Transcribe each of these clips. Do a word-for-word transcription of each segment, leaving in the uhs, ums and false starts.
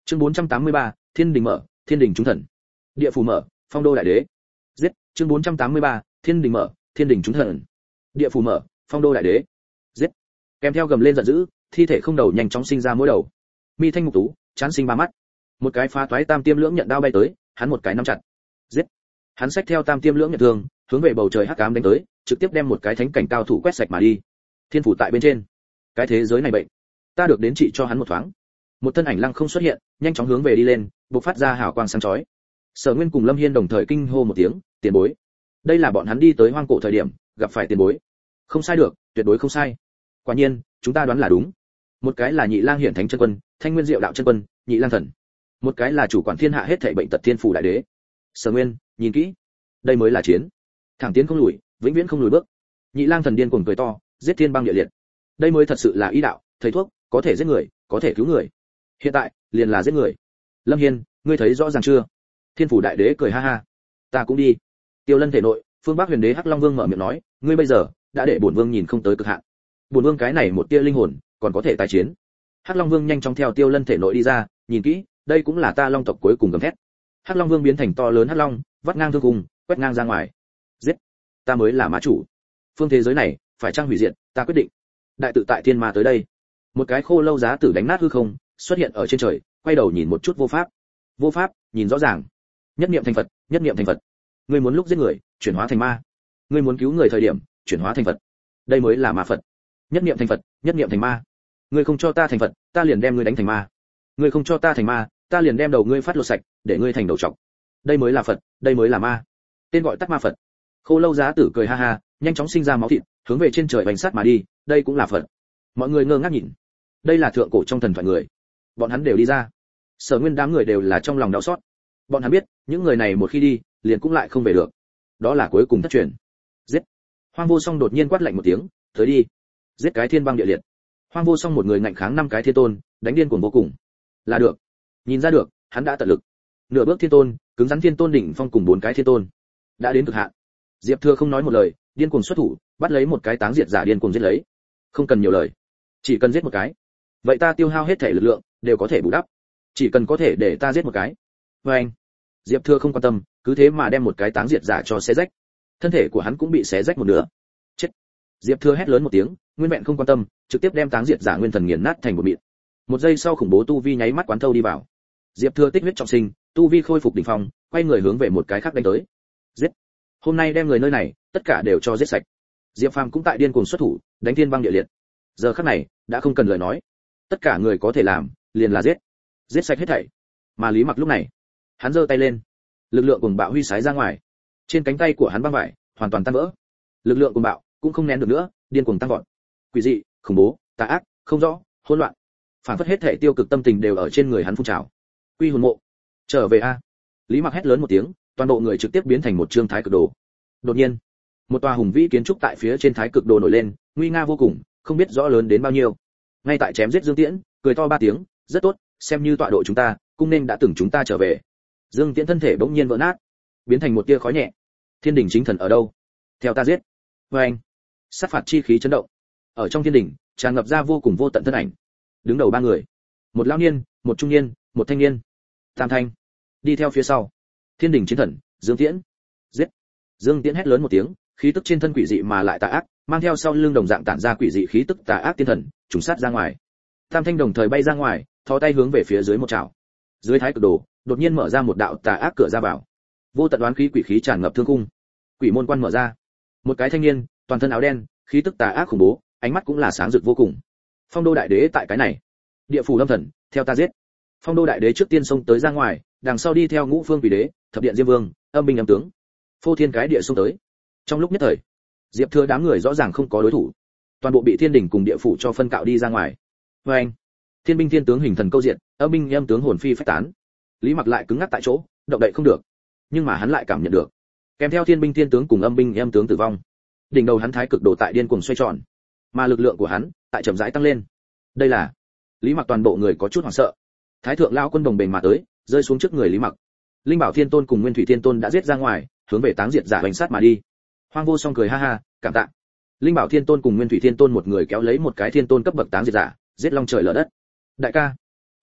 Chương bốn trăm tám mươi ba, Thiên đình mở, Thiên đình trúng thần. Địa phủ mở, Phong đô đại đế. Giết. Chương bốn trăm tám mươi ba, Thiên đình mở, Thiên đình trúng thần. Địa phủ mở, Phong đô đại đế. Giết. Kèm theo gầm lên giận dữ, thi thể không đầu nhanh chóng sinh ra mỗi đầu. Mi thanh mục tú, chán sinh ba mắt. Một cái phá toái tam tiêm lưỡng nhận đao bay tới, hắn một cái nắm chặt. Giết. Hắn xách theo tam tiêm lưỡng nhận thương, hướng về bầu trời hắc ám đánh tới, trực tiếp đem một cái thánh cảnh cao thủ quét sạch mà đi. Thiên phủ tại bên trên. Cái thế giới này bệnh, ta được đến trị cho hắn một thoáng. Một thân ảnh lăng không xuất hiện, nhanh chóng hướng về đi lên, bộc phát ra hào quang sáng chói. Sở Nguyên cùng Lâm Hiên đồng thời kinh hô một tiếng, tiền bối. Đây là bọn hắn đi tới hoang cổ thời điểm, gặp phải tiền bối. Không sai được, tuyệt đối không sai. Quả nhiên, chúng ta đoán là đúng. Một cái là Nhị Lang Hiển Thánh chân quân, Thanh Nguyên Diệu đạo chân quân, Nhị Lang thần. Một cái là chủ quản thiên hạ hết thảy bệnh tật Thiên phủ đại đế. Sở Nguyên, nhìn kỹ, đây mới là chiến. Thẳng tiến không lùi, vĩnh viễn không lùi bước. Nhị Lang thần điên cuồng cười to, giết thiên băng địa liệt. Đây mới thật sự là ý đạo, thầy thuốc, có thể giết người, có thể cứu người. Hiện tại, liền là giết người. Lâm Hiên, ngươi thấy rõ ràng chưa? Thiên phủ đại đế cười ha ha. Ta cũng đi. Tiêu Lân thể nội, phương Bắc Huyền Đế Hắc Long Vương mở miệng nói, ngươi bây giờ đã để bổn vương nhìn không tới cực hạn. Bổn vương cái này một tia linh hồn, còn có thể tái chiến. Hắc Long Vương nhanh chóng theo Tiêu Lân thể nội đi ra, nhìn kỹ, đây cũng là ta Long tộc cuối cùng gầm thét. Hắc Long Vương biến thành to lớn hắc long, vắt ngang thương cùng, quét ngang ra ngoài. Giết, ta mới là má chủ. Phương thế giới này, phải chăng hủy diệt, ta quyết định. Đại tự tại thiên ma tới đây. Một cái khô lâu giá tử đánh nát hư không, xuất hiện ở trên trời, quay đầu nhìn một chút vô pháp. Vô pháp, nhìn rõ ràng. Nhất niệm thành Phật, nhất niệm thành Phật. Ngươi muốn lúc giết người, chuyển hóa thành ma. Ngươi muốn cứu người thời điểm, chuyển hóa thành Phật. Đây mới là ma Phật. Nhất niệm thành Phật, nhất niệm thành ma. Ngươi không cho ta thành Phật, ta liền đem ngươi đánh thành ma. Ngươi không cho ta thành ma, ta liền đem đầu ngươi phát lột sạch, để ngươi thành đầu trọc. Đây mới là Phật, đây mới là ma. Tên gọi tắt ma Phật. Khô lâu giá tử cười ha ha, nhanh chóng sinh ra máu thịt, hướng về trên trời bành sát mà đi, đây cũng là Phật. Mọi người ngơ ngác nhìn. Đây là thượng cổ trong thần thoại người. Bọn hắn đều đi ra. Sở Nguyên đám người đều là trong lòng đau xót. Bọn hắn biết, những người này một khi đi, liền cũng lại không về được. Đó là cuối cùng thất truyền. Giết. Hoang Vô Song đột nhiên quát lạnh một tiếng, tới đi. Giết cái thiên băng địa liệt. Hoang Vô Song một người ngạnh kháng năm cái thiên tôn, đánh điên cuồng vô cùng. Là được. Nhìn ra được, hắn đã tận lực. Nửa bước thiên tôn, cứng rắn thiên tôn đỉnh phong cùng bốn cái thiên tôn, đã đến cực hạn. Diệp Thừa không nói một lời, điên cuồng xuất thủ, bắt lấy một cái táng diệt giả điên cuồng giết lấy. Không cần nhiều lời, chỉ cần giết một cái, vậy ta tiêu hao hết thể lực lượng đều có thể bù đắp. Chỉ cần có thể để ta giết một cái. Và anh, Diệp Thừa không quan tâm, cứ thế mà đem một cái táng diệt giả cho xé rách. Thân thể của hắn cũng bị xé rách một nửa. Chết. Diệp Thừa hét lớn một tiếng, nguyên vẹn không quan tâm, trực tiếp đem táng diệt giả nguyên thần nghiền nát thành một mịn. Một giây sau khủng bố tu vi nháy mắt quán thâu đi vào. Diệp Thừa tích huyết trọng sinh, tu vi khôi phục đỉnh phong, quay người hướng về một cái khác đánh tới. Giết. Hôm nay đem người nơi này, tất cả đều cho giết sạch. Diệp Phàm cũng tại điên cuồng xuất thủ, đánh thiên băng địa liệt. Giờ khắc này, đã không cần lời nói, tất cả người có thể làm, liền là giết. Giết sạch hết thảy. Mà Lý Mặc lúc này, hắn giơ tay lên, lực lượng cuồng bạo huy sái ra ngoài. Trên cánh tay của hắn băng vải hoàn toàn tan vỡ. Lực lượng cuồng bạo cũng không nén được nữa, điên cuồng tăng vọt. Quỷ dị, khủng bố, tà ác, không rõ, hỗn loạn. Phản phất hết thảy tiêu cực tâm tình đều ở trên người hắn phun trào. Quy hồn mộ, trở về a! Lý Mặc hét lớn một tiếng, toàn bộ người trực tiếp biến thành một trương thái cực đồ. Đột nhiên, một tòa hùng vĩ kiến trúc tại phía trên thái cực đồ nổi lên, nguy nga vô cùng, không biết rõ lớn đến bao nhiêu. Ngay tại chém giết Dương Tiễn, cười to ba tiếng, rất tốt, xem như tọa độ chúng ta, cung nên đã từng chúng ta trở về. Dương Tiễn thân thể bỗng nhiên vỡ nát, biến thành một tia khói nhẹ. Thiên đình chính thần ở đâu? Theo ta giết. Với anh, sát phạt chi khí chấn động. Ở trong thiên đình, tràn ngập ra vô cùng vô tận thân ảnh. Đứng đầu ba người, một lão niên, một trung niên, một thanh niên. Tam thanh đi theo phía sau. Thiên đình chiến thần, Dương Tiễn. Giết. Dương Tiễn hét lớn một tiếng, khí tức trên thân quỷ dị mà lại tà ác, mang theo sau lưng đồng dạng tản ra quỷ dị khí tức tà ác tiên thần, trùng sát ra ngoài. Tam thanh đồng thời bay ra ngoài, thò tay hướng về phía dưới một chảo. Dưới thái cực đồ, đột nhiên mở ra một đạo tà ác cửa ra vào. Vô tận đoán khí quỷ khí tràn ngập thương cung. Quỷ môn quan mở ra. Một cái thanh niên, toàn thân áo đen, khí tức tà ác khủng bố, ánh mắt cũng là sáng rực vô cùng. Phong đô đại đế tại cái này. Địa phủ lâm thần, theo ta giết. Phong đô đại đế trước tiên xông tới ra ngoài, đằng sau đi theo ngũ phương quỷ đế, thập điện diêm vương, âm binh âm tướng, phô thiên cái địa xông tới. Trong lúc nhất thời, Diệp Thừa đám người rõ ràng không có đối thủ, toàn bộ bị thiên đình cùng địa phủ cho phân cạo đi ra ngoài. Với anh, thiên binh thiên tướng hình thần câu diện, âm binh âm tướng hồn phi phách tán. Lý Mặc lại cứng ngắc tại chỗ, động đậy không được, nhưng mà hắn lại cảm nhận được, kèm theo thiên binh thiên tướng cùng âm binh âm tướng tử vong, đỉnh đầu hắn thái cực đồ tại điên cuồng xoay tròn, mà lực lượng của hắn tại chậm rãi tăng lên. Đây là Lý Mặc, toàn bộ người có chút hoảng sợ. Thái thượng lão quân đồng bền mà tới, rơi xuống trước người Lý Mặc. Linh Bảo Thiên Tôn cùng Nguyên Thủy Thiên Tôn đã giết ra ngoài, hướng về táng diệt giả hành sát mà đi. Hoang Vô Song cười ha ha, cảm tạ. Linh Bảo Thiên Tôn cùng Nguyên Thủy Thiên Tôn một người kéo lấy một cái thiên tôn cấp bậc táng diệt giả, giết long trời lở đất. Đại ca,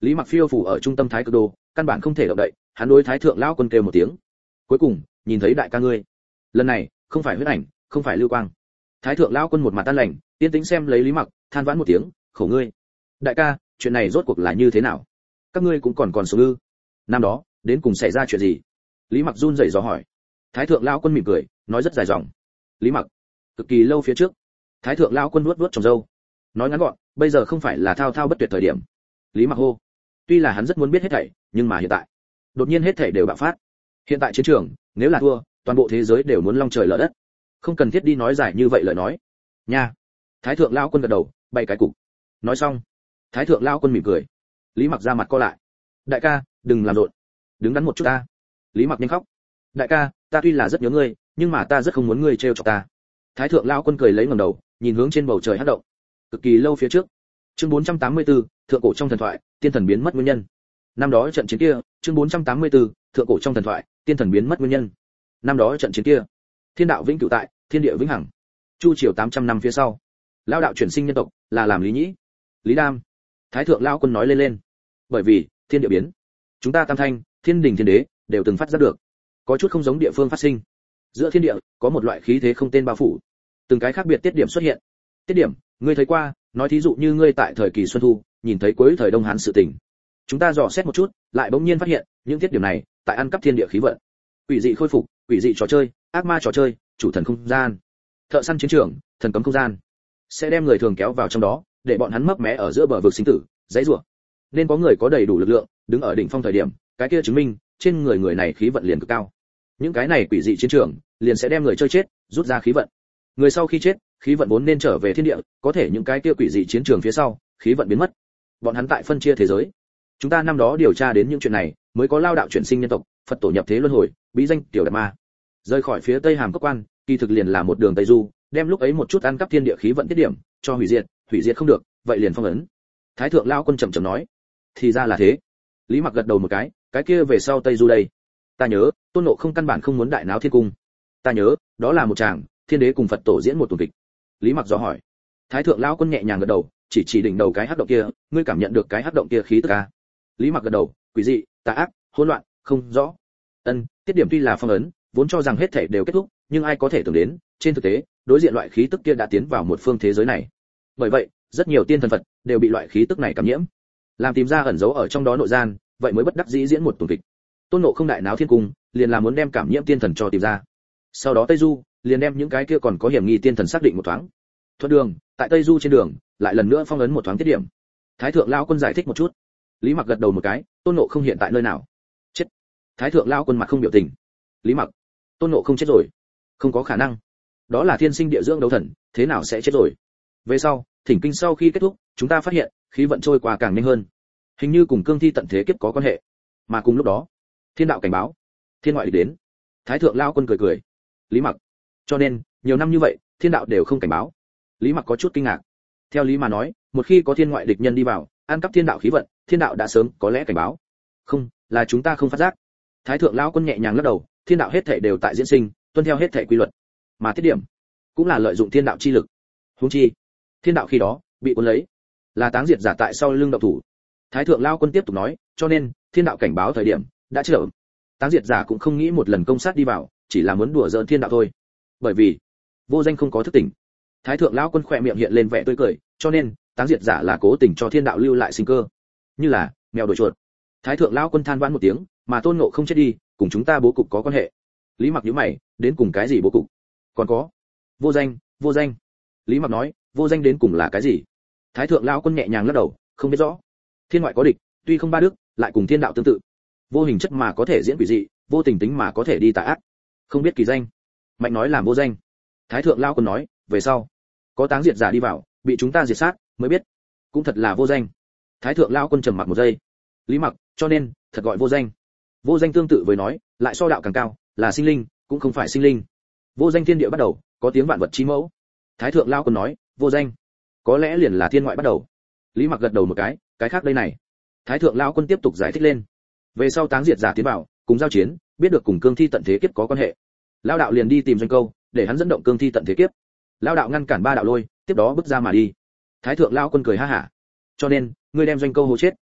Lý Mặc phiêu phủ ở trung tâm Thái Cực Đồ, căn bản không thể động đậy, hắn đối Thái thượng lão quân kêu một tiếng. Cuối cùng, nhìn thấy đại ca ngươi. Lần này, không phải huyết ảnh, không phải lưu quang. Thái thượng lão quân một mặt tan lành, yên tĩnh xem lấy Lý Mặc, than vãn một tiếng, khổ ngươi. Đại ca, chuyện này rốt cuộc là như thế nào? Các ngươi cũng còn còn sống ư? Năm đó, đến cùng xảy ra chuyện gì? Lý Mặc run rẩy dò hỏi. Thái thượng lão quân mỉm cười, nói rất dài dòng. Lý Mặc, cực kỳ lâu phía trước. Thái thượng lão quân nuốt nuốt trong râu. Nói ngắn gọn, bây giờ không phải là thao thao bất tuyệt thời điểm. Lý Mặc hô. Tuy là hắn rất muốn biết hết thảy, nhưng mà hiện tại, đột nhiên hết thảy đều bạo phát. Hiện tại chiến trường, nếu là thua, toàn bộ thế giới đều muốn long trời lở đất. Không cần thiết đi nói giải như vậy lời nói. Nha. Thái thượng lão quân gật đầu, bày cái cục. Nói xong, Thái thượng lão quân mỉm cười. Lý Mặc ra mặt co lại. Đại ca, đừng làm rộn. Đứng đắn một chút ta. Lý Mặc nhanh khóc. Đại ca, ta tuy là rất nhớ ngươi, nhưng mà ta rất không muốn ngươi trêu chọc ta. Thái thượng lão quân cười lấy ngẩng đầu, nhìn hướng trên bầu trời hắc động. Cực kỳ lâu phía trước. Chương bốn trăm tám mươi tư, thượng cổ trong thần thoại, tiên thần biến mất nguyên nhân. Năm đó trận chiến kia, chương bốn trăm tám mươi tư, thượng cổ trong thần thoại, tiên thần biến mất nguyên nhân. Năm đó trận chiến kia, thiên đạo vĩnh cửu tại, thiên địa vĩnh hằng. Chu triều tám trăm năm phía sau, lão đạo chuyển sinh nhân tộc, là làm Lý Nhĩ. Lý Đam. Thái thượng lão quân nói lên lên. Bởi vì, thiên địa biến, chúng ta tam thanh, thiên đình thiên đế đều từng phát giác được, có chút không giống địa phương phát sinh. Giữa thiên địa, có một loại khí thế không tên bao phủ, từng cái khác biệt tiết điểm xuất hiện. Tiết điểm, ngươi thấy qua, nói thí dụ như ngươi tại thời kỳ xuân thu, nhìn thấy cuối thời đông hán sự tình. Chúng ta dò xét một chút, lại bỗng nhiên phát hiện, những tiết điểm này, tại ăn cắp thiên địa khí vận. Quỷ dị khôi phục, quỷ dị trò chơi, ác ma trò chơi, chủ thần không gian, thợ săn chiến trường, thần cấm không gian, sẽ đem người thường kéo vào trong đó, để bọn hắn mấp mé ở giữa bờ vực sinh tử, dãy rủa. Nên có người có đầy đủ lực lượng, đứng ở đỉnh phong thời điểm, cái kia chứng minh, trên người người này khí vận liền cực cao. Những cái này quỷ dị chiến trường, liền sẽ đem người chơi chết, rút ra khí vận. Người sau khi chết, khí vận vốn nên trở về thiên địa, có thể những cái kia quỷ dị chiến trường phía sau, khí vận biến mất. Bọn hắn tại phân chia thế giới. Chúng ta năm đó điều tra đến những chuyện này, mới có lao đạo chuyển sinh nhân tộc, Phật tổ nhập thế luân hồi, bí danh tiểu đạt ma. Rời khỏi phía Tây Hàm Cốc Quan, kỳ thực liền là một đường Tây Du, đem lúc ấy một chút ăn cắp thiên địa khí vận tiết điểm, cho hủy diệt, hủy diệt không được, vậy liền phong ấn. Thái thượng lão quân trầm trầm nói, thì ra là thế. Lý Mặc gật đầu một cái, cái kia về sau Tây Du đây. Ta nhớ, Tôn Ngộ không căn bản không muốn đại náo thiên cung. Ta nhớ, đó là một chàng, thiên đế cùng Phật tổ diễn một tuần kịch. Lý Mặc dò hỏi. Thái thượng lão quân nhẹ nhàng gật đầu, chỉ chỉ đỉnh đầu cái hắc động kia, ngươi cảm nhận được cái hắc động kia khí tức à? Lý Mặc gật đầu, quỷ dị, tà ác, hỗn loạn, không rõ. Ân, tiết điểm tuy là phong ấn, vốn cho rằng hết thảy đều kết thúc, nhưng ai có thể tưởng đến, trên thực tế, đối diện loại khí tức kia đã tiến vào một phương thế giới này. Bởi vậy, rất nhiều tiên thần Phật đều bị loại khí tức này cảm nhiễm, làm tìm ra ẩn giấu ở trong đó nội gian, vậy mới bất đắc dĩ diễn một tuần kịch. Tôn Ngộ không đại náo thiên cung, liền là muốn đem cảm nhiễm tiên thần cho tìm ra. Sau đó Tây Du, liền đem những cái kia còn có hiểm nghi tiên thần xác định một thoáng. Thuận đường, tại Tây Du trên đường, lại lần nữa phong ấn một thoáng tiết điểm. Thái thượng lão quân giải thích một chút. Lý Mặc gật đầu một cái, Tôn Ngộ không hiện tại nơi nào? Chết. Thái thượng lão quân mặt không biểu tình. Lý Mặc, Tôn Ngộ không chết rồi. Không có khả năng. Đó là thiên sinh địa dưỡng đấu thần, thế nào sẽ chết rồi? Về sau, thỉnh kinh sau khi kết thúc, chúng ta phát hiện, khí vận trôi qua càng nhanh hơn. Hình như cùng cương thi tận thế kiếp có quan hệ. Mà cùng lúc đó, thiên đạo cảnh báo, thiên ngoại địch đến. Thái thượng lão quân cười cười. Lý Mặc, cho nên, nhiều năm như vậy, thiên đạo đều không cảnh báo. Lý Mặc có chút kinh ngạc. Theo lý mà nói, một khi có thiên ngoại địch nhân đi vào, ăn cắp thiên đạo khí vận, thiên đạo đã sớm có lẽ cảnh báo. Không, là chúng ta không phát giác. Thái thượng lão quân nhẹ nhàng lắc đầu, thiên đạo hết thảy đều tại diễn sinh, tuân theo hết thảy quy luật. Mà tiết điểm, cũng là lợi dụng thiên đạo chi lực. Huống chi, thiên đạo khi đó bị cuốn lấy, là táng diệt giả tại sau lưng động thủ. Thái thượng lão quân tiếp tục nói, cho nên, thiên đạo cảnh báo thời điểm đã chậm. Táng diệt giả cũng không nghĩ một lần công sát đi vào, chỉ là muốn đùa giỡn thiên đạo thôi. Bởi vì, vô danh không có thức tỉnh. Thái thượng lão quân khỏe miệng hiện lên vẻ tươi cười, cho nên, táng diệt giả là cố tình cho thiên đạo lưu lại sinh cơ. Như là mèo đuổi chuột. Thái thượng lão quân than vãn một tiếng, mà Tôn Ngộ không chết đi, cùng chúng ta bố cục có quan hệ. Lý Mặc nhíu mày, đến cùng cái gì bố cục? Còn có, vô danh, vô danh. Lý Mặc nói, vô danh đến cùng là cái gì? Thái thượng lão quân nhẹ nhàng lắc đầu, không biết rõ. Thiên ngoại có địch, tuy không ba đức, lại cùng thiên đạo tương tự. Vô hình chất mà có thể diễn quỷ dị, vô tình tính mà có thể đi tà ác. Không biết kỳ danh. Mạnh nói làm vô danh. Thái thượng lão quân nói, về sau, có táng diệt giả đi vào, bị chúng ta diệt sát, mới biết, cũng thật là vô danh. Thái thượng lão quân trầm mặc một giây. Lý Mặc, cho nên, thật gọi vô danh. Vô danh tương tự với nói, lại so đạo càng cao, là sinh linh, cũng không phải sinh linh. Vô danh thiên địa bắt đầu, có tiếng vạn vật chi mẫu. Thái thượng lão quân nói, vô danh, có lẽ liền là thiên ngoại bắt đầu. Lý Mặc gật đầu một cái, cái khác đây này. Thái thượng lão quân tiếp tục giải thích lên. Về sau táng diệt giả tiến vào, cùng giao chiến, biết được cùng cương thi tận thế kiếp có quan hệ. Lão đạo liền đi tìm doanh câu, để hắn dẫn động cương thi tận thế kiếp. Lão đạo ngăn cản ba đạo lôi, tiếp đó bước ra mà đi. Thái thượng lão quân cười ha hả. Cho nên, ngươi đem doanh câu hố chết.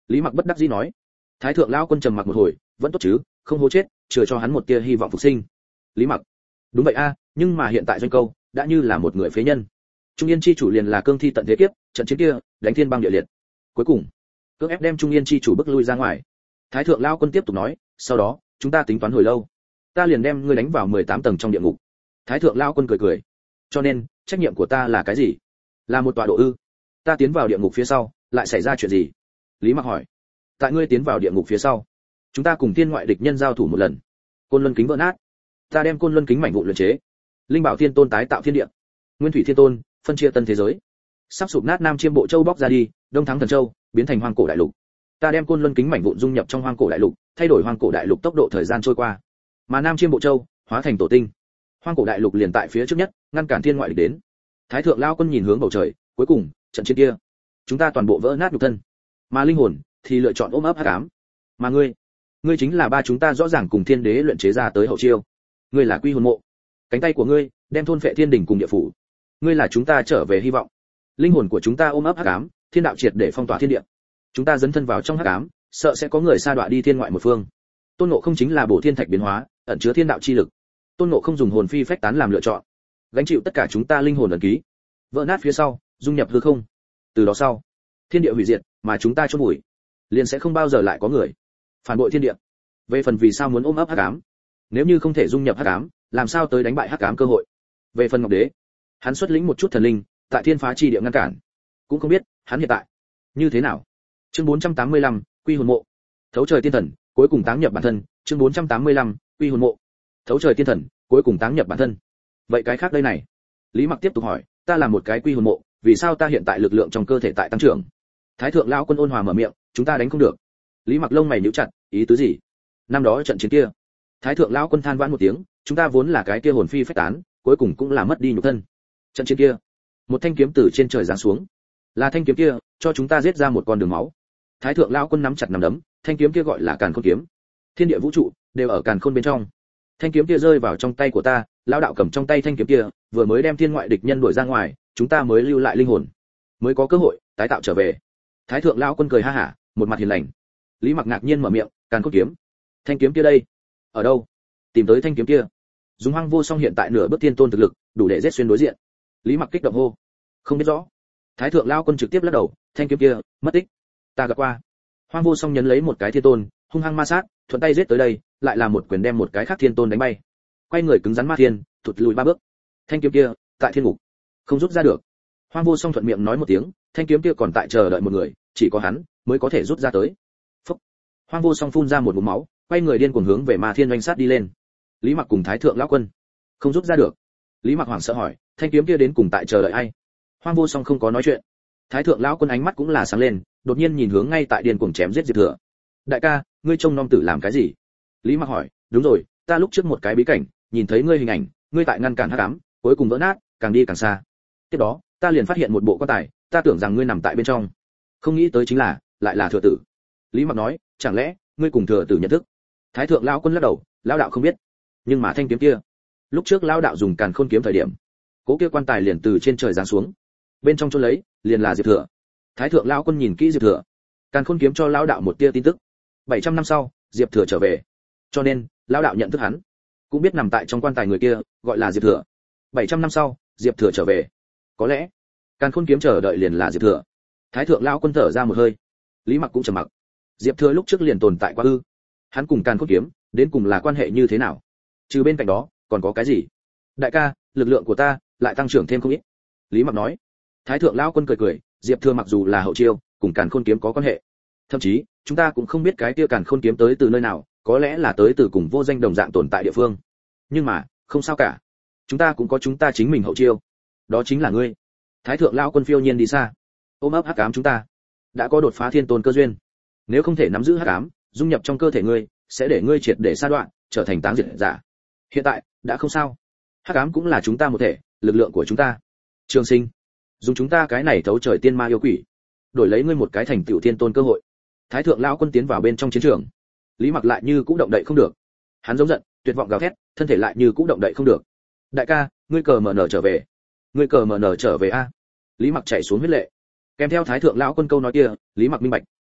Lý Mặc bất đắc dĩ nói. Thái thượng lão quân trầm mặc một hồi, vẫn tốt chứ, không hố chết, chừa cho hắn một tia hy vọng phục sinh. Lý Mặc, đúng vậy a, nhưng mà hiện tại doanh câu đã như là một người phế nhân. Trung Yên chi chủ liền là cương thi tận thế kiếp, trận chiến kia đánh thiên băng địa liệt. Cuối cùng, cưỡng ép đem Trung Yên chi chủ bức lui ra ngoài. Thái thượng lão quân tiếp tục nói, sau đó chúng ta tính toán hồi lâu, ta liền đem ngươi đánh vào mười tám tầng trong địa ngục. Thái thượng lão quân cười cười. Cho nên trách nhiệm của ta là cái gì? Là một tọa độ ư? Ta tiến vào địa ngục phía sau lại xảy ra chuyện gì? Lý Mặc hỏi. Tại ngươi tiến vào địa ngục phía sau, chúng ta cùng thiên ngoại địch nhân giao thủ một lần, côn luân kính vỡ nát, ta đem côn luân kính mảnh vụn luyện chế, linh bảo thiên tôn tái tạo thiên địa, nguyên thủy thiên tôn phân chia tân thế giới, sắp sụp nát nam chiêm bộ châu bóc ra đi, đông thắng thần châu biến thành hoang cổ đại lục, ta đem côn luân kính mảnh vụn dung nhập trong hoang cổ đại lục, thay đổi hoang cổ đại lục tốc độ thời gian trôi qua, mà nam chiêm bộ châu hóa thành tổ tinh, hoang cổ đại lục liền tại phía trước nhất, ngăn cản thiên ngoại địch đến. Thái thượng lao quân nhìn hướng bầu trời, cuối cùng trận chiến kia chúng ta toàn bộ vỡ nát nhục thân, mà linh hồn thì lựa chọn ôm ấp hắc ám. Mà ngươi, ngươi chính là ba chúng ta rõ ràng cùng thiên đế luyện chế ra tới hậu chiêu. Ngươi là quy hồn mộ, cánh tay của ngươi đem thôn phệ thiên đỉnh cùng địa phủ. Ngươi là chúng ta trở về hy vọng. Linh hồn của chúng ta ôm ấp hắc ám, thiên đạo triệt để phong tỏa thiên địa. Chúng ta dấn thân vào trong hắc ám, sợ sẽ có người sa đọa đi thiên ngoại một phương. Tôn Ngộ không chính là bổ thiên thạch biến hóa, ẩn chứa thiên đạo chi lực. Tôn Ngộ không dùng hồn phi phách tán làm lựa chọn, gánh chịu tất cả chúng ta linh hồn ẩn ký, vỡ nát phía sau, dung nhập hư không. Từ đó sau, thiên địa hủy diệt, mà chúng ta chôn vùi, liền sẽ không bao giờ lại có người phản bội thiên địa. Về phần vì sao muốn ôm ấp hắc ám, nếu như không thể dung nhập hắc ám, làm sao tới đánh bại hắc ám cơ hội? Về phần Ngọc Đế, hắn xuất lĩnh một chút thần linh, tại thiên phá chi địa ngăn cản, cũng không biết hắn hiện tại như thế nào. Chương bốn trăm tám mươi lăm, Quy hồn mộ. Thấu trời tiên thần, cuối cùng táng nhập bản thân. Chương bốn trăm tám mươi lăm, Quy hồn mộ. Thấu trời tiên thần, cuối cùng táng nhập bản thân. Vậy cái khác đây này? Lý Mặc tiếp tục hỏi, ta là một cái quy hồn mộ, vì sao ta hiện tại lực lượng trong cơ thể tại tăng trưởng? Thái thượng lão quân ôn hòa mở miệng, chúng ta đánh không được. Lý Mặc lông mày nhíu chặt, ý tứ gì? Năm đó trận chiến kia, Thái thượng lão quân than vãn một tiếng, chúng ta vốn là cái kia hồn phi phách tán, cuối cùng cũng là mất đi nhục thân. Trận chiến kia, một thanh kiếm từ trên trời giáng xuống, là thanh kiếm kia cho chúng ta giết ra một con đường máu. Thái thượng lão quân nắm chặt nắm đấm, thanh kiếm kia gọi là Càn Khôn kiếm. Thiên địa vũ trụ đều ở Càn Khôn bên trong. Thanh kiếm kia rơi vào trong tay của ta, lão đạo cầm trong tay thanh kiếm kia, vừa mới đem thiên ngoại địch nhân đuổi ra ngoài, chúng ta mới lưu lại linh hồn, mới có cơ hội tái tạo trở về. Thái thượng lão quân cười ha hả, một mặt hiền lành. Lý Mặc ngạc nhiên mở miệng, Càn Khôn kiếm, thanh kiếm kia đây, ở đâu? Tìm tới thanh kiếm kia. Dùng Hoang Vô Song hiện tại nửa bước thiên tôn thực lực, đủ để giết xuyên đối diện. Lý Mặc kích động hô, không biết rõ. Thái thượng lão quân trực tiếp lắc đầu, thanh kiếm kia mất tích, ta gặp qua. Hoang Vô Song nhấn lấy một cái thiên tôn, hung hăng ma sát, thuận tay giết tới đây, lại là một quyền đem một cái khác thiên tôn đánh bay. Quay người cứng rắn ma thiên, thụt lùi ba bước. Thanh kiếm kia tại thiên ngục, không rút ra được. Hoang Vô Song thuận miệng nói một tiếng, thanh kiếm kia còn tại chờ đợi một người, chỉ có hắn mới có thể rút ra tới. Phúc. Hoang Vô Song phun ra một ngụm máu, quay người điên cuồng hướng về Ma Thiên oanh sát đi lên. Lý Mặc cùng Thái thượng lão quân không rút ra được. Lý Mặc hoảng sợ hỏi, thanh kiếm kia đến cùng tại chờ đợi ai? Hoang Vô Song không có nói chuyện. Thái thượng lão quân ánh mắt cũng là sáng lên, đột nhiên nhìn hướng ngay tại điên cuồng chém giết Diệp Thừa. Đại ca, ngươi trông nom tử làm cái gì? Lý Mặc hỏi, đúng rồi, ta lúc trước một cái bí cảnh, nhìn thấy ngươi hình ảnh, ngươi tại ngăn cản hắc ám, cuối cùng vỡ nát, càng đi càng xa. Tiếp đó, ta liền phát hiện một bộ quan tài, ta tưởng rằng ngươi nằm tại bên trong, không nghĩ tới chính là lại là Thừa tử. Lý Mặc nói, chẳng lẽ ngươi cùng Thừa tử nhận thức? Thái thượng lão quân lắc đầu, lão đạo không biết, nhưng mà thanh kiếm kia, lúc trước lão đạo dùng Càn Khôn kiếm thời điểm, cố kia quan tài liền từ trên trời giáng xuống, bên trong chôn lấy liền là Diệp Thừa. Thái thượng lão quân nhìn kỹ Diệp Thừa, Càn Khôn kiếm cho lão đạo một tia tin tức. bảy trăm năm sau, Diệp Thừa trở về, cho nên lão đạo nhận thức hắn, cũng biết nằm tại trong quan tài người kia gọi là Diệp Thừa. bảy trăm năm sau, Diệp Thừa trở về, có lẽ Càn Khôn kiếm chờ đợi liền là Diệp Thừa. Thái thượng lão quân thở ra một hơi. Lý Mặc cũng trầm mặc. Diệp Thừa lúc trước liền tồn tại quá ư? Hắn cùng Càn Khôn kiếm đến cùng là quan hệ như thế nào? Trừ bên cạnh đó, còn có cái gì? Đại ca, lực lượng của ta lại tăng trưởng thêm không ít. Lý Mặc nói. Thái thượng lão quân cười cười, Diệp Thừa mặc dù là hậu chiêu, cùng Càn Khôn kiếm có quan hệ. Thậm chí, chúng ta cũng không biết cái kia Càn Khôn kiếm tới từ nơi nào, có lẽ là tới từ cùng vô danh đồng dạng tồn tại địa phương. Nhưng mà, không sao cả. Chúng ta cũng có chúng ta chính mình hậu chiêu. Đó chính là ngươi. Thái thượng lão quân phiêu nhiên đi xa, ôm ấp hắc ám chúng ta, đã có đột phá thiên tôn cơ duyên. Nếu không thể nắm giữ hắc ám, dung nhập trong cơ thể ngươi, sẽ để ngươi triệt để sa đoạn, trở thành táng diệt giả. Hiện tại, đã không sao. Hắc ám cũng là chúng ta một thể, lực lượng của chúng ta. Trường Sinh, dùng chúng ta cái này thấu trời tiên ma yêu quỷ, đổi lấy ngươi một cái thành tựu thiên tôn cơ hội. Thái thượng lão quân tiến vào bên trong chiến trường. Lý Mặc lại như cũ động đậy không được. Hắn giống giận, tuyệt vọng gào thét, thân thể lại như cũ động đậy không được. Đại ca, ngươi cờ mở nở trở về. Ngươi cờ mở nở trở về a. Lý Mặc chảy xuống huyết lệ. Kèm theo Thái thượng lão quân câu nói kia, Lý Mặc minh bạch.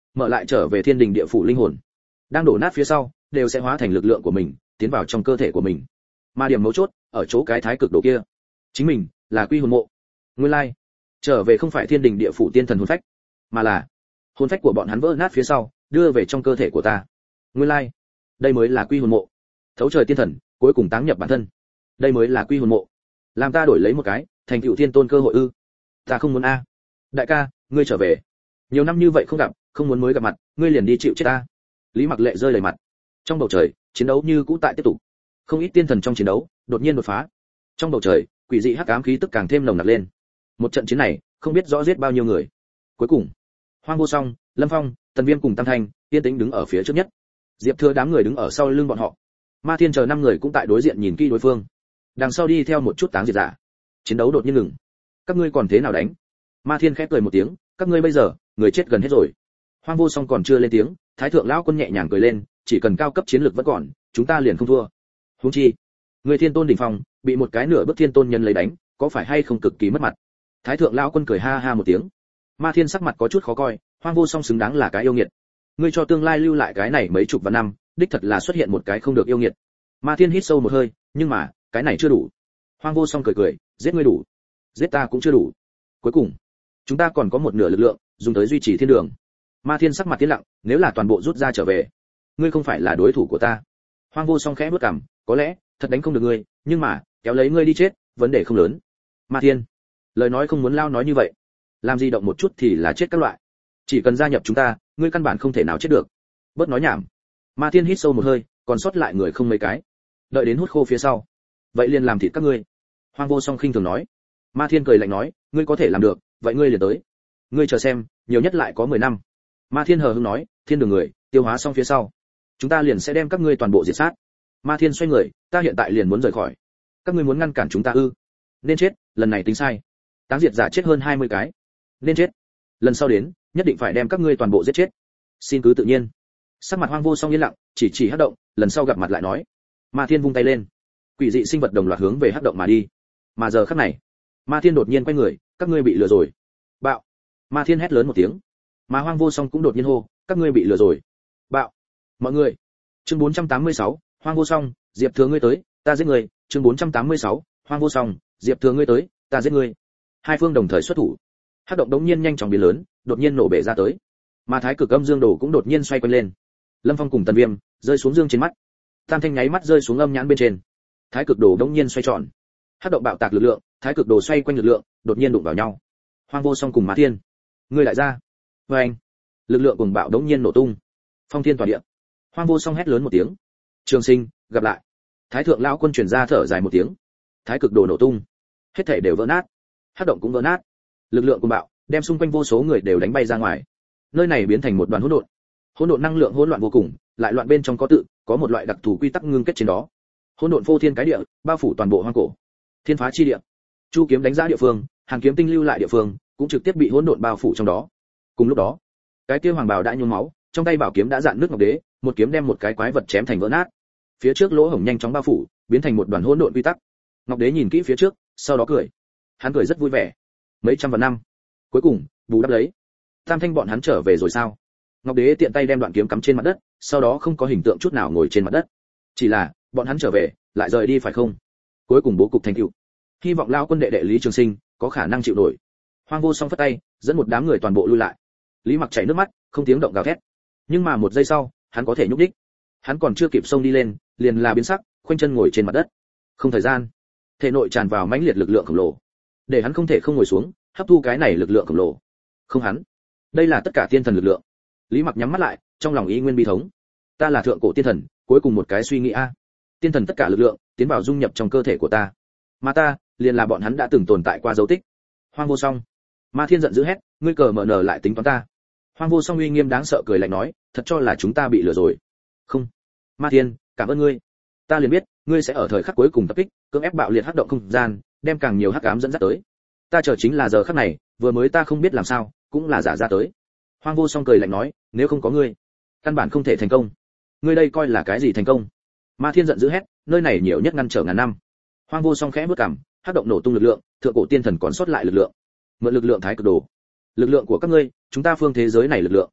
mở lại trở về thiên đình địa phủ linh hồn, đang đổ nát phía sau đều sẽ hóa thành lực lượng của mình tiến vào trong cơ thể của mình. Mà điểm mấu chốt ở chỗ cái thái cực đồ kia, chính mình là quy hồn mộ. Nguyên lai, trở về không phải thiên đình địa phủ tiên thần hồn phách, mà là hồn phách của bọn hắn vỡ nát phía sau đưa về trong cơ thể của ta. Nguyên lai, đây mới là quy hồn mộ. Thấu trời tiên thần cuối cùng táng nhập bản thân, đây mới là quy hồn mộ. Làm ta đổi lấy một cái thành tựu thiên tôn cơ hội ư? Ta không muốn a. Đại ca, ngươi trở về. Nhiều năm như vậy không gặp, không muốn mới gặp mặt, ngươi liền đi chịu chết ta. Lý Mặc Lệ rơi đầy mặt. Trong bầu trời, chiến đấu như cũ tại tiếp tục. Không ít tiên thần trong chiến đấu đột nhiên đột phá. Trong bầu trời, quỷ dị hắc ám khí tức càng thêm nồng nặc lên. Một trận chiến này, không biết rõ giết bao nhiêu người. Cuối cùng, Hoang Vô Song, Lâm Phong, Tần Viêm cùng Tam Thanh, yên tĩnh đứng ở phía trước nhất. Diệp Thừa đám người đứng ở sau lưng bọn họ. Ma Thiên chờ năm người cũng tại đối diện nhìn kỹ đối phương. Đằng sau đi theo một chút táng diệt giả. Chiến đấu đột nhiên ngừng. Các ngươi còn thế nào đánh? Ma Thiên khẽ cười một tiếng, các ngươi bây giờ, người chết gần hết rồi. Hoang Vô Song còn chưa lên tiếng, Thái thượng lão quân nhẹ nhàng cười lên, chỉ cần cao cấp chiến lược vẫn còn, chúng ta liền không thua. Huống chi, người thiên tôn đỉnh phong, bị một cái nửa bước thiên tôn nhân lấy đánh, có phải hay không cực kỳ mất mặt? Thái thượng lão quân cười ha ha một tiếng. Ma Thiên sắc mặt có chút khó coi, Hoang Vô Song xứng đáng là cái yêu nghiệt. Ngươi cho tương lai lưu lại cái này mấy chục vạn năm, đích thật là xuất hiện một cái không được yêu nghiệt. Ma Thiên hít sâu một hơi, nhưng mà, cái này chưa đủ. Hoang Vô Song cười cười, giết ngươi đủ, giết ta cũng chưa đủ. Cuối cùng, chúng ta còn có một nửa lực lượng, dùng tới duy trì thiên đường. Ma Thiên sắc mặt tiến lặng, nếu là toàn bộ rút ra trở về, ngươi không phải là đối thủ của ta. Hoang Vô Song khẽ bước cằm, có lẽ thật đánh không được ngươi, nhưng mà kéo lấy ngươi đi chết, vấn đề không lớn. Ma Thiên, lời nói không muốn lao nói như vậy, làm gì động một chút thì là chết các loại. Chỉ cần gia nhập chúng ta, ngươi căn bản không thể nào chết được. Bớt nói nhảm. Ma Thiên hít sâu một hơi, còn sót lại người không mấy cái. Đợi đến hút khô phía sau, vậy liền làm thịt các ngươi. Hoang Vô Song khinh thường nói. Ma Thiên cười lạnh nói, ngươi có thể làm được, vậy ngươi liền tới. Ngươi chờ xem, nhiều nhất lại có mười năm. Ma Thiên hờ hững nói, thiên đường người, tiêu hóa xong phía sau, chúng ta liền sẽ đem các ngươi toàn bộ diệt sát. Ma Thiên xoay người, ta hiện tại liền muốn rời khỏi. Các ngươi muốn ngăn cản chúng ta ư? Nên chết, lần này tính sai. Táng diệt giả chết hơn hai mươi cái. Nên chết. Lần sau đến, nhất định phải đem các ngươi toàn bộ giết chết. Xin cứ tự nhiên. Sắc mặt Hoang Vô Song yên lặng, chỉ chỉ hắc động, lần sau gặp mặt lại nói. Ma Thiên vung tay lên, quỷ dị sinh vật đồng loạt hướng về hắc động mà đi. Mà giờ khắc này, Ma Thiên đột nhiên quay người, các ngươi bị lừa rồi. Bạo. Ma Thiên hét lớn một tiếng. Mà Hoang Vô Song cũng đột nhiên hô, các ngươi bị lừa rồi. Bạo. Mọi người. Chương bốn trăm tám mươi sáu, Hoang Vô Song, Diệp Thừa ngươi tới, ta giết ngươi. Chương bốn trăm tám mươi sáu, Hoang Vô Song, Diệp Thừa ngươi tới, ta giết ngươi. Hai phương đồng thời xuất thủ. Hắc động đống nhiên nhanh chóng biến lớn, đột nhiên nổ bể ra tới. Mà Thái Cực Âm Dương Đồ cũng đột nhiên xoay quanh lên. Lâm Phong cùng Tần Viêm rơi xuống dương trên mắt. Tam Thanh nháy mắt rơi xuống âm nhãn bên trên. Thái Cực Đồ đống nhiên xoay tròn. Hắc động bạo tạc lực lượng, Thái Cực Đồ xoay quanh lực lượng, đột nhiên đụng vào nhau. Hoang Vô Song cùng Ma Thiên, ngươi lại ra. Với anh, lực lượng cùng bạo đống nhiên nổ tung. Phong thiên tỏa địa. Hoang Vô Song hét lớn một tiếng. Trường Sinh, gặp lại. Thái thượng lão quân truyền ra thở dài một tiếng. Thái Cực Đồ nổ tung, hết thảy đều vỡ nát. Hắc động cũng vỡ nát. Lực lượng cùng bạo đem xung quanh vô số người đều đánh bay ra ngoài. Nơi này biến thành một đoàn hỗn độn. Hỗn độn năng lượng hỗn loạn vô cùng, lại loạn bên trong có tự, có một loại đặc thù quy tắc ngưng kết trên đó. Hỗn độn phô thiên cái địa, bao phủ toàn bộ hoang cổ. Thiên phá chi địa. Chu kiếm đánh giá địa phương, Hàn kiếm tinh lưu lại địa phương, cũng trực tiếp bị hỗn độn bao phủ trong đó. Cùng lúc đó, cái kia hoàng bào đã nhuốm máu, trong tay bảo kiếm đã dạn nước ngọc đế, một kiếm đem một cái quái vật chém thành vỡ nát. Phía trước lỗ hổng nhanh chóng bao phủ, biến thành một đoàn hỗn độn quy tắc. Ngọc đế nhìn kỹ phía trước, sau đó cười. Hắn cười rất vui vẻ. Mấy trăm vạn năm, cuối cùng bù đắp lấy. Tam Thanh bọn hắn trở về rồi sao? Ngọc đế tiện tay đem đoạn kiếm cắm trên mặt đất, sau đó không có hình tượng chút nào ngồi trên mặt đất. Chỉ là, bọn hắn trở về, lại rời đi phải không? Cuối cùng bố cục thành tựu. Hy vọng lão quân đệ đệ Lý Trường Sinh có khả năng chịu nổi. Hoang Vô Song phất tay, dẫn một đám người toàn bộ lui lại. Lý Mặc chảy nước mắt, không tiếng động gào thét. Nhưng mà một giây sau, hắn có thể nhúc nhích. Hắn còn chưa kịp xông đi lên, liền là biến sắc, khoanh chân ngồi trên mặt đất. Không thời gian, thể nội tràn vào mãnh liệt lực lượng khổng lồ, để hắn không thể không ngồi xuống, hấp thu cái này lực lượng khổng lồ. Không hắn, đây là tất cả tiên thần lực lượng. Lý Mặc nhắm mắt lại, trong lòng ý nguyên bi thống. Ta là thượng cổ tiên thần, cuối cùng một cái suy nghĩ a. Tiên thần tất cả lực lượng tiến vào dung nhập trong cơ thể của ta, mà ta liền là bọn hắn đã từng tồn tại qua dấu tích. Hoang Vô Song. Ma Thiên giận dữ hét, ngươi cờ mở nở lại tính toán ta. Hoang Vô Song uy nghiêm đáng sợ cười lạnh nói, thật cho là chúng ta bị lừa rồi. Không. Ma Thiên, cảm ơn ngươi. Ta liền biết, ngươi sẽ ở thời khắc cuối cùng tập kích, cưỡng ép bạo liệt hắc động không gian, đem càng nhiều hắc ám dẫn dắt tới. Ta chờ chính là giờ khắc này, vừa mới ta không biết làm sao, cũng là giả ra tới. Hoang Vô Song cười lạnh nói, nếu không có ngươi, căn bản không thể thành công. Ngươi đây coi là cái gì thành công? Ma Thiên giận dữ hét, nơi này nhiều nhất ngăn trở ngàn năm. Hoang Vô Song khẽ bước cằm, hắc động nổ tung lực lượng, thượng cổ tiên thần còn sót lại lực lượng. Mượn lực lượng Thái Cực Đồ, lực lượng của các ngươi, chúng ta phương thế giới này lực lượng.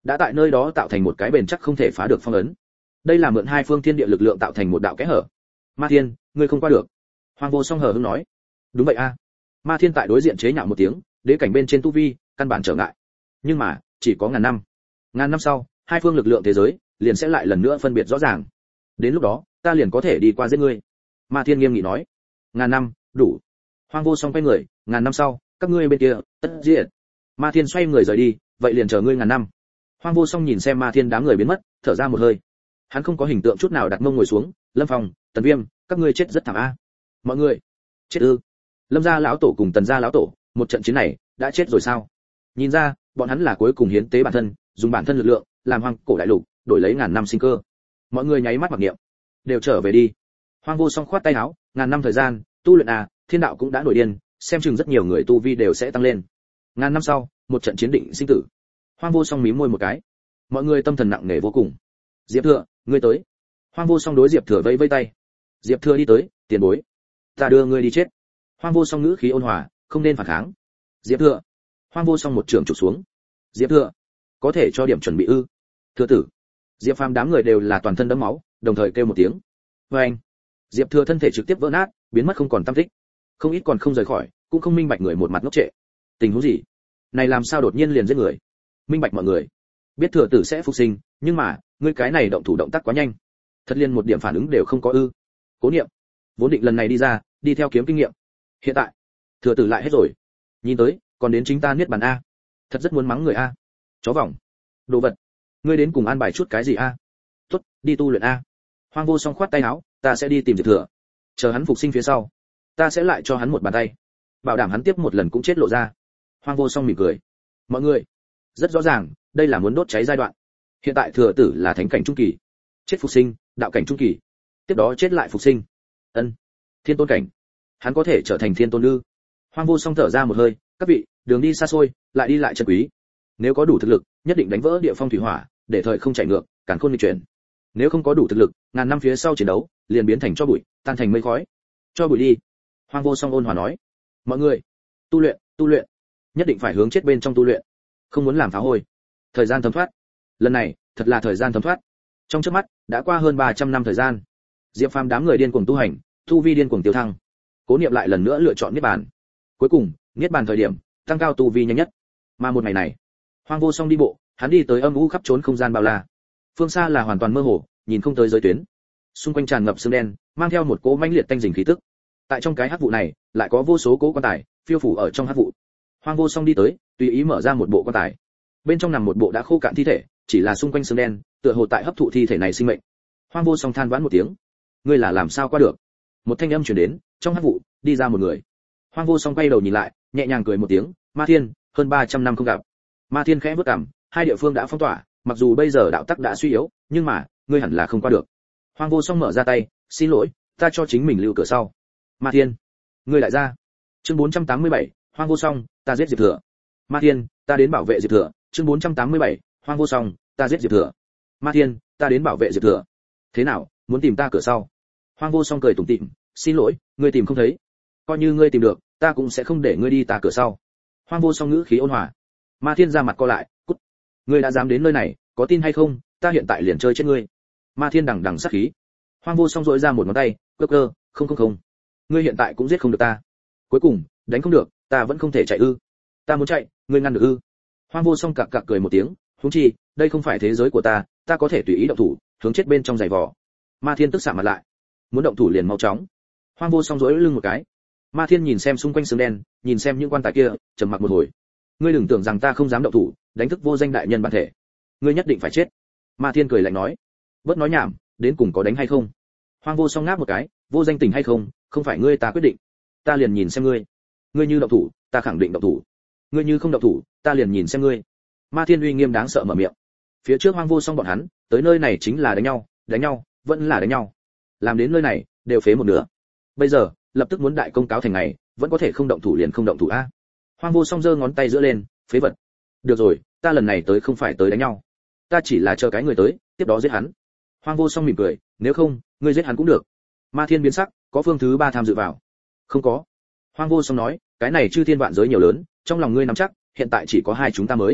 đã tại nơi đó tạo thành một cái bền chắc không thể phá được phong ấn. Đây là mượn hai phương thiên địa lực lượng tạo thành một đạo kẽ hở. Ma Thiên, ngươi không qua được. Hoàng Vô Song hờ hững nói. Đúng vậy a. Ma Thiên tại đối diện chế nhạo một tiếng, đế cảnh bên trên tu vi, căn bản trở ngại. Nhưng mà, chỉ có ngàn năm. Ngàn năm sau, hai phương lực lượng thế giới liền sẽ lại lần nữa phân biệt rõ ràng. Đến lúc đó, ta liền có thể đi qua giết ngươi. Ma Thiên nghiêm nghị nói. Ngàn năm, đủ. Hoàng Vô Song quay người, ngàn năm sau, các ngươi bên kia, tất diệt. Ma Thiên xoay người rời đi, vậy liền chờ ngươi ngàn năm. Hoàng Vô Song nhìn xem Ma Thiên đám người biến mất, thở ra một hơi. Hắn không có hình tượng chút nào đặt mông ngồi xuống, Lâm Phong, Tần Viêm, các ngươi chết rất thảm a. Mọi người, chết ư? Lâm gia lão tổ cùng Tần gia lão tổ, một trận chiến này, đã chết rồi sao? Nhìn ra, bọn hắn là cuối cùng hiến tế bản thân, dùng bản thân lực lượng, làm hoang cổ đại lục, đổi lấy ngàn năm sinh cơ. Mọi người nháy mắt mặc niệm, đều trở về đi. Hoàng Vô Song khoát tay áo, ngàn năm thời gian, tu luyện à, thiên đạo cũng đã nổi điên, xem chừng rất nhiều người tu vi đều sẽ tăng lên. Ngàn năm sau, một trận chiến định sinh tử. Hoàng Vô Song mím môi một cái. Mọi người tâm thần nặng nề vô cùng. Diệp Thừa, ngươi tới. Hoàng Vô Song đối Diệp Thừa vẫy vẫy tay. Diệp Thừa đi tới, tiền bối, ta đưa ngươi đi chết. Hoàng Vô Song ngữ khí ôn hòa, không nên phản kháng. Diệp Thừa. Hoàng Vô Song một trường chụp xuống. Diệp Thừa, có thể cho điểm chuẩn bị ư? Thừa tử. Diệp Phàm đám người đều là toàn thân đẫm máu, đồng thời kêu một tiếng. Và anh. Diệp Thừa thân thể trực tiếp vỡ nát, biến mất không còn tăm tích. Không ít còn không rời khỏi, cũng không minh bạch người một mặt ngốc trệ. Tình huống gì? Này làm sao đột nhiên liền giết người? Minh bạch mọi người. Biết Thừa tử sẽ phục sinh, nhưng mà, ngươi cái này động thủ động tác quá nhanh. Thật liên một điểm phản ứng đều không có ư? Cố Niệm, vốn định lần này đi ra, đi theo kiếm kinh nghiệm. Hiện tại, Thừa tử lại hết rồi. Nhìn tới, còn đến chính ta niết bàn a. Thật rất muốn mắng người a. Chó vòng, đồ vật, ngươi đến cùng an bài chút cái gì a? Tốt, đi tu luyện a. Hoàng Vô Song khoát tay áo, ta sẽ đi tìm Diệp Thừa. Chờ hắn phục sinh phía sau, ta sẽ lại cho hắn một bàn tay, bảo đảm hắn tiếp một lần cũng chết lộ ra. Hoàng Vô Song mỉm cười. Mọi người, rất rõ ràng, đây là muốn đốt cháy giai đoạn. Hiện tại Thừa tử là thánh cảnh trung kỳ, chết phục sinh, đạo cảnh trung kỳ, tiếp đó chết lại phục sinh. Ân, thiên tôn cảnh, hắn có thể trở thành thiên tôn ư? Hoàng Vô Song thở ra một hơi, các vị, đường đi xa xôi, lại đi lại chân quý. Nếu có đủ thực lực, nhất định đánh vỡ địa phong thủy hỏa, để thời không chạy ngược, càn khôn nghịch chuyển. Nếu không có đủ thực lực, ngàn năm phía sau chiến đấu, liền biến thành cho bụi, tan thành mây khói. Cho bụi đi. Hoàng Vô Song ôn hòa nói. Mọi người, tu luyện, tu luyện, nhất định phải hướng chết bên trong tu luyện, không muốn làm phá hôi. Thời gian thấm thoát. Lần này, thật là thời gian thấm thoát. Trong chớp mắt, đã qua hơn ba trăm năm thời gian. Diệp Phàm đám người điên cuồng tu hành, tu vi điên cuồng tiêu thăng. Cố Niệm lại lần nữa lựa chọn niết bàn. Cuối cùng, niết bàn thời điểm, tăng cao tu vi nhanh nhất. Mà một ngày này, Hoàng Vô Song đi bộ, hắn đi tới âm u khắp trốn không gian bao la. Phương xa là hoàn toàn mơ hồ, nhìn không tới giới tuyến. Xung quanh tràn ngập sương đen, mang theo một cỗ mãnh liệt tanh dình khí tức. Tại trong cái hắc vụ này, lại có vô số cỗ quan tài phiêu phủ ở trong hắc vụ. Hoàng Vô Song đi tới, tùy ý mở ra một bộ quan tài. Bên trong nằm một bộ đã khô cạn thi thể, chỉ là xung quanh sương đen, tựa hồ tại hấp thụ thi thể này sinh mệnh. Hoàng Vô Song than vãn một tiếng, ngươi là làm sao qua được? Một thanh âm truyền đến, trong hắc vụ đi ra một người. Hoàng Vô Song quay đầu nhìn lại, nhẹ nhàng cười một tiếng, Ma Thiên, hơn ba trăm năm không gặp. Ma Thiên khẽ bước cằm, hai địa phương đã phong tỏa, mặc dù bây giờ đạo tắc đã suy yếu, nhưng mà, ngươi hẳn là không qua được. Hoàng Vô Song mở ra tay, xin lỗi, ta cho chính mình lưu cửa sau. Ma Thiên, ngươi lại ra. Chương bốn trăm tám mươi bảy, Hoàng Vô Song, ta giết Diệp Thừa. Ma Thiên, ta đến bảo vệ Diệp Thừa. Chương bốn trăm tám mươi bảy, Hoàng Vô Song, ta giết Diệp Thừa. Ma Thiên, ta đến bảo vệ Diệp Thừa. Thế nào, muốn tìm ta cửa sau? Hoàng Vô Song cười tủm tỉm, xin lỗi, ngươi tìm không thấy. Coi như ngươi tìm được, ta cũng sẽ không để ngươi đi ta cửa sau. Hoàng Vô Song ngữ khí ôn hòa. Ma Thiên ra mặt co lại, cút. Ngươi đã dám đến nơi này, có tin hay không, ta hiện tại liền chơi chết ngươi. Ma Thiên đằng đằng sát khí. Hoàng Vô Song dội ra một ngón tay, cơ cơ, không không không. Ngươi hiện tại cũng giết không được ta. Cuối cùng, đánh không được, ta vẫn không thể chạy ư? Ta muốn chạy, ngươi ngăn được ư? Hoàng Vô Song cặc cặc cười một tiếng, huống chi, đây không phải thế giới của ta, ta có thể tùy ý động thủ, hướng chết bên trong giày vò. Ma Thiên tức sạm mặt lại, muốn động thủ liền mau chóng. Hoàng Vô Song duỗi lưng một cái. Ma Thiên nhìn xem xung quanh sương đen, nhìn xem những quan tài kia, trầm mặc một hồi. Ngươi đừng tưởng rằng ta không dám động thủ, đánh thức vô danh đại nhân bản thể, ngươi nhất định phải chết. Ma Thiên cười lạnh nói, bớt nói nhảm, đến cùng có đánh hay không? Hoàng Vô Song ngáp một cái, vô danh tình hay không, không phải ngươi ta quyết định, ta liền nhìn xem ngươi. Ngươi như động thủ, ta khẳng định động thủ. Ngươi như không động thủ, ta liền nhìn xem ngươi. Ma Thiên uy nghiêm đáng sợ mở miệng. Phía trước Hoàng Vô Song bọn hắn, tới nơi này chính là đánh nhau, đánh nhau, vẫn là đánh nhau. Làm đến nơi này, đều phế một nửa. Bây giờ, lập tức muốn đại công cáo thành ngày, vẫn có thể không động thủ liền không động thủ a. Hoàng Vô Song giơ ngón tay giữa lên, phế vật. Được rồi, ta lần này tới không phải tới đánh nhau, ta chỉ là chờ cái người tới, tiếp đó giết hắn. Hoàng Vô Song mỉm cười, nếu không, ngươi giết hắn cũng được. Ma Thiên biến sắc, có phương thứ ba tham dự vào? Không có. Hoàng Vô Song nói, cái này chư thiên vạn giới nhiều lớn, trong lòng ngươi nắm chắc, hiện tại chỉ có hai chúng ta mới.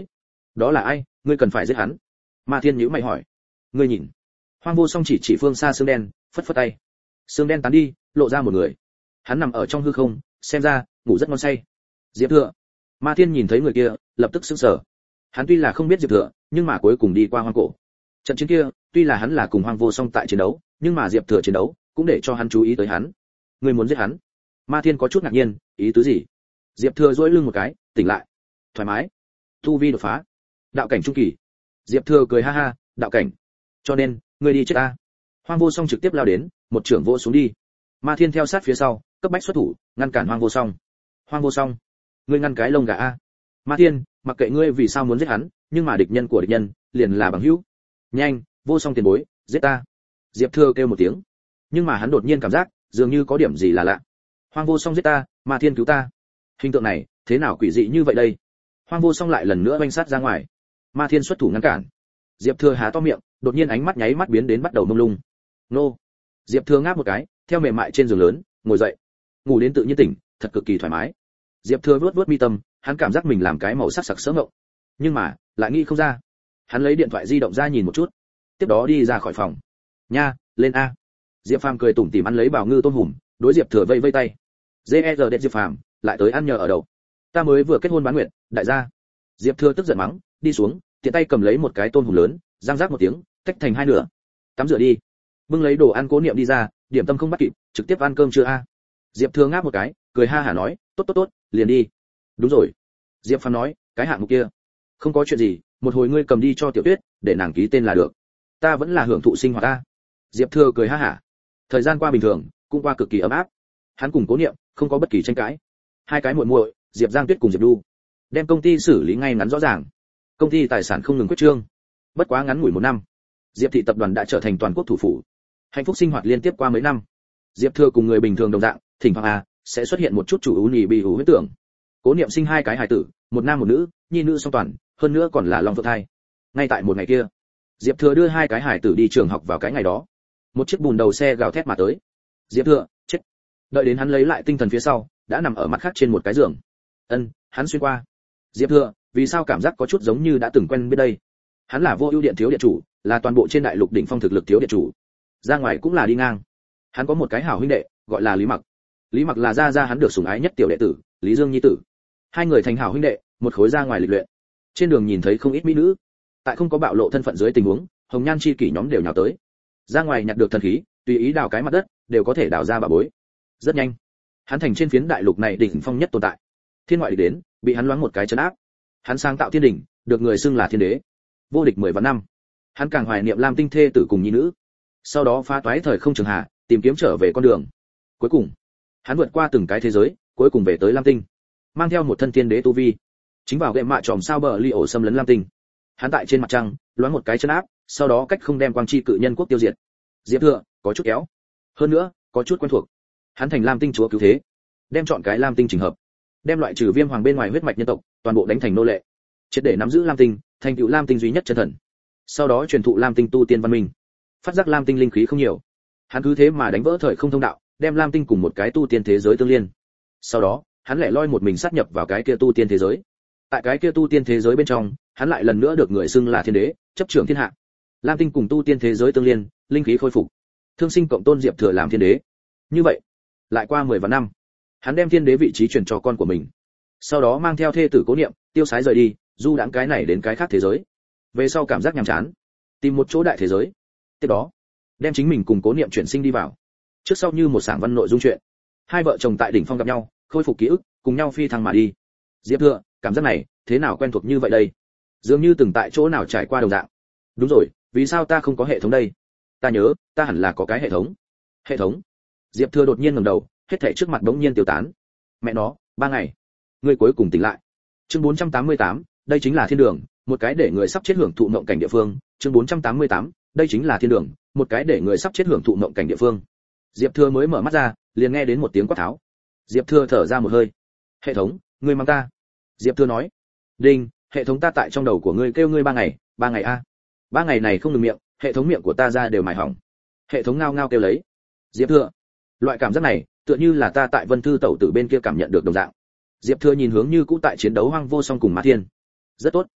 Đó là ai, ngươi cần phải giết hắn. Ma Thiên nhíu mày hỏi. Ngươi nhìn. Hoang Vô Song chỉ chỉ phương xa xương đen, phất phất tay. Xương đen tán đi, lộ ra một người. Hắn nằm ở trong hư không, xem ra ngủ rất ngon say. Diệp Thừa. Ma Thiên nhìn thấy người kia, lập tức sững sờ. Hắn tuy là không biết Diệp Thừa, nhưng mà cuối cùng đi qua hoang cổ. Trận chiến kia, tuy là hắn là cùng Hoang Vô Song tại chiến đấu, nhưng mà Diệp Thừa chiến đấu cũng để cho hắn chú ý tới hắn. Ngươi muốn giết hắn? Ma Thiên có chút ngạc nhiên, ý tứ gì? Diệp Thừa duỗi lưng một cái, tỉnh lại. Thoải mái. Tu vi đột phá. Đạo cảnh trung kỳ. Diệp Thừa cười ha ha, đạo cảnh. Cho nên, ngươi đi chết ta. Hoang Vô Song trực tiếp lao đến, một trưởng vỗ xuống đi. Ma Thiên theo sát phía sau, cấp bách xuất thủ, ngăn cản Hoang Vô Song. Hoang Vô Song, ngươi ngăn cái lông gà a. Ma Thiên, mặc kệ ngươi vì sao muốn giết hắn, nhưng mà địch nhân của địch nhân liền là bằng hữu. Nhanh, Vô Song tiền bối, giết ta. Diệp Thừa kêu một tiếng, nhưng mà hắn đột nhiên cảm giác dường như có điểm gì là lạ. Hoang Vô Song giết ta, Ma Thiên cứu ta. Hình tượng này, thế nào quỷ dị như vậy đây? Hoang Vô Song lại lần nữa oanh sát ra ngoài. Ma Thiên xuất thủ ngăn cản. Diệp Thừa há to miệng, đột nhiên ánh mắt nháy mắt biến đến bắt đầu mông lung. Nô. Diệp Thừa ngáp một cái, theo mềm mại trên giường lớn, ngồi dậy. Ngủ đến tự nhiên tỉnh, thật cực kỳ thoải mái. Diệp Thừa vuốt vuốt mi tâm, hắn cảm giác mình làm cái màu sắc sặc sỡ ngộng. Nhưng mà, lại nghĩ không ra. Hắn lấy điện thoại di động ra nhìn một chút, tiếp đó đi ra khỏi phòng. Nha, lên a. Diệp Phàm cười tủm tỉm ăn lấy bào ngư tôm hùm, đối Diệp Thừa vây vây tay. dê e rờ đệt Diệp Phàm, lại tới ăn nhờ ở đậu. Ta mới vừa kết hôn bán nguyệt, đại gia. Diệp Thừa tức giận mắng, đi xuống, tiện tay cầm lấy một cái tôm hùm lớn, răng rác một tiếng, tách thành hai nửa. Tắm rửa đi. Bưng lấy đồ ăn Cố Niệm đi ra, điểm tâm không bắt kịp, trực tiếp ăn cơm chưa a. Diệp Thừa ngáp một cái, cười ha hả nói, tốt tốt tốt, liền đi. Đúng rồi. Diệp Phàm nói, cái hạng mục kia, không có chuyện gì, một hồi ngươi cầm đi cho Tiểu Tuyết, để nàng ký tên là được. Ta vẫn là hưởng thụ sinh hoạt ta. Diệp Thừa cười ha hả. Thời gian qua bình thường, cũng qua cực kỳ ấm áp. Hắn cùng Cố Niệm không có bất kỳ tranh cãi. Hai cái muội muội, Diệp Giang Tuyết cùng Diệp Du, đem công ty xử lý ngay ngắn rõ ràng. Công ty tài sản không ngừng quyết trương. Bất quá ngắn ngủi một năm, Diệp thị tập đoàn đã trở thành toàn quốc thủ phủ. Hạnh phúc sinh hoạt liên tiếp qua mấy năm. Diệp Thừa cùng người bình thường đồng dạng, thỉnh thoảng à sẽ xuất hiện một chút chủ ú nhì bị ủ huyết tưởng. Cố Niệm sinh hai cái hài tử, một nam một nữ, nhi nữ song toàn, hơn nữa còn là long phượng thai. Ngay tại một ngày kia, Diệp Thừa đưa hai cái hài tử đi trường học vào cái ngày đó. Một chiếc bùn đầu xe gào thét mà tới. Diệp Thừa, chết. Đợi đến hắn lấy lại tinh thần phía sau, đã nằm ở mặt khác trên một cái giường. Ân, hắn xuyên qua. Diệp Thừa, vì sao cảm giác có chút giống như đã từng quen biết đây? Hắn là Vô Ưu Điện thiếu điện chủ, là toàn bộ trên đại lục đỉnh phong thực lực thiếu điện chủ. Ra ngoài cũng là đi ngang. Hắn có một cái hảo huynh đệ, gọi là Lý Mặc. Lý Mặc là gia gia hắn được sủng ái nhất tiểu đệ tử, Lý Dương nhi tử. Hai người thành hảo huynh đệ, một khối ra ngoài lịch luyện. Trên đường nhìn thấy không ít mỹ nữ. Tại không có bạo lộ thân phận dưới tình huống, hồng nhan chi kỷ nhóm đều nhào tới. Ra ngoài nhặt được thần khí, tùy ý đào cái mặt đất, đều có thể đào ra bà bối. Rất nhanh, hắn thành trên phiến đại lục này đỉnh phong nhất tồn tại. Thiên ngoại địch đến, bị hắn loáng một cái trấn áp. Hắn sáng tạo thiên đỉnh, được người xưng là thiên đế. Vô địch mười vạn năm. Hắn càng hoài niệm Lam Tinh thê tử cùng nhi nữ. Sau đó phá toái thời không trường hạ, tìm kiếm trở về con đường. Cuối cùng, hắn vượt qua từng cái thế giới, cuối cùng về tới Lam Tinh, mang theo một thân thiên đế tu vi. Chính vào gệm mạ tròm sao bờ li ổ xâm lấn Lam Tinh. Hắn tại trên mặt trăng, loáng một cái chân áp, sau đó cách không đem quang chi cự nhân quốc tiêu diệt. Diệp Thừa có chút kéo, hơn nữa có chút quen thuộc. Hắn thành Lam Tinh chúa cứu thế, đem chọn cái Lam Tinh chỉnh hợp, đem loại trừ viêm hoàng bên ngoài huyết mạch nhân tộc toàn bộ đánh thành nô lệ, triệt để nắm giữ Lam Tinh, thành tựu Lam Tinh duy nhất chân thần. Sau đó truyền thụ Lam Tinh tu tiên văn minh, phát giác Lam Tinh linh khí không nhiều, hắn cứ thế mà đánh vỡ thời không thông đạo, đem Lam Tinh cùng một cái tu tiên thế giới tương liên. Sau đó hắn lẻ loi một mình sát nhập vào cái kia tu tiên thế giới. Tại cái kia tu tiên thế giới bên trong, hắn lại lần nữa được người xưng là thiên đế, chấp trưởng thiên hạ. Lam Tinh cùng tu tiên thế giới tương liên, linh khí khôi phục, thương sinh cộng tôn Diệp Thừa làm thiên đế. Như vậy, lại qua mười vạn năm, hắn đem thiên đế vị trí chuyển cho con của mình. Sau đó mang theo thê tử Cố Niệm, tiêu sái rời đi, du đãng cái này đến cái khác thế giới. Về sau cảm giác nhàm chán, tìm một chỗ đại thế giới. Tiếp đó, đem chính mình cùng Cố Niệm chuyển sinh đi vào. Trước sau như một sảng văn nội dung chuyện. Hai vợ chồng tại đỉnh phong gặp nhau, khôi phục ký ức, cùng nhau phi thăng mà đi. Diệp Thừa, cảm giác này, thế nào quen thuộc như vậy đây? Dường như từng tại chỗ nào trải qua đồng dạng. Đúng rồi, vì sao ta không có hệ thống đây? Ta nhớ, ta hẳn là có cái hệ thống. Hệ thống? Diệp Thừa đột nhiên ngẩng đầu, hết thảy trước mặt bỗng nhiên tiêu tán. Mẹ nó, ba ngày, ngươi cuối cùng tỉnh lại. Chương bốn trăm tám mươi tám, đây chính là thiên đường, một cái để người sắp chết hưởng thụ mộng cảnh địa phương. Chương bốn trăm tám mươi tám, đây chính là thiên đường, một cái để người sắp chết hưởng thụ mộng cảnh địa phương. Diệp Thừa mới mở mắt ra, liền nghe đến một tiếng quát tháo. Diệp Thừa thở ra một hơi. Hệ thống, ngươi mang ta. Diệp Thừa nói. Đinh, hệ thống ta tại trong đầu của ngươi kêu ngươi ba ngày, ba ngày a. Ba ngày này không ngừng miệng, hệ thống miệng của ta ra đều mài hỏng. Hệ thống ngao ngao kêu lấy. Diệp Thừa, loại cảm giác này, tựa như là ta tại Vân Thư tẩu tử bên kia cảm nhận được đồng dạng. Diệp Thừa nhìn hướng như cũ tại chiến đấu Hoang Vô Song cùng Ma Thiên. Rất tốt.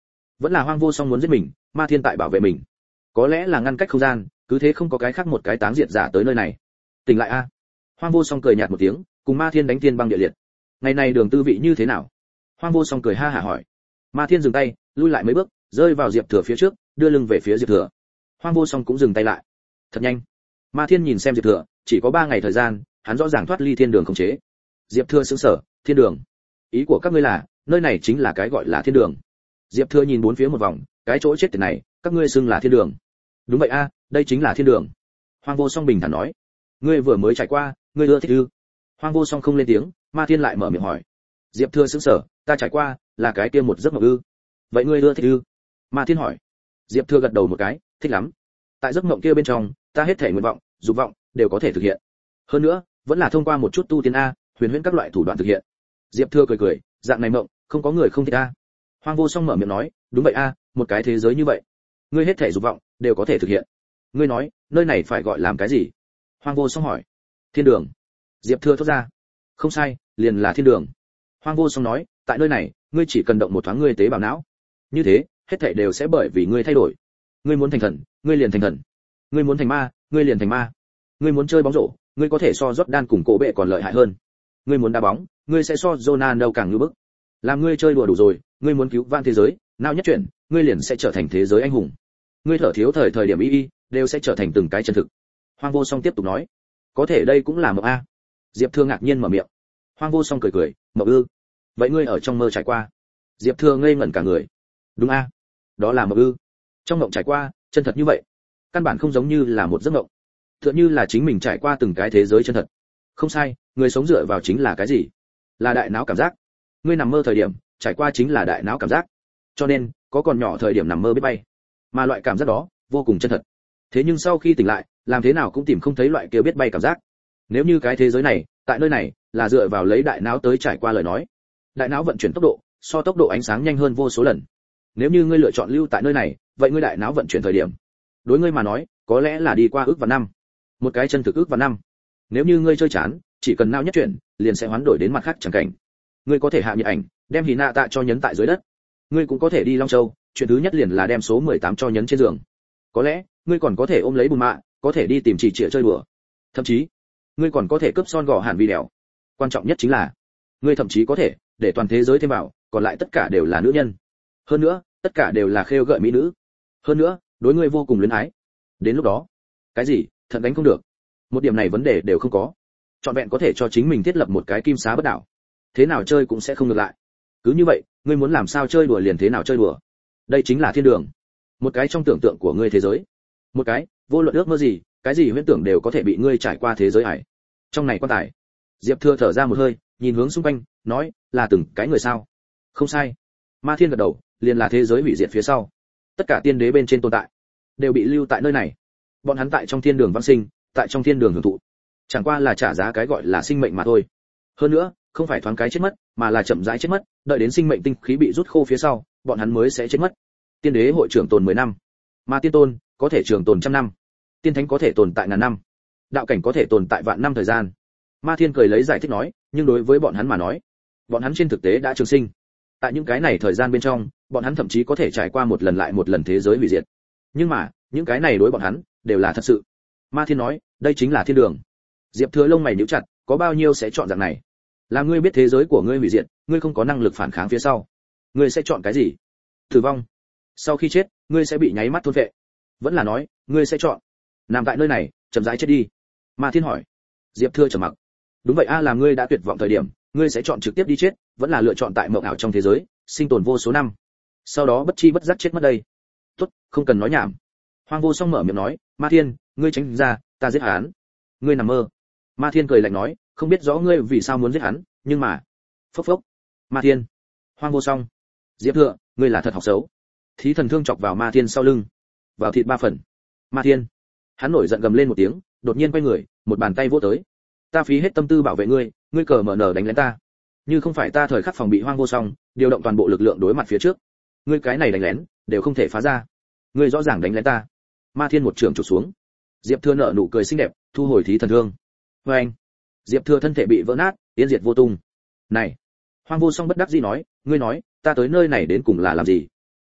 Vẫn là Hoang Vô Song muốn giết mình, Ma Thiên tại bảo vệ mình. Có lẽ là ngăn cách không gian, cứ thế không có cái khác một cái táng diệt giả tới nơi này. Tỉnh lại a. Hoang Vô Song cười nhạt một tiếng, cùng Ma Thiên đánh thiên băng địa liệt. Ngày này đường tư vị như thế nào? Hoang Vô Song cười ha hả hỏi. Ma Thiên dừng tay, lui lại mấy bước, rơi vào Diệp Thừa phía trước, đưa lưng về phía Diệp Thừa. Hoang Vô Song cũng dừng tay lại. Thật nhanh. Ma Thiên nhìn xem Diệp Thừa, chỉ có ba ngày thời gian, hắn rõ ràng thoát ly thiên đường khống chế. Diệp Thừa sững sờ, thiên đường? Ý của các ngươi là, nơi này chính là cái gọi là thiên đường? Diệp Thừa nhìn bốn phía một vòng, cái chỗ chết tiệt này, các ngươi xưng là thiên đường? Đúng vậy a, đây chính là thiên đường. Hoang Vô Song bình thản nói. Ngươi vừa mới trải qua, ngươi ưa thích ư? Hoang Vô Song không lên tiếng, Ma Thiên lại mở miệng hỏi. Diệp Thừa sững sờ, ta trải qua, là cái kia một giấc mộng ư? Vậy ngươi ưa thích ư? Ma Thiên hỏi. Diệp Thừa gật đầu một cái, thích lắm. Tại giấc mộng kia bên trong, ta hết thể nguyện vọng, dục vọng đều có thể thực hiện. Hơn nữa, vẫn là thông qua một chút tu tiên a, huyền huyễn các loại thủ đoạn thực hiện. Diệp Thừa cười cười, dạng này mộng, không có người không thích a. Hoang Vô Song mở miệng nói, đúng vậy a, một cái thế giới như vậy, ngươi hết thể dục vọng đều có thể thực hiện. Ngươi nói, nơi này phải gọi làm cái gì? Hoang Vô Song hỏi. Thiên đường. Diệp Thừa thốt ra. Không sai, liền là thiên đường. Hoang Vô Song nói, tại nơi này, ngươi chỉ cần động một thoáng ngươi tế bào não, như thế, hết thảy đều sẽ bởi vì ngươi thay đổi. Ngươi muốn thành thần, ngươi liền thành thần. Ngươi muốn thành ma, ngươi liền thành ma. Ngươi muốn chơi bóng rổ, ngươi có thể so Jordan cùng cổ bệ còn lợi hại hơn. Ngươi muốn đá bóng, ngươi sẽ so Ronaldo càng nhu bức. Làm ngươi chơi đùa đủ rồi, ngươi muốn cứu vãn thế giới, nào nhất chuyển, ngươi liền sẽ trở thành thế giới anh hùng. Ngươi thở thiếu thời thời điểm y y, đều sẽ trở thành từng cái chân thực. Hoang Vô Song tiếp tục nói, có thể đây cũng là mộng a. Diệp Thương ngạc nhiên mở miệng. Hoang Vô Song cười cười, mộng ư? Vậy ngươi ở trong mơ trải qua? Diệp Thương ngây ngẩn cả người. Đúng a, đó là mộng ư? Trong mộng trải qua, chân thật như vậy, căn bản không giống như là một giấc mộng, tựa như là chính mình trải qua từng cái thế giới chân thật. Không sai, người sống dựa vào chính là cái gì? Là đại não cảm giác. Ngươi nằm mơ thời điểm, trải qua chính là đại não cảm giác. Cho nên, có còn nhỏ thời điểm nằm mơ biết bay, mà loại cảm giác đó vô cùng chân thật. Thế nhưng sau khi tỉnh lại, làm thế nào cũng tìm không thấy loại kia biết bay cảm giác. Nếu như cái thế giới này, tại nơi này, là dựa vào lấy đại não tới trải qua lời nói, đại não vận chuyển tốc độ so tốc độ ánh sáng nhanh hơn vô số lần. Nếu như ngươi lựa chọn lưu tại nơi này, vậy ngươi đại não vận chuyển thời điểm, đối ngươi mà nói, có lẽ là đi qua ước và năm, một cái chân thực ước và năm. Nếu như ngươi chơi chán, chỉ cần não nhất chuyển, liền sẽ hoán đổi đến mặt khác chẳng cảnh. Ngươi có thể hạ nhiệt ảnh, đem hì nạ tạ cho nhấn tại dưới đất. Ngươi cũng có thể đi Long Châu, chuyện thứ nhất liền là đem số mười tám cho nhấn trên giường. Có lẽ, ngươi còn có thể ôm lấy bùn mạ, có thể đi tìm chỉ trịa chơi đùa. Thậm chí, ngươi còn có thể cướp son gò hàn vi đèo. Quan trọng nhất chính là, ngươi thậm chí có thể để toàn thế giới thêm vào, còn lại tất cả đều là nữ nhân. Hơn nữa, tất cả đều là khêu gợi mỹ nữ. Hơn nữa, đối ngươi vô cùng luyến ái. Đến lúc đó, cái gì, thận đánh không được. Một điểm này vấn đề đều không có. Trọn vẹn có thể cho chính mình thiết lập một cái kim xá bất đảo. Thế nào chơi cũng sẽ không ngược lại. Cứ như vậy, ngươi muốn làm sao chơi đùa liền thế nào chơi đùa. Đây chính là thiên đường. Một cái trong tưởng tượng của ngươi thế giới. Một cái, vô luận ước mơ gì, cái gì huyễn tưởng đều có thể bị ngươi trải qua thế giới hải. Trong này quan tài. Diệp Thừa thở ra một hơi, nhìn hướng xung quanh, nói, là từng cái người sao? Không sai. Ma Thiên gật đầu, liền là thế giới hủy diệt phía sau. Tất cả tiên đế bên trên tồn tại, đều bị lưu tại nơi này. Bọn hắn tại trong thiên đường vãng sinh, tại trong thiên đường hưởng thụ. Chẳng qua là trả giá cái gọi là sinh mệnh mà thôi. Hơn nữa, không phải thoáng cái chết mất, mà là chậm rãi chết mất, đợi đến sinh mệnh tinh khí bị rút khô phía sau, bọn hắn mới sẽ chết mất. Tiên đế hội trưởng tồn mười năm, mà tiên tôn có thể trường tồn trăm năm, tiên thánh có thể tồn tại ngàn năm, đạo cảnh có thể tồn tại vạn năm thời gian. Ma Thiên cười lấy giải thích nói, nhưng đối với bọn hắn mà nói, bọn hắn trên thực tế đã trường sinh. Tại những cái này thời gian bên trong, bọn hắn thậm chí có thể trải qua một lần lại một lần thế giới hủy diệt. Nhưng mà, những cái này đối bọn hắn đều là thật sự. Ma Thiên nói, đây chính là thiên đường. Diệp Thừa lông mày nhíu chặt, có bao nhiêu sẽ chọn dạng này? Là ngươi biết thế giới của ngươi hủy diệt, ngươi không có năng lực phản kháng phía sau, ngươi sẽ chọn cái gì? Tử vong. Sau khi chết, ngươi sẽ bị nháy mắt thôn phệ. Vẫn là nói, ngươi sẽ chọn nằm tại nơi này, chậm rãi chết đi. Ma Thiên hỏi. Diệp Thừa trầm mặc. Đúng vậy a, à, làm ngươi đã tuyệt vọng thời điểm, ngươi sẽ chọn trực tiếp đi chết, vẫn là lựa chọn tại mộng ảo trong thế giới, sinh tồn vô số năm. Sau đó bất chi bất giác chết mất đây. Tốt, không cần nói nhảm. Hoang Vô Song mở miệng nói, Ma Thiên, ngươi tránh ra, ta giết hắn. Ngươi nằm mơ. Ma Thiên cười lạnh nói, không biết rõ ngươi vì sao muốn giết hắn, nhưng mà, phốc phốc. Ma Thiên. Hoang Vô Song. Diệp Thừa, ngươi là thật học xấu. Thí Thần Thương chọc vào Ma Thiên sau lưng, vào thịt ba phần. Ma Thiên. Hắn nổi giận gầm lên một tiếng, đột nhiên quay người, một bàn tay vỗ tới. Ta phí hết tâm tư bảo vệ ngươi, ngươi cờ mở nở đánh lén ta. Như không phải ta thời khắc phòng bị Hoang Vô Song, điều động toàn bộ lực lượng đối mặt phía trước, ngươi cái này đánh lén đều không thể phá ra. Ngươi rõ ràng đánh lén ta. Ma Thiên một trường chụp xuống. Diệp Thừa nở nụ cười xinh đẹp, thu hồi Thí Thần Thương. Với anh, Diệp Thừa thân thể bị vỡ nát, tiến diệt vô tung. Này, Hoang Vô Song bất đắc dĩ nói, ngươi nói, ta tới nơi này đến cùng là làm gì?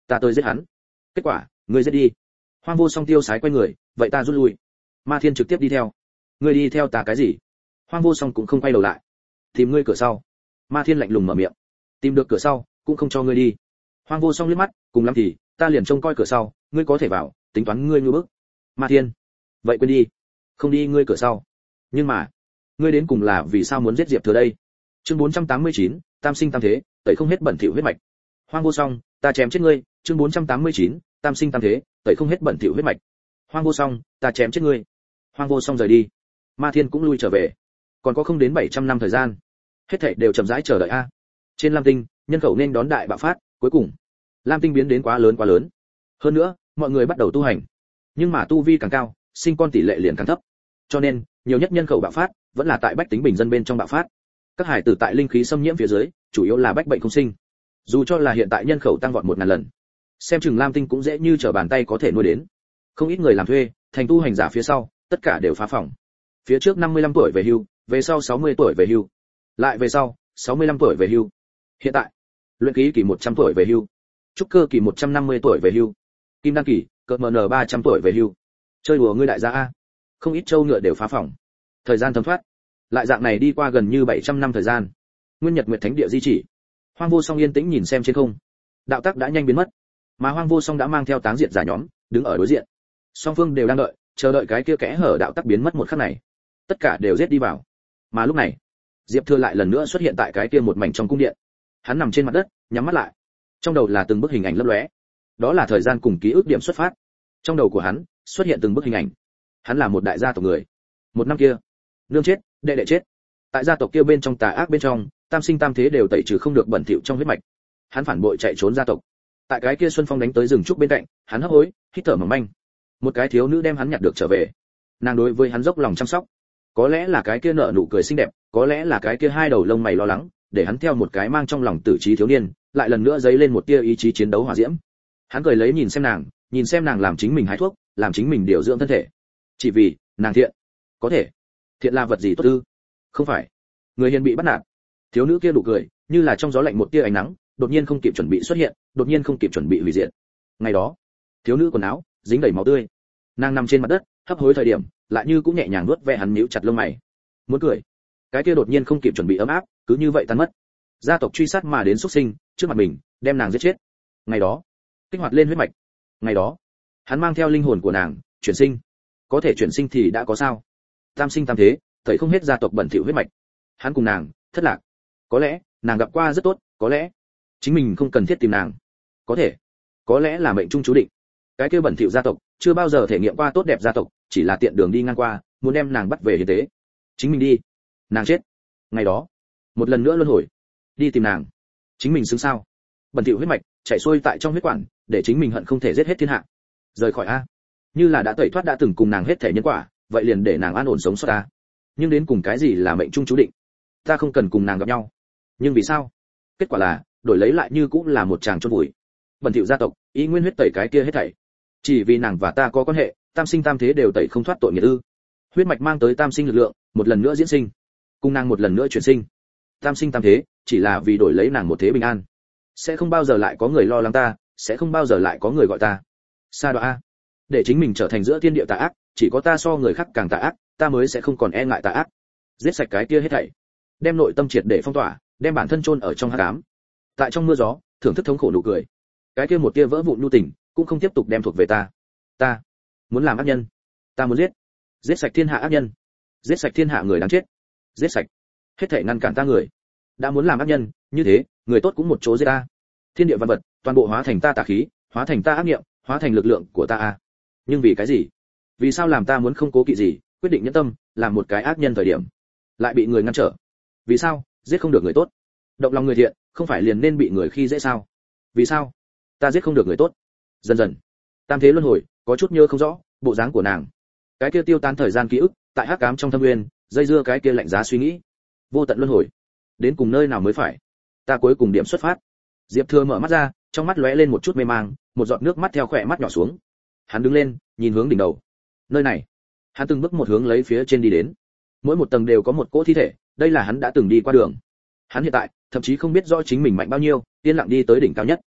ta tới giết hắn. Kết quả, ngươi giết đi. Hoang Vô Song tiêu sái quay người, vậy ta rút lui. Ma Thiên trực tiếp đi theo. Ngươi đi theo ta cái gì? Hoang Vô Song cũng không quay đầu lại. Tìm ngươi cửa sau. Ma Thiên lạnh lùng mở miệng. Tìm được cửa sau, cũng không cho ngươi đi. Hoang Vô Song liếc mắt, cùng lắm thì ta liền trông coi cửa sau, ngươi có thể vào, tính toán ngươi ngu bức. Ma Thiên, vậy quên đi, không đi ngươi cửa sau. Nhưng mà, ngươi đến cùng là vì sao muốn giết Diệp Thừa đây? Chương bốn trăm tám mươi chín, tam sinh tam thế, tẩy không hết bẩn thỉu huyết mạch. Hoang Vô Song, ta chém chết ngươi. Chương bốn trăm tám mươi chín, tam sinh tam thế, tẩy không hết bẩn thỉu huyết mạch. Hoang Vô Song, ta chém chết ngươi. Hoang Vô Song rời đi. Ma Thiên cũng lui trở về. Còn có không đến bảy trăm năm thời gian, hết thảy đều chậm rãi chờ đợi a. Trên Lam Tinh, nhân khẩu nên đón đại bạo phát, cuối cùng, Lam Tinh biến đến quá lớn quá lớn. Hơn nữa, mọi người bắt đầu tu hành. Nhưng mà tu vi càng cao, sinh con tỷ lệ liền càng thấp. Cho nên, nhiều nhất nhân khẩu bạo phát, vẫn là tại bách tính bình dân bên trong bạo phát. Các hải tử tại linh khí xâm nhiễm phía dưới, chủ yếu là bách bệnh không sinh. Dù cho là hiện tại nhân khẩu tăng vọt một ngàn lần, xem chừng Lam Tinh cũng dễ như trở bàn tay có thể nuôi đến. Không ít người làm thuê, thành tu hành giả phía sau, tất cả đều phá phòng. Phía trước năm mươi lăm tuổi về hưu, về sau sáu mươi tuổi về hưu, lại về sau sáu mươi lăm tuổi về hưu. Hiện tại, luyện khí kỳ một trăm tuổi về hưu, trúc cơ kỳ một trăm năm mươi tuổi về hưu, kim đan kỳ, cỡ mờ nờ ba trăm tuổi về hưu. Chơi đùa ngươi đại gia a. Không ít châu ngựa đều phá phòng. Thời gian thấm thoát, lại dạng này đi qua gần như bảy trăm năm thời gian. Nguyên Nhật Nguyệt Thánh Địa di chỉ. Hoang Vô Song yên tĩnh nhìn xem trên không. Đạo tắc đã nhanh biến mất, mà Hoang Vô Song đã mang theo táng diệt giả nhóm, đứng ở đối diện. Song phương đều đang đợi, chờ đợi cái kia kẽ hở đạo tắc biến mất một khắc này. Tất cả đều giết đi vào. Mà lúc này, Diệp Thừa lại lần nữa xuất hiện tại cái kia một mảnh trong cung điện. Hắn nằm trên mặt đất, nhắm mắt lại. Trong đầu là từng bức hình ảnh lấp lóe. Đó là thời gian cùng ký ức điểm xuất phát. Trong đầu của hắn xuất hiện từng bức hình ảnh. Hắn là một đại gia tộc người. Một năm kia, nương chết, đệ đệ chết. Tại gia tộc kia bên trong tà ác bên trong, tam sinh tam thế đều tẩy trừ không được bẩn thỉu trong huyết mạch. Hắn phản bội chạy trốn gia tộc. Tại cái kia Xuân Phong đánh tới rừng trúc bên cạnh, hắn hấp hối, hít thở mỏng manh. Một cái thiếu nữ đem hắn nhặt được trở về. Nàng đối với hắn dốc lòng chăm sóc. Có lẽ là cái kia nở nụ cười xinh đẹp, có lẽ là cái kia hai đầu lông mày lo lắng, để hắn theo một cái mang trong lòng tử trí thiếu niên, lại lần nữa dấy lên một tia ý chí chiến đấu hỏa diễm. Hắn cười lấy nhìn xem nàng, nhìn xem nàng làm chính mình hái thuốc, làm chính mình điều dưỡng thân thể. Chỉ vì, nàng thiện. Có thể. Thiện là vật gì tốt ư? Không phải. Người hiền bị bắt nạt. Thiếu nữ kia nụ cười, như là trong gió lạnh một tia ánh nắng, đột nhiên không kịp chuẩn bị xuất hiện, đột nhiên không kịp chuẩn bị hủy diệt. Ngày đó, thiếu nữ quần áo dính đầy máu tươi. Nàng nằm trên mặt đất, hấp hối thời điểm, lại như cũng nhẹ nhàng nuốt ve hắn nhíu chặt lông mày. Muốn cười. Cái kia đột nhiên không kịp chuẩn bị ấm áp, cứ như vậy tan mất. Gia tộc truy sát mà đến xuất sinh, trước mặt mình, đem nàng giết chết. Ngày đó, kích hoạt lên huyết mạch. Ngày đó, hắn mang theo linh hồn của nàng, chuyển sinh. Có thể chuyển sinh thì đã có sao? Tam sinh tam thế, tẩy không hết gia tộc bẩn thỉu huyết mạch. Hắn cùng nàng, thất lạc. Có lẽ, nàng gặp qua rất tốt, có lẽ, chính mình không cần thiết tìm nàng. Có thể, có lẽ là mệnh trung chú định. Cái kia bẩn thỉu gia tộc, chưa bao giờ thể nghiệm qua tốt đẹp gia tộc, chỉ là tiện đường đi ngang qua, muốn đem nàng bắt về hiến tế. Chính mình đi, nàng chết. Ngày đó, một lần nữa luân hồi, đi tìm nàng. Chính mình xứng sao? Bẩn thỉu huyết mạch chảy xuôi tại trong huyết quản, để chính mình hận không thể giết hết thiên hạ. Rời khỏi a, như là đã tẩy thoát đã từng cùng nàng hết thể nhân quả, vậy liền để nàng an ổn sống sót ta. Nhưng đến cùng cái gì là mệnh trung chú định? Ta không cần cùng nàng gặp nhau. Nhưng vì sao? Kết quả là, đổi lấy lại như cũng là một chàng chôn vùi. Bẩn thỉu gia tộc, ý nguyên huyết tẩy cái kia hết thảy. Chỉ vì nàng và ta có quan hệ, tam sinh tam thế đều tẩy không thoát tội nghiệp ư? Huyết mạch mang tới tam sinh lực lượng, một lần nữa diễn sinh, cùng nàng một lần nữa chuyển sinh. Tam sinh tam thế, chỉ là vì đổi lấy nàng một thế bình an. Sẽ không bao giờ lại có người lo lắng ta, sẽ không bao giờ lại có người gọi ta sa đoạ a. Để chính mình trở thành giữa thiên địa tà ác, chỉ có ta so người khác càng tà ác, ta mới sẽ không còn e ngại tà ác. Giết sạch cái kia hết thảy, đem nội tâm triệt để phong tỏa, đem bản thân chôn ở trong hắc ám. Tại trong mưa gió, thưởng thức thống khổ nụ cười. Cái kia một tia vỡ vụn nhu tình, cũng không tiếp tục đem thuộc về ta. Ta muốn làm ác nhân, ta muốn giết, giết sạch thiên hạ ác nhân, giết sạch thiên hạ người đáng chết, giết sạch hết thảy ngăn cản ta người. Đã muốn làm ác nhân, như thế, người tốt cũng một chỗ giết ta. Thiên địa văn vật, toàn bộ hóa thành ta tà khí, hóa thành ta ác niệm, hóa thành lực lượng của ta a. Nhưng vì cái gì? Vì sao làm ta muốn không cố kỵ gì, quyết định nhẫn tâm, làm một cái ác nhân thời điểm, lại bị người ngăn trở? Vì sao? Giết không được người tốt. Động lòng người thiện, không phải liền nên bị người khi dễ sao? Vì sao? Ta giết không được người tốt. Dần dần, tam thế luân hồi, có chút nhớ không rõ, bộ dáng của nàng. Cái kia tiêu tan thời gian ký ức, tại hắc ám trong thâm nguyên, dây dưa cái kia lạnh giá suy nghĩ. Vô tận luân hồi, đến cùng nơi nào mới phải? Ta cuối cùng điểm xuất phát. Diệp Thừa mở mắt ra, trong mắt lóe lên một chút mê mang, một giọt nước mắt theo khỏe mắt nhỏ xuống. Hắn đứng lên, nhìn hướng đỉnh đầu. Nơi này, hắn từng bước một hướng lấy phía trên đi đến. Mỗi một tầng đều có một cỗ thi thể, đây là hắn đã từng đi qua đường. Hắn hiện tại, thậm chí không biết rõ chính mình mạnh bao nhiêu, yên lặng đi tới đỉnh cao nhất.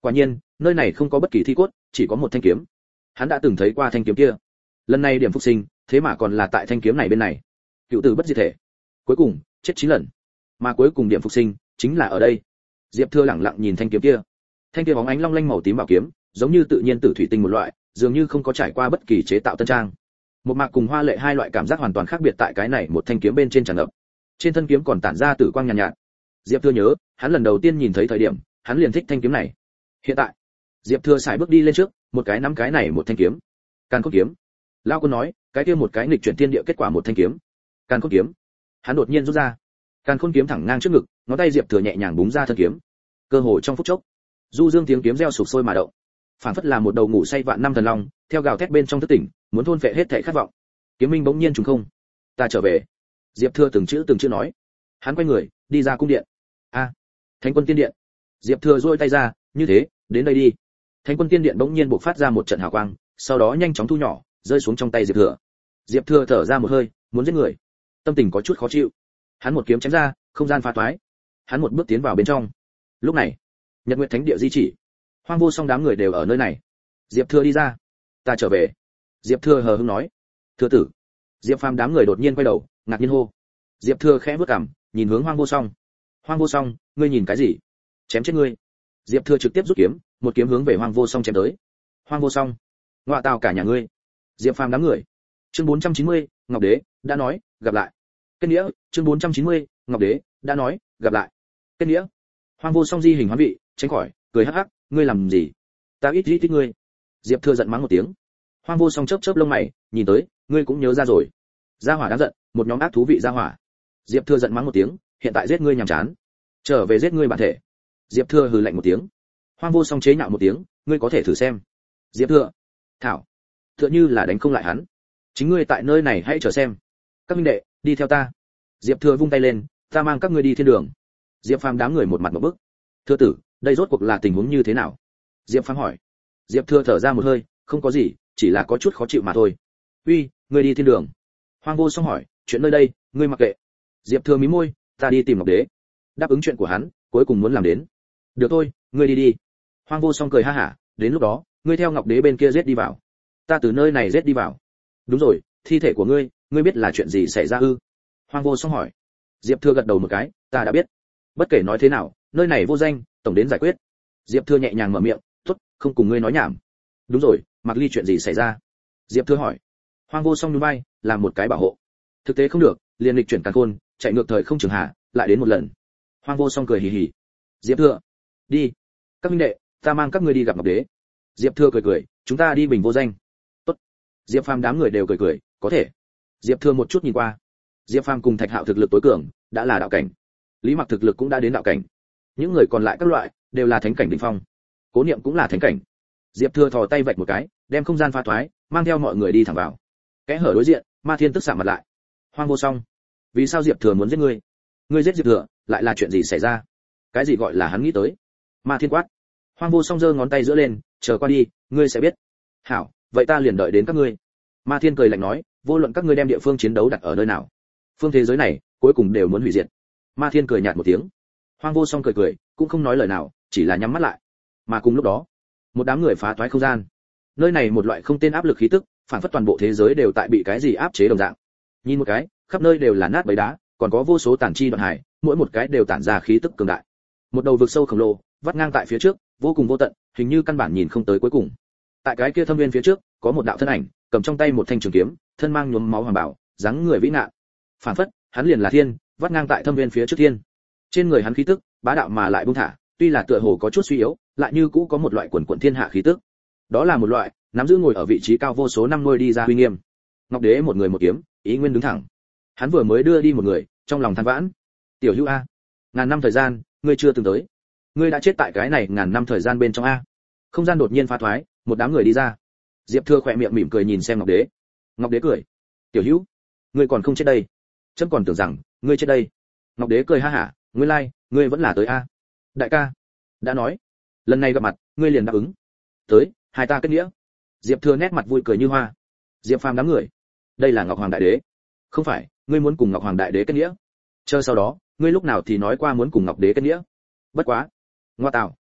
Quả nhiên, nơi này không có bất kỳ thi cốt, chỉ có một thanh kiếm. Hắn đã từng thấy qua thanh kiếm kia. Lần này điểm phục sinh, thế mà còn là tại thanh kiếm này bên này. Cựu tử bất diệt thể. Cuối cùng, chết chín lần. Mà cuối cùng điểm phục sinh chính là ở đây. Diệp Thừa lẳng lặng nhìn thanh kiếm kia. Thanh kiếm bóng ánh long lanh màu tím bảo kiếm, giống như tự nhiên tử thủy tinh một loại, dường như không có trải qua bất kỳ chế tạo tân trang. Một mạc cùng hoa lệ hai loại cảm giác hoàn toàn khác biệt tại cái này một thanh kiếm bên trên tràn ngập. Trên thân kiếm còn tản ra tử quang nhàn nhạt, nhạt. Diệp Thừa nhớ, hắn lần đầu tiên nhìn thấy thời điểm, hắn liền thích thanh kiếm này. Hiện tại, Diệp Thừa sải bước đi lên trước, một cái nắm cái này một thanh kiếm. Càn Khôn kiếm. Lão Quân nói, cái kia một cái nghịch chuyển thiên địa kết quả một thanh kiếm. Càn Khôn kiếm. Hắn đột nhiên rút ra. Càn Khôn kiếm thẳng ngang trước ngực, ngón tay Diệp Thừa nhẹ nhàng búng ra thân kiếm. Cơ hồ trong phút chốc, du dương tiếng kiếm reo sục sôi mà động. Phản phất là một đầu ngủ say vạn năm thần long, theo gào thét bên trong thức tỉnh, muốn thôn phệ hết thảy khát vọng. Kiếm minh bỗng nhiên trùng không. Ta trở về. Diệp Thừa từng chữ từng chữ nói. Hắn quay người, đi ra cung điện. A, Thánh Quân Tiên Điện. Diệp Thừa duỗi tay ra, như thế, đến đây đi. Thánh Quân Tiên Điện bỗng nhiên bộc phát ra một trận hào quang, sau đó nhanh chóng thu nhỏ, rơi xuống trong tay Diệp Thừa. Diệp Thừa thở ra một hơi, muốn giết người. Tâm tình có chút khó chịu. Hắn một kiếm chém ra, không gian phá toái. Hắn một bước tiến vào bên trong. Lúc này, Nhật Nguyệt Thánh Địa di chỉ. Hoang Vô Song đám người đều ở nơi này. Diệp Thừa đi ra. Ta trở về. Diệp Thừa hờ hững nói. Thừa tử. Diệp Phàm đám người đột nhiên quay đầu, ngạc nhiên hô. Diệp Thừa khẽ bước cằm, nhìn hướng Hoang Vô Song. Hoang Vô Song, ngươi nhìn cái gì? Chém chết ngươi. Diệp Thừa trực tiếp rút kiếm, một kiếm hướng về Hoang Vô Song chém tới. Hoang Vô Song, ngọa tào cả nhà ngươi. Diệp Phàm đám người. Chương bốn trăm chín mươi, Ngọc Đế đã nói, gặp lại. Kết nghĩa, chương bốn trăm chín mươi, Ngọc Đế đã nói, gặp lại. Kết nghĩa. Hoang Vô Song di hình hoán vị, tránh khỏi, cười hắc hắc, ngươi làm gì? Ta ít ít thích ngươi. Diệp Thừa giận mắng một tiếng. Hoang Vô Song chớp chớp lông mày, nhìn tới, ngươi cũng nhớ ra rồi. Gia hỏa đáng giận, một nhóm ác thú vị gia hỏa. Diệp Thừa giận mắng một tiếng, hiện tại giết ngươi nhàm chán, trở về giết ngươi bản thể. Diệp Thừa hừ lạnh một tiếng. Hoang Vô Song chế nhạo một tiếng, ngươi có thể thử xem. Diệp Thừa, thảo, tựa như là đánh không lại hắn. Chính ngươi tại nơi này hãy chờ xem. Các minh đệ, đi theo ta. Diệp Thừa vung tay lên, ta mang các ngươi đi thiên đường. Diệp Phàm đám người một mặt một bức. Thừa tử, đây rốt cuộc là tình huống như thế nào? Diệp Phàm hỏi. Diệp Thừa thở ra một hơi, không có gì, chỉ là có chút khó chịu mà thôi. Uy, ngươi đi thiên đường. Hoang Vô Song hỏi, chuyện nơi đây, ngươi mặc kệ. Diệp Thừa mí môi, ta đi tìm Ngọc Đế. Đáp ứng chuyện của hắn, cuối cùng muốn làm đến. Được thôi, ngươi đi đi. Hoang Vô Song cười ha hả, đến lúc đó, ngươi theo Ngọc Đế bên kia giết đi vào. Ta từ nơi này giết đi vào. Đúng rồi, thi thể của ngươi, ngươi biết là chuyện gì xảy ra ư? Hoang Vô Song hỏi. Diệp Thừa gật đầu một cái, ta đã biết. Bất kể nói thế nào, nơi này vô danh, tổng đến giải quyết. Diệp Thừa nhẹ nhàng mở miệng, tốt, không cùng ngươi nói nhảm. Đúng rồi, Mạc Ly chuyện gì xảy ra? Diệp Thừa hỏi. Hoang Vô Song nhún vai, làm một cái bảo hộ. Thực tế không được, liền lịch chuyển càn khôn, chạy ngược thời không trường hạ, lại đến một lần. Hoang Vô Song cười hì hì. Diệp Thừa, đi. Các minh đệ, ta mang các ngươi đi gặp Ngọc Đế. Diệp Thừa cười cười, chúng ta đi Bình Vô Danh. Tốt. Diệp Phàm đám người đều cười cười, có thể. Diệp Thừa một chút nhìn qua. Diệp Phàm cùng Thạch Hạo thực lực tối cường, đã là đạo cảnh. Lý Mặc thực lực cũng đã đến đạo cảnh. Những người còn lại các loại đều là thánh cảnh đỉnh phong. Cố Niệm cũng là thánh cảnh. Diệp Thừa thò tay vạch một cái, đem không gian pha thoái, mang theo mọi người đi thẳng vào. Kẽ hở đối diện, Ma Thiên tức sạm mặt lại. Hoang Vô Song, vì sao Diệp Thừa muốn giết ngươi? Ngươi giết Diệp Thừa, lại là chuyện gì xảy ra? Cái gì gọi là hắn nghĩ tới? Ma Thiên quát. Hoang Vô Song giơ ngón tay giữa lên, chờ qua đi, ngươi sẽ biết. Hảo, vậy ta liền đợi đến các ngươi. Ma Thiên cười lạnh nói, vô luận các ngươi đem địa phương chiến đấu đặt ở nơi nào, phương thế giới này cuối cùng đều muốn hủy diệt. Ma Thiên cười nhạt một tiếng. Hoang Vô Song cười cười, cũng không nói lời nào, chỉ là nhắm mắt lại. Mà cùng lúc đó, một đám người phá toái không gian. Nơi này một loại không tên áp lực khí tức, phản phất toàn bộ thế giới đều tại bị cái gì áp chế đồng dạng. Nhìn một cái, khắp nơi đều là nát bấy đá, còn có vô số tản chi đoạn hải, mỗi một cái đều tản ra khí tức cường đại. Một đầu vực sâu khổng lồ, vắt ngang tại phía trước, vô cùng vô tận, hình như căn bản nhìn không tới cuối cùng. Tại cái kia thâm viên phía trước, có một đạo thân ảnh, cầm trong tay một thanh trường kiếm, thân mang nhuốm máu hoàng bảo, dáng người vĩ ngạn. Phản phất, hắn liền là thiên, vắt ngang tại thâm viên phía trước thiên. Trên người hắn khí tức, bá đạo mà lại buông thả, tuy là tựa hồ có chút suy yếu, lại như cũ có một loại quần quần thiên hạ khí tức. Đó là một loại nắm giữ ngồi ở vị trí cao vô số năm nuôi đi ra uy nghiêm. Ngọc Đế một người một kiếm, ý nguyên đứng thẳng. Hắn vừa mới đưa đi một người, trong lòng than vãn. Tiểu Hữu a, ngàn năm thời gian, ngươi chưa từng tới. Ngươi đã chết tại cái này ngàn năm thời gian bên trong a. Không gian đột nhiên phá thoái, một đám người đi ra. Diệp Thừa khỏe miệng mỉm cười nhìn xem Ngọc Đế. Ngọc Đế cười. Tiểu Hữu, ngươi còn không chết đây. Chấm còn tưởng rằng ngươi chết đây. Ngọc Đế cười ha hả, ngươi lai, like, ngươi vẫn là tới a. Đại ca, đã nói, lần này gặp mặt, ngươi liền đáp ứng. Tới, hai ta kết nghĩa. Diệp Thừa nét mặt vui cười như hoa. Diệp Phàm đám người, đây là Ngọc Hoàng Đại Đế. Không phải, ngươi muốn cùng Ngọc Hoàng Đại Đế kết nghĩa? Chờ sau đó, ngươi lúc nào thì nói qua muốn cùng Ngọc Đế kết nghĩa? Bất quá, ngoa tạo,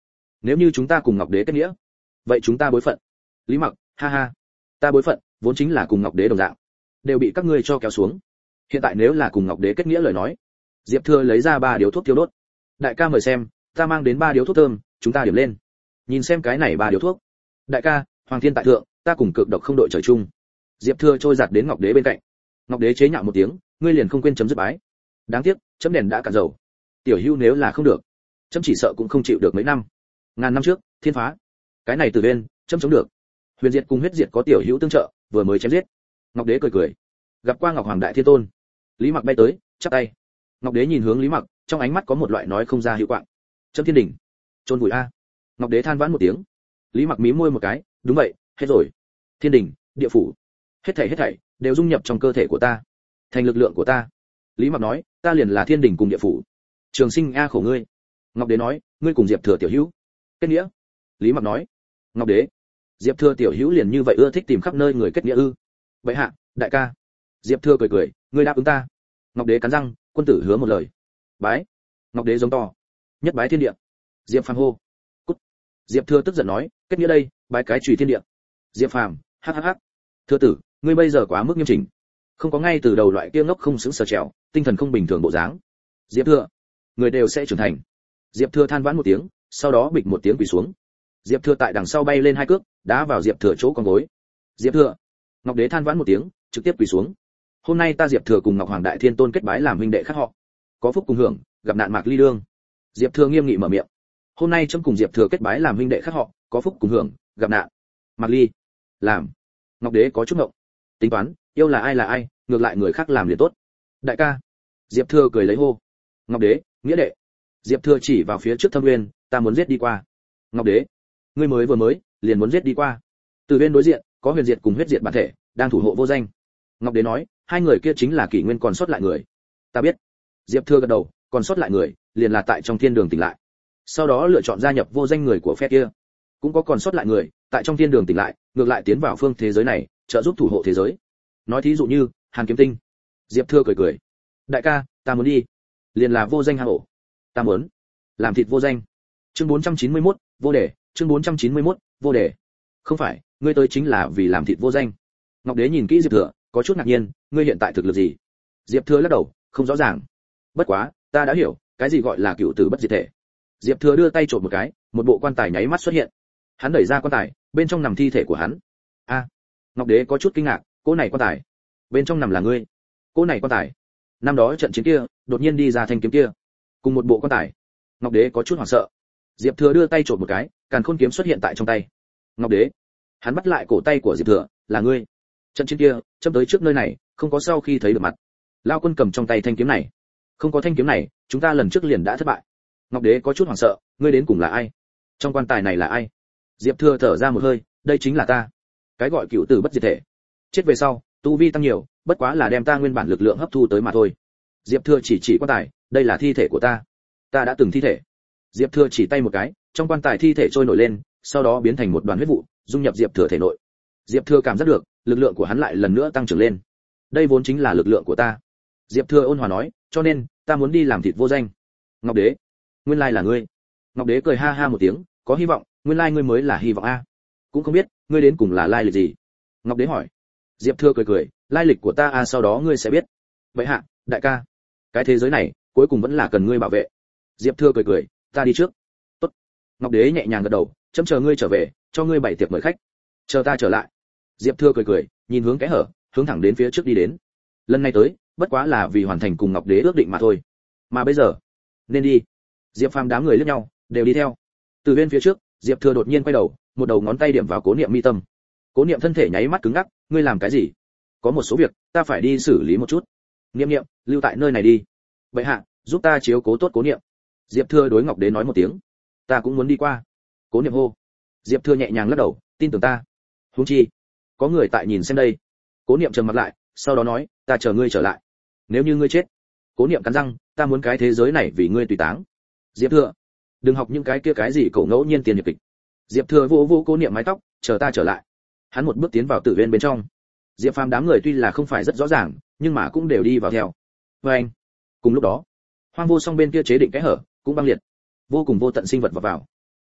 nếu như chúng ta cùng ngọc đế kết nghĩa, vậy chúng ta bối phận. Lý Mặc, ha ha, ta bối phận vốn chính là cùng ngọc đế đồng dạng, đều bị các ngươi cho kéo xuống. Hiện tại nếu là cùng ngọc đế kết nghĩa lời nói, Diệp Thừa lấy ra ba điếu thuốc thiêu đốt. Đại ca mời xem, ta mang đến ba điếu thuốc thơm, chúng ta điểm lên. Nhìn xem cái này ba điếu thuốc. Đại ca, hoàng thiên tại thượng, ta cùng cực độc không đội trời chung. Diệp Thừa trôi giạt đến ngọc đế bên cạnh. Ngọc đế chế nhạo một tiếng, ngươi liền không quên chấm dứt bái. Đáng tiếc, chấm đèn đã cạn dầu. Tiểu Hưu nếu là không được, chấm chỉ sợ cũng không chịu được mấy năm. Ngàn năm trước, thiên phá. Cái này từ bên, chấm chống được. Huyền Diệt cùng Huyết Diệt có Tiểu Hữu tương trợ, vừa mới chém giết. Ngọc đế cười cười. Gặp qua Ngọc Hoàng đại thiên tôn. Lý Mặc bay tới, chắp tay. Ngọc đế nhìn hướng Lý Mặc, trong ánh mắt có một loại nói không ra hiệu quạng. Chấm thiên đỉnh, chôn vùi a. Ngọc đế than vãn một tiếng. Lý Mặc mím môi một cái, đúng vậy, hết rồi. Thiên đỉnh, địa phủ, hết thảy hết thảy đều dung nhập trong cơ thể của ta, thành lực lượng của ta. Lý Mặc nói, ta liền là thiên đỉnh cùng địa phủ. Trường Sinh a khổ ngươi. Ngọc đế nói, ngươi cùng Diệp Thừa tiểu hữu kết nghĩa. Lý Mặc nói, Ngọc đế, Diệp Thừa tiểu hữu liền như vậy ưa thích tìm khắp nơi người kết nghĩa ư? Vậy hạ, đại ca. Diệp Thừa cười cười, ngươi đáp ứng ta. Ngọc đế cắn răng, quân tử hứa một lời. Bái. Ngọc đế giống to, nhất bái thiên địa. Diệp Phàm hô, cút. Diệp Thừa tức giận nói, kết nghĩa đây, bái cái chùy thiên địa. Diệp Phàm, hắc hắc hắc. Thừa tử, ngươi bây giờ quá mức nghiêm chỉnh, không có ngay từ đầu loại kia ngốc không xứng sờ trèo, tinh thần không bình thường bộ dáng. Diệp Thừa, người đều sẽ trưởng thành. Diệp Thừa than vãn một tiếng, sau đó bịch một tiếng quỳ xuống. Diệp Thừa tại đằng sau bay lên hai cước, đá vào Diệp Thừa chỗ con gối. Diệp Thừa. Ngọc đế than vãn một tiếng, trực tiếp quỳ xuống. Hôm nay ta Diệp Thừa cùng Ngọc Hoàng đại thiên tôn kết bái làm huynh đệ khác họ, có phúc cùng hưởng, gặp nạn mạc ly đương. Diệp Thừa nghiêm nghị mở miệng. Hôm nay chấm cùng Diệp Thừa kết bái làm huynh đệ khác họ, có phúc cùng hưởng, gặp nạn mạc ly. Làm. Ngọc đế có chút ngộng. Tính toán, yêu là ai là ai, ngược lại người khác làm liền tốt. Đại ca. Diệp Thừa cười lấy hô. Ngọc đế, nghĩa đệ. Diệp Thừa chỉ vào phía trước Thâm Nguyên, ta muốn giết đi qua. Ngọc đế, ngươi mới vừa mới liền muốn giết đi qua. Từ bên đối diện có Huyền Diệt cùng Huyết Diệt bản thể đang thủ hộ vô danh. Ngọc đế nói, hai người kia chính là kỷ nguyên còn sót lại người. Ta biết. Diệp Thừa gật đầu, còn sót lại người liền là tại trong thiên đường tỉnh lại, sau đó lựa chọn gia nhập vô danh người của phe kia. Cũng có còn sót lại người tại trong thiên đường tỉnh lại, ngược lại tiến vào phương thế giới này, trợ giúp thủ hộ thế giới. Nói thí dụ như Hàn Kiếm Tinh. Diệp Thừa cười cười, đại ca, ta muốn đi, liền là vô danh hang ổ. Ta muốn làm thịt vô danh. Chương bốn trăm chín mươi mốt, vô đề. Chương bốn trăm chín mươi mốt, vô đề. Không phải, ngươi tới chính là vì làm thịt vô danh. Ngọc đế nhìn kỹ Diệp Thừa, có chút ngạc nhiên, ngươi hiện tại thực lực gì? Diệp Thừa lắc đầu, không rõ ràng. Bất quá, ta đã hiểu, cái gì gọi là cựu tử bất diệt thể. Diệp Thừa đưa tay trộn một cái, một bộ quan tài nháy mắt xuất hiện. Hắn đẩy ra quan tài, bên trong nằm thi thể của hắn. A. Ngọc đế có chút kinh ngạc, cô này quan tài, bên trong nằm là ngươi? Cô này quan tài, năm đó trận chiến kia, đột nhiên đi ra thanh kiếm kia, cùng một bộ quan tài. Ngọc đế có chút hoảng sợ. Diệp Thừa đưa tay trộn một cái, càn khôn kiếm xuất hiện tại trong tay. Ngọc đế, hắn bắt lại cổ tay của Diệp Thừa, là ngươi? Trận chiến kia, châm tới trước nơi này, không có sau khi thấy được mặt. Lao quân cầm trong tay thanh kiếm này, không có thanh kiếm này, chúng ta lần trước liền đã thất bại. Ngọc đế có chút hoảng sợ, ngươi đến cùng là ai? Trong quan tài này là ai? Diệp Thừa thở ra một hơi, đây chính là ta. Cái gọi cựu tử bất diệt thể, chết về sau, tu vi tăng nhiều, bất quá là đem ta nguyên bản lực lượng hấp thu tới mà thôi. Diệp Thừa chỉ chỉ quan tài, đây là thi thể của ta. Ta đã từng thi thể. Diệp Thừa chỉ tay một cái, trong quan tài thi thể trôi nổi lên, sau đó biến thành một đoàn huyết vụ, dung nhập Diệp Thừa thể nội. Diệp Thừa cảm giác được, lực lượng của hắn lại lần nữa tăng trưởng lên. Đây vốn chính là lực lượng của ta. Diệp Thừa ôn hòa nói, cho nên ta muốn đi làm thịt vô danh. Ngọc đế, nguyên lai là ngươi. Ngọc đế cười ha ha một tiếng, có hy vọng, nguyên lai ngươi mới là hy vọng a. Cũng không biết, ngươi đến cùng là lai lịch gì? Ngọc đế hỏi. Diệp Thừa cười cười, lai lịch của ta a sau đó ngươi sẽ biết. Vậy hạ, đại ca, cái thế giới này cuối cùng vẫn là cần ngươi bảo vệ. Diệp Thừa cười cười, ta đi trước. Tốt. Ngọc đế nhẹ nhàng gật đầu, chấm chờ ngươi trở về, cho ngươi bày tiệc mời khách. Chờ ta trở lại. Diệp Thừa cười cười, nhìn hướng kẽ hở, hướng thẳng đến phía trước đi đến. Lần này tới, bất quá là vì hoàn thành cùng Ngọc đế ước định mà thôi. Mà bây giờ, nên đi. Diệp Phàm đám người liếc nhau, đều đi theo. Từ bên phía trước, Diệp Thừa đột nhiên quay đầu, một đầu ngón tay điểm vào Cố Niệm mi tâm. Cố Niệm thân thể nháy mắt cứng ngắc, ngươi làm cái gì? Có một số việc, ta phải đi xử lý một chút. Niệm Niệm, lưu tại nơi này đi. Bệ hạ, giúp ta chiếu cố tốt Cố Niệm. Diệp Thừa đối Ngọc đế nói một tiếng. Ta cũng muốn đi qua. Cố Niệm hô. Diệp Thừa nhẹ nhàng lắc đầu, tin tưởng ta. Huống chi, có người tại nhìn xem đây. Cố Niệm trầm mặt lại, sau đó nói, ta chờ ngươi trở lại. Nếu như ngươi chết. Cố Niệm cắn răng, ta muốn cái thế giới này vì ngươi tùy táng. Diệp Thừa, đừng học những cái kia cái gì cậu ngẫu nhiên tiền nhập kịch. Diệp Thừa vỗ vỗ Cố Niệm mái tóc, chờ ta trở lại. Hắn một bước tiến vào tử viên bên trong. Diệp Phàm đám người tuy là không phải rất rõ ràng, nhưng mà cũng đều đi vào theo. Và anh, cùng lúc đó, Hoang Vô Song bên kia chế định cái hở cũng băng liệt, vô cùng vô tận sinh vật vào vào.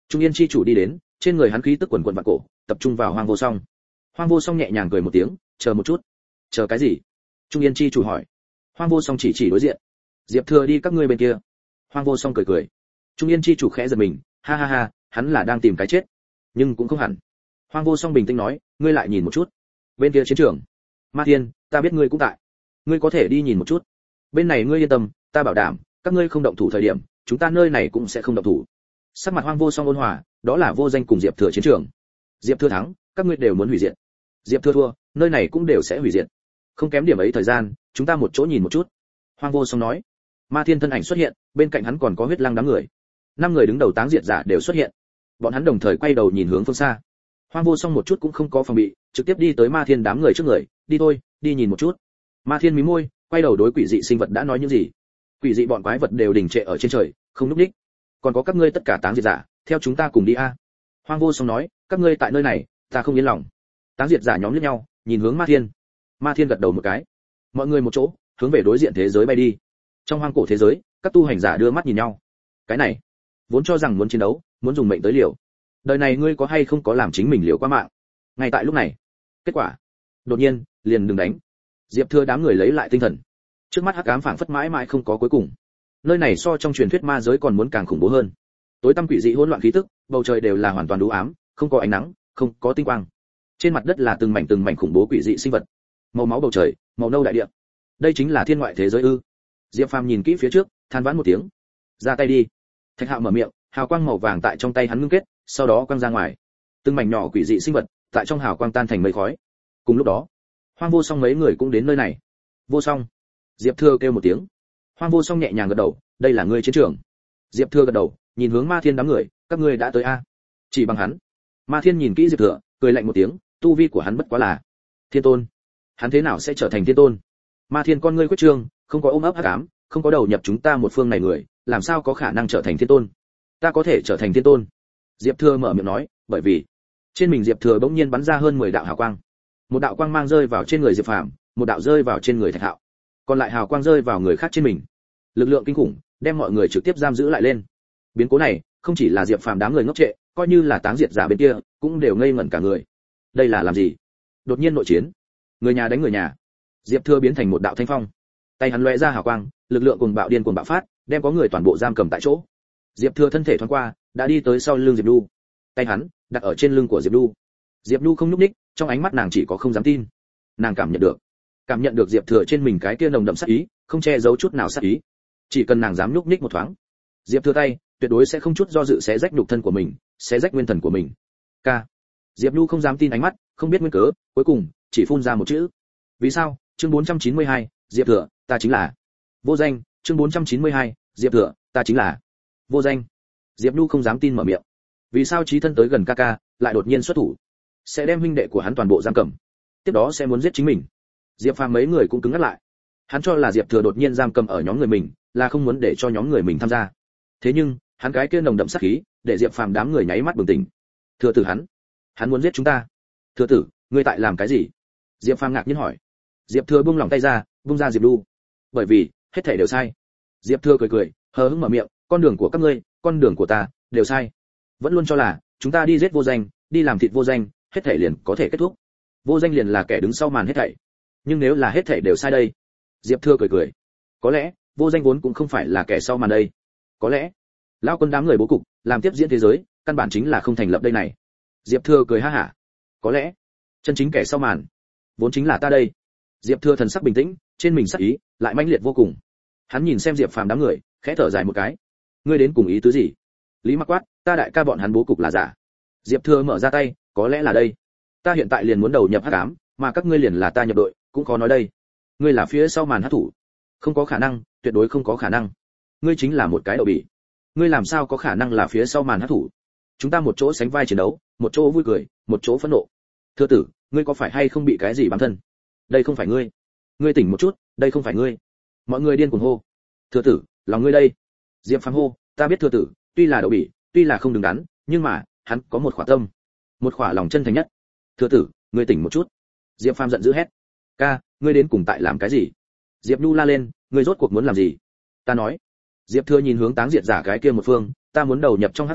Trung Yên chi chủ đi đến, trên người hắn khí tức quần quần vạn cổ, tập trung vào Hoang Vô Song. Hoang Vô Song nhẹ nhàng cười một tiếng, chờ một chút. Chờ cái gì? Trung Yên chi chủ hỏi. Hoang Vô Song chỉ chỉ đối diện. Diệp Thừa đi các ngươi bên kia. Hoang Vô Song cười cười. Trung Yên chi chủ khẽ giật mình, ha ha ha, hắn là đang tìm cái chết, nhưng cũng không hẳn. Hoang Vô Song bình tĩnh nói, ngươi lại nhìn một chút. Bên kia chiến trường. Ma Thiên, ta biết ngươi cũng tại. Ngươi có thể đi nhìn một chút. Bên này ngươi yên tâm, ta bảo đảm, các ngươi không động thủ thời điểm, chúng ta nơi này cũng sẽ không động thủ. Sắc mặt Hoang Vô Song ôn hòa, đó là Vô Danh cùng Diệp Thừa chiến trường. Diệp Thừa thắng, các ngươi đều muốn hủy diệt. Diệp Thừa thua, nơi này cũng đều sẽ hủy diệt. Không kém điểm ấy thời gian, chúng ta một chỗ nhìn một chút. Hoang Vô Song nói. Ma Thiên thân ảnh xuất hiện, bên cạnh hắn còn có huyết lăng đám người. Năm người đứng đầu táng diệt giả đều xuất hiện. Bọn hắn đồng thời quay đầu nhìn hướng phương xa. Hoang Vô Song một chút cũng không có phòng bị, trực tiếp đi tới Ma Thiên đám người trước người, đi thôi, đi nhìn một chút. Ma Thiên mí môi, quay đầu đối quỷ dị sinh vật đã nói những gì. Quỷ dị bọn quái vật đều đình trệ ở trên trời, không lúc đích. Còn có các ngươi tất cả táng diệt giả, theo chúng ta cùng đi a. Hoang Vô Song nói, các ngươi tại nơi này, ta không yên lòng. Táng diệt giả nhóm liếc nhau, nhìn hướng Ma Thiên. Ma Thiên gật đầu một cái. Mọi người một chỗ, hướng về đối diện thế giới bay đi. Trong hoang cổ thế giới, các tu hành giả đưa mắt nhìn nhau. Cái này, vốn cho rằng muốn chiến đấu, muốn dùng mệnh tới liều. Đời này ngươi có hay không có làm chính mình liều qua mạng. Ngay tại lúc này, kết quả, đột nhiên, liền đừng đánh. Diệp Thừa đám người lấy lại tinh thần. Trước mắt hắc ám phảng phất mãi mãi không có cuối cùng. Nơi này so trong truyền thuyết ma giới còn muốn càng khủng bố hơn. Tối tăm quỷ dị hỗn loạn khí tức, bầu trời đều là hoàn toàn u ám, không có ánh nắng, không có tinh quang. Trên mặt đất là từng mảnh từng mảnh khủng bố quỷ dị sinh vật. Màu máu bầu trời, màu nâu đại địa. Đây chính là thiên ngoại thế giới ư? Diệp Phàm nhìn kỹ phía trước, than vãn một tiếng. Ra tay đi. Thạch Hạo mở miệng, hào quang màu vàng tại trong tay hắn ngưng kết, sau đó quăng ra ngoài. Từng mảnh nhỏ quỷ dị sinh vật, tại trong hào quang tan thành mây khói. Cùng lúc đó, Hoang Vô Song mấy người cũng đến nơi này. Vô Song. Diệp Thừa kêu một tiếng. Hoang Vô Song nhẹ nhàng gật đầu, đây là ngươi chiến trường. Diệp Thừa gật đầu, nhìn hướng Ma Thiên đám người, các ngươi đã tới a? Chỉ bằng hắn. Ma Thiên nhìn kỹ Diệp Thừa, cười lạnh một tiếng, tu vi của hắn bất quá là thiên tôn. Hắn thế nào sẽ trở thành thiên tôn? Ma Thiên con ngươi quyết trương, không có ôm ấp hắc ám, không có đầu nhập chúng ta một phương này người, làm sao có khả năng trở thành thiên tôn? Ta có thể trở thành thiên tôn. Diệp Thừa mở miệng nói, bởi vì trên mình Diệp Thừa bỗng nhiên bắn ra hơn mười đạo hào quang. Một đạo quang mang rơi vào trên người Diệp Phàm, một đạo rơi vào trên người Thạch Hạo, còn lại hào quang rơi vào người khác trên mình. Lực lượng kinh khủng, đem mọi người trực tiếp giam giữ lại lên. Biến cố này, không chỉ là Diệp Phàm đám người ngốc trệ, coi như là táng diệt giả bên kia, cũng đều ngây ngẩn cả người. Đây là làm gì? Đột nhiên nội chiến, người nhà đánh người nhà. Diệp Thừa biến thành một đạo thanh phong, tay hắn lóe ra hào quang, lực lượng cuồng bạo điên cuồng bạo phát, đem có người toàn bộ giam cầm tại chỗ. Diệp Thừa thân thể thoáng qua, đã đi tới sau lưng Diệp Nhu. Tay hắn đặt ở trên lưng của Diệp Nhu. Diệp Nhu không nhúc nhích, trong ánh mắt nàng chỉ có không dám tin. Nàng cảm nhận được, cảm nhận được Diệp Thừa trên mình cái kia nồng đậm sát ý, không che giấu chút nào sát ý. Chỉ cần nàng dám nhúc nhích một thoáng, Diệp Thừa tay tuyệt đối sẽ không chút do dự xé rách nhục thân của mình, xé rách nguyên thần của mình. Ca. Diệp Nhu không dám tin ánh mắt, không biết nguyên cớ, cuối cùng chỉ phun ra một chữ. Vì sao? Chương bốn trăm chín mươi hai, Diệp Thừa, ta chính là Vô Danh. Chương bốn trăm chín mươi hai, Diệp Thừa, ta chính là Vô Danh. Diệp Nhu không dám tin mở miệng. Vì sao chí thân tới gần ca ca, lại đột nhiên xuất thủ, sẽ đem huynh đệ của hắn toàn bộ giam cầm, tiếp đó sẽ muốn giết chính mình. Diệp Phàm mấy người cũng cứng ngắt lại. Hắn cho là Diệp Thừa đột nhiên giam cầm ở nhóm người mình, là không muốn để cho nhóm người mình tham gia. Thế nhưng, hắn cái kia nồng đậm sát khí, để Diệp Phàm đám người nháy mắt bừng tỉnh. Thừa tử hắn, hắn muốn giết chúng ta. Thừa tử, ngươi tại làm cái gì? Diệp Phàm ngạc nhiên hỏi. Diệp Thừa buông lỏng tay ra, buông ra Diệp Nhu. Bởi vì, hết thảy đều sai. Diệp Thừa cười cười, hờ hững mở miệng, con đường của các ngươi, con đường của ta, đều sai. Vẫn luôn cho là chúng ta đi giết Vô Danh, đi làm thịt Vô Danh, hết thảy liền có thể kết thúc. Vô Danh liền là kẻ đứng sau màn hết thảy. Nhưng nếu là hết thảy đều sai đây. Diệp Thừa cười cười. Có lẽ, Vô Danh vốn cũng không phải là kẻ sau màn đây. Có lẽ, lão quân đám người bố cục, làm tiếp diễn thế giới, căn bản chính là không thành lập đây này. Diệp Thừa cười ha hả. Có lẽ, chân chính kẻ sau màn, vốn chính là ta đây. Diệp Thừa thần sắc bình tĩnh, trên mình sắc ý lại mãnh liệt vô cùng. Hắn nhìn xem Diệp Phàm đám người, khẽ thở dài một cái. Ngươi đến cùng ý tứ gì? Lý Mặc quát, ta đại ca bọn hắn bố cục là giả. Diệp Thừa mở ra tay, có lẽ là đây. Ta hiện tại liền muốn đầu nhập hắc ám, mà các ngươi liền là ta nhập đội, cũng khó nói đây. Ngươi là phía sau màn hắc thủ, không có khả năng, tuyệt đối không có khả năng. Ngươi chính là một cái đậu bỉ. Ngươi làm sao có khả năng là phía sau màn hắc thủ? Chúng ta một chỗ sánh vai chiến đấu, một chỗ vui cười, một chỗ phẫn nộ. Thừa tử, ngươi có phải hay không bị cái gì bám thân? Đây không phải ngươi. Ngươi tỉnh một chút, đây không phải ngươi. Mọi người điên cuồng hô. Thừa tử, lòng ngươi đây. Diệp Phàm hô, ta biết thừa tử, tuy là đậu bỉ, tuy là không đứng đắn, nhưng mà, hắn có một khỏa tâm, một khỏa lòng chân thành nhất. Thừa tử, ngươi tỉnh một chút. Diệp Phàm giận dữ hét. Ca, ngươi đến cùng tại làm cái gì? Diệp Nhu la lên, ngươi rốt cuộc muốn làm gì? Ta nói. Diệp Thừa nhìn hướng táng diệt giả cái kia một phương, ta muốn đầu nhập trong hắc ám,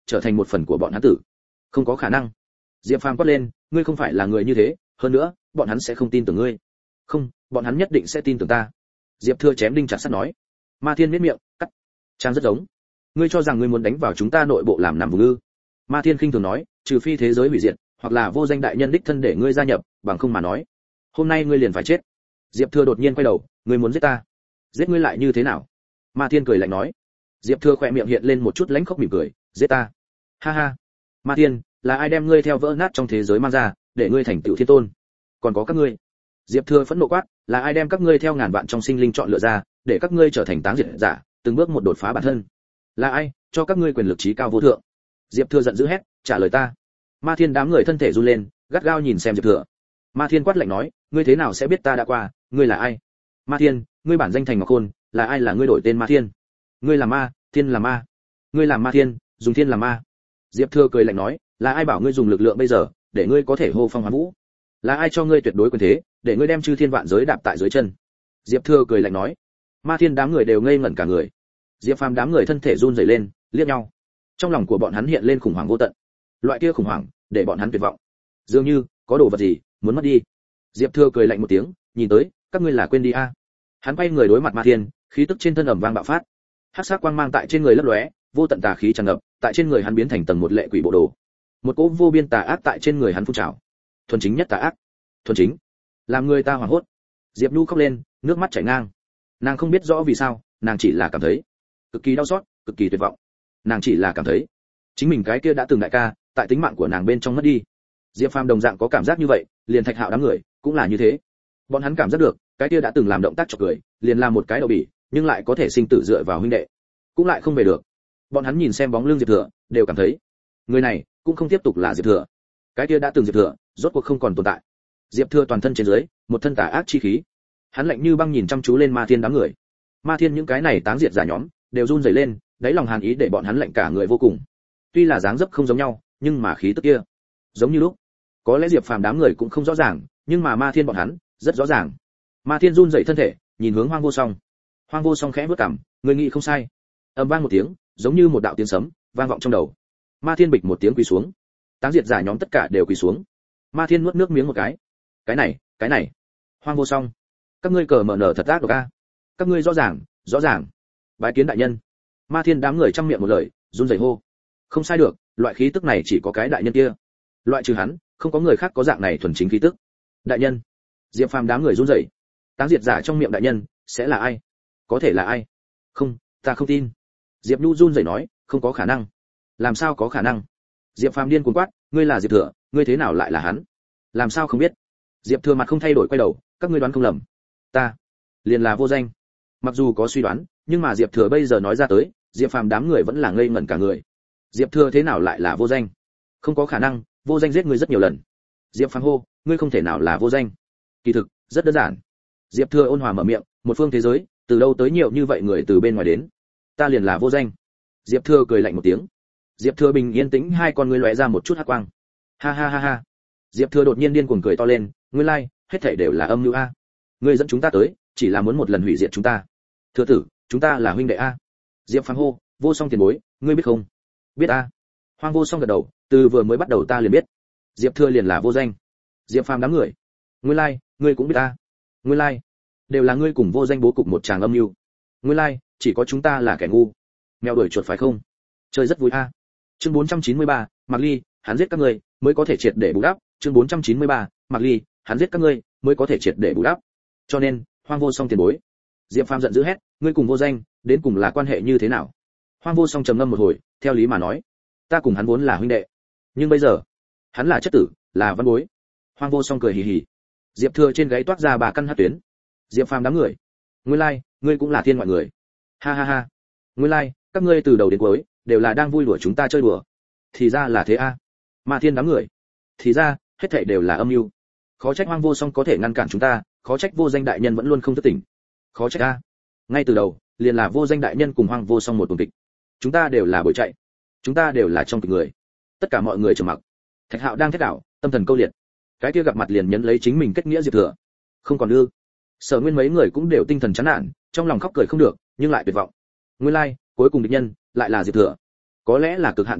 trở thành một phần của bọn hắn tử. Không có khả năng. Diệp Phàm quát lên, ngươi không phải là người như thế, hơn nữa, bọn hắn sẽ không tin tưởng ngươi. Không, bọn hắn nhất định sẽ tin tưởng ta. Diệp Thừa chém đinh chặt sắt nói. Ma Thiên miết miệng, cắt. Trang rất giống. Ngươi cho rằng ngươi muốn đánh vào chúng ta nội bộ làm nằm vùng ư? Ma Thiên khinh thường nói, trừ phi thế giới hủy diệt, hoặc là vô danh đại nhân đích thân để ngươi gia nhập, bằng không mà nói, hôm nay ngươi liền phải chết. Diệp Thừa đột nhiên quay đầu, ngươi muốn giết ta? Giết ngươi lại như thế nào? Ma Thiên cười lạnh nói. Diệp Thừa khỏe miệng hiện lên một chút lãnh khốc mỉm cười, giết ta? Ha ha. Ma Thiên, là ai đem ngươi theo vỡ nát trong thế giới mang ra, để ngươi thành tựu thiên tôn? Còn có các ngươi. Diệp Thừa phẫn nộ quát, là ai đem các ngươi theo ngàn vạn trong sinh linh chọn lựa ra, để các ngươi trở thành táng diệt giả, từng bước một đột phá bản thân? Là ai cho các ngươi quyền lực trí cao vô thượng? Diệp Thừa giận dữ hét, trả lời ta. Ma Thiên đám người thân thể run lên, gắt gao nhìn xem Diệp Thừa. Ma Thiên quát lạnh nói, ngươi thế nào sẽ biết ta đã qua, ngươi là ai? Ma Thiên, ngươi bản danh thành Ngọc Khôn, là ai là ngươi đổi tên Ma Thiên? Ngươi là ma, thiên là ma. Ngươi làm Ma Thiên, dùng thiên là ma. Diệp Thừa cười lạnh nói, là ai bảo ngươi dùng lực lượng bây giờ, để ngươi có thể hô phong hoán vũ? Là ai cho ngươi tuyệt đối quyền thế, để ngươi đem chư thiên vạn giới đạp tại dưới chân? Diệp Thừa cười lạnh nói. Ma Thiên đám người đều ngây ngẩn cả người. Diệp Phàm đám người thân thể run rẩy lên, liếc nhau. Trong lòng của bọn hắn hiện lên khủng hoảng vô tận. Loại kia khủng hoảng, để bọn hắn tuyệt vọng. Dường như có đồ vật gì muốn mất đi. Diệp Thừa cười lạnh một tiếng, nhìn tới, các ngươi là quên đi a. À. Hắn quay người đối mặt Ma Thiên, khí tức trên thân ầm vang bạo phát. Hắc sắc quang mang tại trên người lấp lóe, vô tận tà khí tràn ngập, tại trên người hắn biến thành tầng một lệ quỷ bộ đồ. Một cỗ vô biên tà ác tại trên người hắn phun trào. Thuần chính nhất tà ác. Thuần chính. Làm người ta hoảng hốt. Diệp Nhu khóc lên, nước mắt chảy ngang. Nàng không biết rõ vì sao, nàng chỉ là cảm thấy cực kỳ đau xót, cực kỳ tuyệt vọng. Nàng chỉ là cảm thấy chính mình cái kia đã từng đại ca, tại tính mạng của nàng bên trong mất đi. Diệp Phàm đồng dạng có cảm giác như vậy, liền Thạch Hạo đám người cũng là như thế. Bọn hắn cảm giác được, cái kia đã từng làm động tác chọc cười, liền làm một cái đầu bỉ, nhưng lại có thể sinh tử dựa vào huynh đệ, cũng lại không về được. Bọn hắn nhìn xem bóng lưng Diệp Thừa, đều cảm thấy, người này cũng không tiếp tục là Diệp Thừa. Cái kia đã từng Diệp Thừa, rốt cuộc không còn tồn tại. Diệp Thừa toàn thân trên dưới, một thân tà ác chi khí. Hắn lạnh như băng nhìn chăm chú lên Ma Thiên đám người. Ma Thiên những cái này táng diệt giả nhóm, đều run rẩy lên, đáy lòng hàn ý để bọn hắn lạnh cả người vô cùng. Tuy là dáng dấp không giống nhau, nhưng mà khí tức kia giống như lúc. Có lẽ Diệp Phàm đám người cũng không rõ ràng, nhưng mà Ma Thiên bọn hắn rất rõ ràng. Ma Thiên run rẩy thân thể, nhìn hướng Hoang Vô Song. Hoang Vô Song khẽ bước cằm, người nghĩ không sai. Ầm vang một tiếng, giống như một đạo tiếng sấm, vang vọng trong đầu. Ma Thiên bịch một tiếng quỳ xuống. Táng diệt giả nhóm tất cả đều quỳ xuống. Ma Thiên nuốt nước miếng một cái. Cái này, cái này. Hoang Vô Song, các ngươi cờ mở nở thật ác độc a. Các ngươi rõ ràng, rõ ràng. Bái kiến đại nhân. Ma Thiên đám người trăm miệng một lời, run rẩy hô. Không sai được, loại khí tức này chỉ có cái đại nhân kia. Loại trừ hắn, không có người khác có dạng này thuần chính khí tức. Đại nhân. Diệp Phàm đám người run rẩy. Táng diệt giả trong miệng đại nhân sẽ là ai? Có thể là ai? Không, ta không tin. Diệp Nhu run rẩy nói, không có khả năng. Làm sao có khả năng? Diệp Phàm điên cuồng quát, ngươi là Diệp Thừa, ngươi thế nào lại là hắn? Làm sao không biết? Diệp Thừa mặt không thay đổi quay đầu, các ngươi đoán không lầm. Ta liền là vô danh. Mặc dù có suy đoán, nhưng mà Diệp Thừa bây giờ nói ra tới, Diệp Phàm đám người vẫn là ngây ngẩn cả người. Diệp Thừa thế nào lại là vô danh? Không có khả năng, vô danh giết ngươi rất nhiều lần. Diệp Phàm hô, ngươi không thể nào là vô danh. Kỳ thực, rất đơn giản. Diệp Thừa ôn hòa mở miệng, một phương thế giới, từ đâu tới nhiều như vậy người từ bên ngoài đến? Ta liền là vô danh. Diệp Thừa cười lạnh một tiếng. Diệp Thừa bình yên tĩnh, hai con ngươi lóe ra một chút hắc quang. Ha ha ha ha. Diệp Thừa đột nhiên điên cuồng cười to lên, nguyên lai, like, hết thảy đều là âm mưu a. Ngươi dẫn chúng ta tới, chỉ là muốn một lần hủy diệt chúng ta. Thừa tử, chúng ta là huynh đệ a. Diệp Phàm hô, Vô Song tiền bối, ngươi biết không? Biết a. Hoang Vô Song gật đầu, từ vừa mới bắt đầu ta liền biết. Diệp Thừa liền là vô danh. Diệp Phàm đám người, nguyên lai, like, ngươi cũng biết a. Nguyên lai, like, đều là ngươi cùng vô danh bố cục một tràng âm mưu. Nguyên lai, like, chỉ có chúng ta là kẻ ngu. Mèo đuổi chuột phải không? Chơi rất vui a. Chương bốn trăm chín mươi ba, Mạc Ly, hắn giết các ngươi mới có thể triệt để bù đắp. Chương bốn trăm chín mươi ba, Mạc Ly, hắn giết các ngươi mới có thể triệt để bù đắp. Cho nên, Hoang Vô Song tiền bối. Diệp Phàm giận dữ hét, ngươi cùng vô danh, đến cùng là quan hệ như thế nào? Hoang Vô Song trầm ngâm một hồi, theo lý mà nói, ta cùng hắn vốn là huynh đệ, nhưng bây giờ, hắn là chất tử, là văn bối. Hoang Vô Song cười hì hì. Diệp Thừa trên gáy toát ra bà căn hắc tuyến. Diệp Phàm đám người, nguyên lai, like, ngươi cũng là thiên ngoại người. Ha ha ha. Nguyên lai, like, các ngươi từ đầu đến cuối đều là đang vui đùa chúng ta chơi đùa. Thì ra là thế a. À. Ma Thiên đám người, thì ra, hết thảy đều là âm mưu. Khó trách Hoang Vô Song có thể ngăn cản chúng ta, khó trách vô danh đại nhân vẫn luôn không thức tỉnh. Khó trách a. Ngay từ đầu, liền là vô danh đại nhân cùng Hoang Vô Song một tuần kịch. Chúng ta đều là bội chạy, chúng ta đều là trong kịch người. Tất cả mọi người trầm mặc. Thạch Hạo đang thét đảo, tâm thần câu liệt. Cái kia gặp mặt liền nhấn lấy chính mình kết nghĩa Diệp Thừa. Không còn ư? Sở Nguyên mấy người cũng đều tinh thần chán nản, trong lòng khóc cười không được, nhưng lại tuyệt vọng. Nguyên lai, like, cuối cùng địch nhân lại là Diệp Thừa. Có lẽ là cực hạn tuyệt vọng,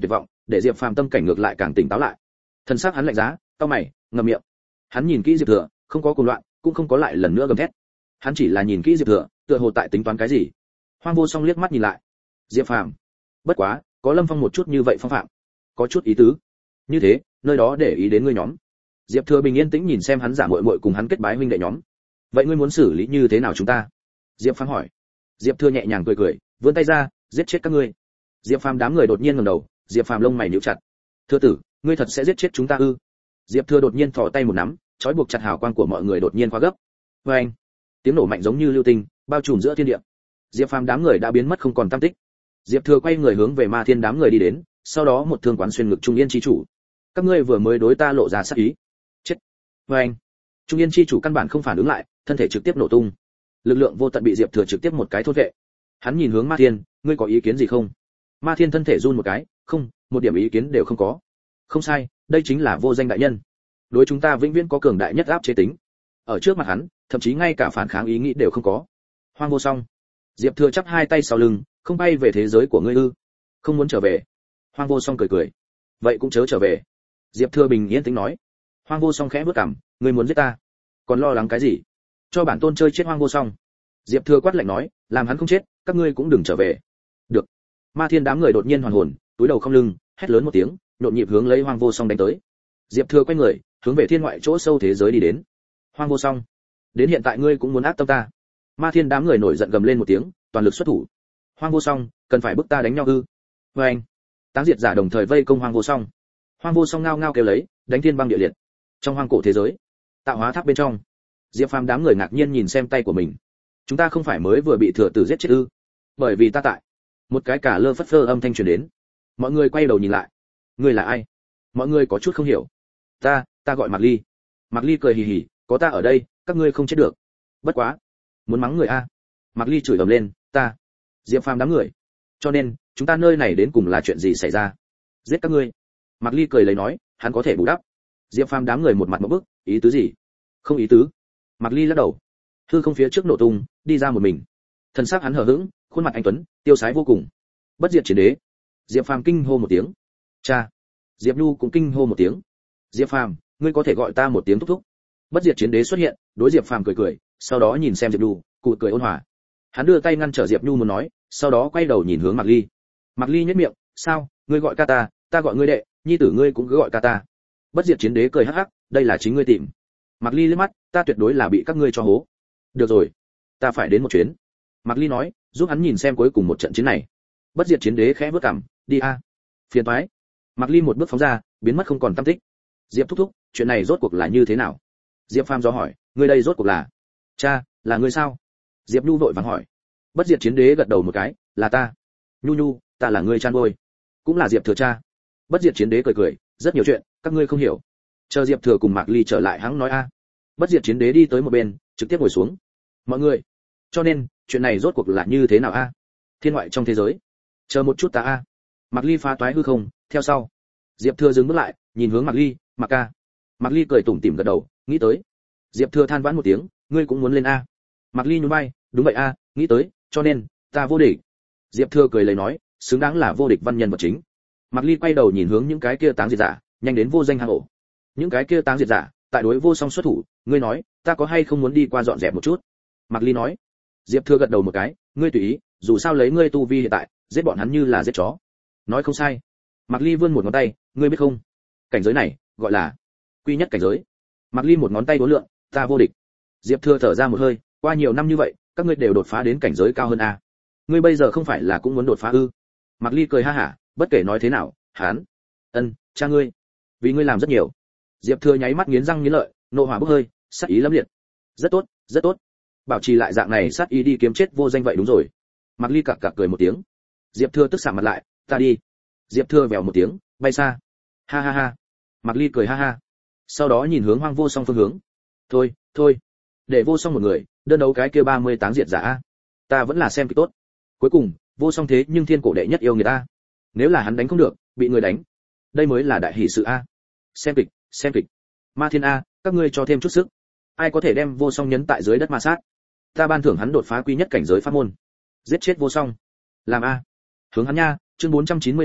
để Diệp Phàm tâm cảnh ngược lại càng tỉnh táo lại. Thân xác hắn lạnh giá, cau mày, ngậm miệng. Hắn nhìn kỹ Diệp Thừa, không có cuồng loạn, cũng không có lại lần nữa gầm thét. Hắn chỉ là nhìn kỹ Diệp Thừa, tựa hồ tại tính toán cái gì. Hoang Vô Song liếc mắt nhìn lại. Diệp Phàm, bất quá, có Lâm Phong một chút như vậy phong phạm, có chút ý tứ. Như thế, nơi đó để ý đến ngươi nhóm. Diệp Thừa bình yên tĩnh nhìn xem hắn giả muội muội cùng hắn kết bái huynh đệ nhóm. Vậy ngươi muốn xử lý như thế nào chúng ta? Diệp Phàm hỏi. Diệp Thừa nhẹ nhàng cười cười, vươn tay ra, giết chết các ngươi. Diệp Phàm đám người đột nhiên ngẩng đầu, Diệp Phàm lông mày nhíu chặt. Thừa tử, ngươi thật sẽ giết chết chúng ta ư? Diệp Thừa đột nhiên thò tay một nắm, trói buộc chặt hào quang của mọi người đột nhiên quá gấp. Oeng! Tiếng nổ mạnh giống như lưu tinh, bao trùm giữa thiên địa. Diệp Phàm đám người đã biến mất không còn tăm tích. Diệp Thừa quay người hướng về Ma Thiên đám người đi đến, sau đó một thương quán xuyên ngực Trung Yên chi chủ. Các ngươi vừa mới đối ta lộ ra sát ý. Chết! Oeng! Trung Yên chi chủ căn bản không phản ứng lại, thân thể trực tiếp nổ tung. Lực lượng vô tận bị Diệp Thừa trực tiếp một cái thôn vệ. Hắn nhìn hướng Ma Thiên, ngươi có ý kiến gì không? Ma Thiên thân thể run một cái, không, một điểm ý kiến đều không có. Không sai, đây chính là vô danh đại nhân. Đối chúng ta vĩnh viễn có cường đại nhất áp chế tính. Ở trước mặt hắn, thậm chí ngay cả phản kháng ý nghĩ đều không có. Hoang Vô Song. Diệp Thừa chắp hai tay sau lưng, không bay về thế giới của ngươi ư? Không muốn trở về. Hoang Vô Song cười cười. Vậy cũng chớ trở về. Diệp Thừa bình yên tĩnh nói. Hoang Vô Song khẽ bước cằm, ngươi muốn giết ta, còn lo lắng cái gì? Cho bản tôn chơi chết Hoang Vô Song. Diệp Thừa quát lạnh nói, làm hắn không chết, các ngươi cũng đừng trở về. Được. Ma Thiên đám người đột nhiên hoàn hồn, túi đầu không lưng, hét lớn một tiếng, nhộn nhịp hướng lấy Hoang Vô Song đánh tới. Diệp Thừa quay người, hướng về thiên ngoại chỗ sâu thế giới đi đến. Hoang Vô Song, đến hiện tại ngươi cũng muốn ác tâm ta? Ma Thiên đám người nổi giận gầm lên một tiếng, toàn lực xuất thủ. Hoang Vô Song, cần phải bức ta đánh nhau ư? Với anh, táng diệt giả đồng thời vây công Hoang Vô Song. Hoang Vô Song ngao ngao kêu lấy, đánh thiên băng địa liệt. Trong hoang cổ thế giới, tạo hóa tháp bên trong, Diệp Phàm đám người ngạc nhiên nhìn xem tay của mình. Chúng ta không phải mới vừa bị thừa tử giết chết ư? Bởi vì ta tại. Một cái cả lơ phất phơ âm thanh truyền đến. Mọi người quay đầu nhìn lại. Ngươi là ai? Mọi người có chút không hiểu. Ta, ta gọi Mạc Ly. Mạc Ly cười hì hì, có ta ở đây, các ngươi không chết được. Bất quá, muốn mắng người a? Mạc Ly chửi ầm lên, ta. Diệp Phàm đám người. Cho nên, chúng ta nơi này đến cùng là chuyện gì xảy ra? Giết các ngươi. Mạc Ly cười lấy nói, hắn có thể bù đắp. Diệp Phàm đám người một mặt ngộp bức, ý tứ gì? Không ý tứ. Mạc Ly lắc đầu. Hư không phía trước nổ tung, đi ra một mình. Thân xác hắn hờ hững, khuôn mặt anh tuấn, tiêu sái vô cùng. Bất diệt chiến đế. Diệp Phàm kinh hô một tiếng. Cha. Diệp Nhu cũng kinh hô một tiếng. Diệp Phàm, ngươi có thể gọi ta một tiếng thúc thúc. Bất diệt chiến đế xuất hiện, đối Diệp Phàm cười cười, sau đó nhìn xem Diệp Nhu, cụ cười ôn hòa. Hắn đưa tay ngăn trở Diệp Nhu muốn nói, sau đó quay đầu nhìn hướng Mạc Ly. Mạc Ly nhếch miệng, sao, ngươi gọi ca ta, ta gọi ngươi đệ, nhi tử ngươi cũng cứ gọi ca ta. Bất diệt chiến đế cười hắc hắc, đây là chính ngươi tìm. Mạc Ly liếc mắt, ta tuyệt đối là bị các ngươi cho hố. Được rồi, ta phải đến một chuyến. Mạc Ly nói, giúp hắn nhìn xem cuối cùng một trận chiến này. Bất diệt chiến đế khẽ bước cằm, đi a. Phiền toái. Mạc Ly một bước phóng ra, biến mất không còn tăm tích. Diệp thúc thúc, chuyện này rốt cuộc là như thế nào? Diệp Phàm do hỏi, ngươi đây rốt cuộc là? Cha, là ngươi sao? Diệp Nhu vội vàng hỏi. Bất diệt chiến đế gật đầu một cái, là ta. Nhu Nhu, ta là ngươi chan bôi, cũng là Diệp Thừa cha. Bất diệt chiến đế cười cười, rất nhiều chuyện, các ngươi không hiểu. Chờ Diệp Thừa cùng Mạc Ly trở lại hắn nói a. Bất diệt chiến đế đi tới một bên, trực tiếp ngồi xuống. Mọi người, cho nên, chuyện này rốt cuộc là như thế nào a? Thiên ngoại trong thế giới. Chờ một chút ta a. Mạc Ly phá toái hư không, theo sau. Diệp Thừa dừng bước lại, nhìn hướng Mạc Ly, Mạc ca. Mạc Ly cười tủm tỉm gật đầu, nghĩ tới. Diệp Thừa than vãn một tiếng, ngươi cũng muốn lên a? Mạc Ly nhún vai, đúng vậy a, nghĩ tới, cho nên, ta vô địch. Diệp Thừa cười lấy nói, xứng đáng là vô địch văn nhân vật chính. Mạc Ly quay đầu nhìn hướng những cái kia táng diệt giả, nhanh đến vô danh hang ổ. Những cái kia táng diệt giả, tại đối vô song xuất thủ, ngươi nói, ta có hay không muốn đi qua dọn dẹp một chút? Mạc Ly nói. Diệp Thừa gật đầu một cái, ngươi tùy ý, dù sao lấy ngươi tu vi hiện tại, giết bọn hắn như là giết chó. Nói không sai. Mạc Ly vươn một ngón tay, ngươi biết không? Cảnh giới này, gọi là quy nhất cảnh giới. Mạc Ly một ngón tay đối lượng, ta vô địch. Diệp Thừa thở ra một hơi, qua nhiều năm như vậy, các ngươi đều đột phá đến cảnh giới cao hơn a. Ngươi bây giờ không phải là cũng muốn đột phá ư? Mạc Ly cười ha hả, bất kể nói thế nào, hắn, ân, cha ngươi, vì ngươi làm rất nhiều. Diệp Thừa nháy mắt nghiến răng nghiến lợi, nộ hỏa bốc hơi, sát ý lẫm liệt. Rất tốt, rất tốt. Bảo trì lại dạng này sát ý đi kiếm chết vô danh vậy đúng rồi. Mạc Ly cặc cặc cười một tiếng. Diệp Thừa tức sạm mặt lại, ta đi. Diệp Thừa vèo một tiếng, bay xa. Ha ha ha. Mạc Ly cười ha ha. Sau đó nhìn hướng Hoang Vô Song phương hướng. Thôi, thôi, để Vô Song một người, đơn đấu cái kia ba mươi táng diệt giả a. Ta vẫn là xem kịch tốt. Cuối cùng, Vô Song thế nhưng thiên cổ đệ nhất yêu người ta. Nếu là hắn đánh không được, bị người đánh, đây mới là đại hỷ sự a. Xem kịch, xem kịch. Ma Thiên a, các ngươi cho thêm chút sức. Ai có thể đem Vô Song nhấn tại dưới đất ma sát? Ta ban thưởng hắn đột phá quy nhất cảnh giới pháp môn. Giết chết Vô Song. Làm a. Hướng hắn nha, chương bốn trăm chín mươi tư,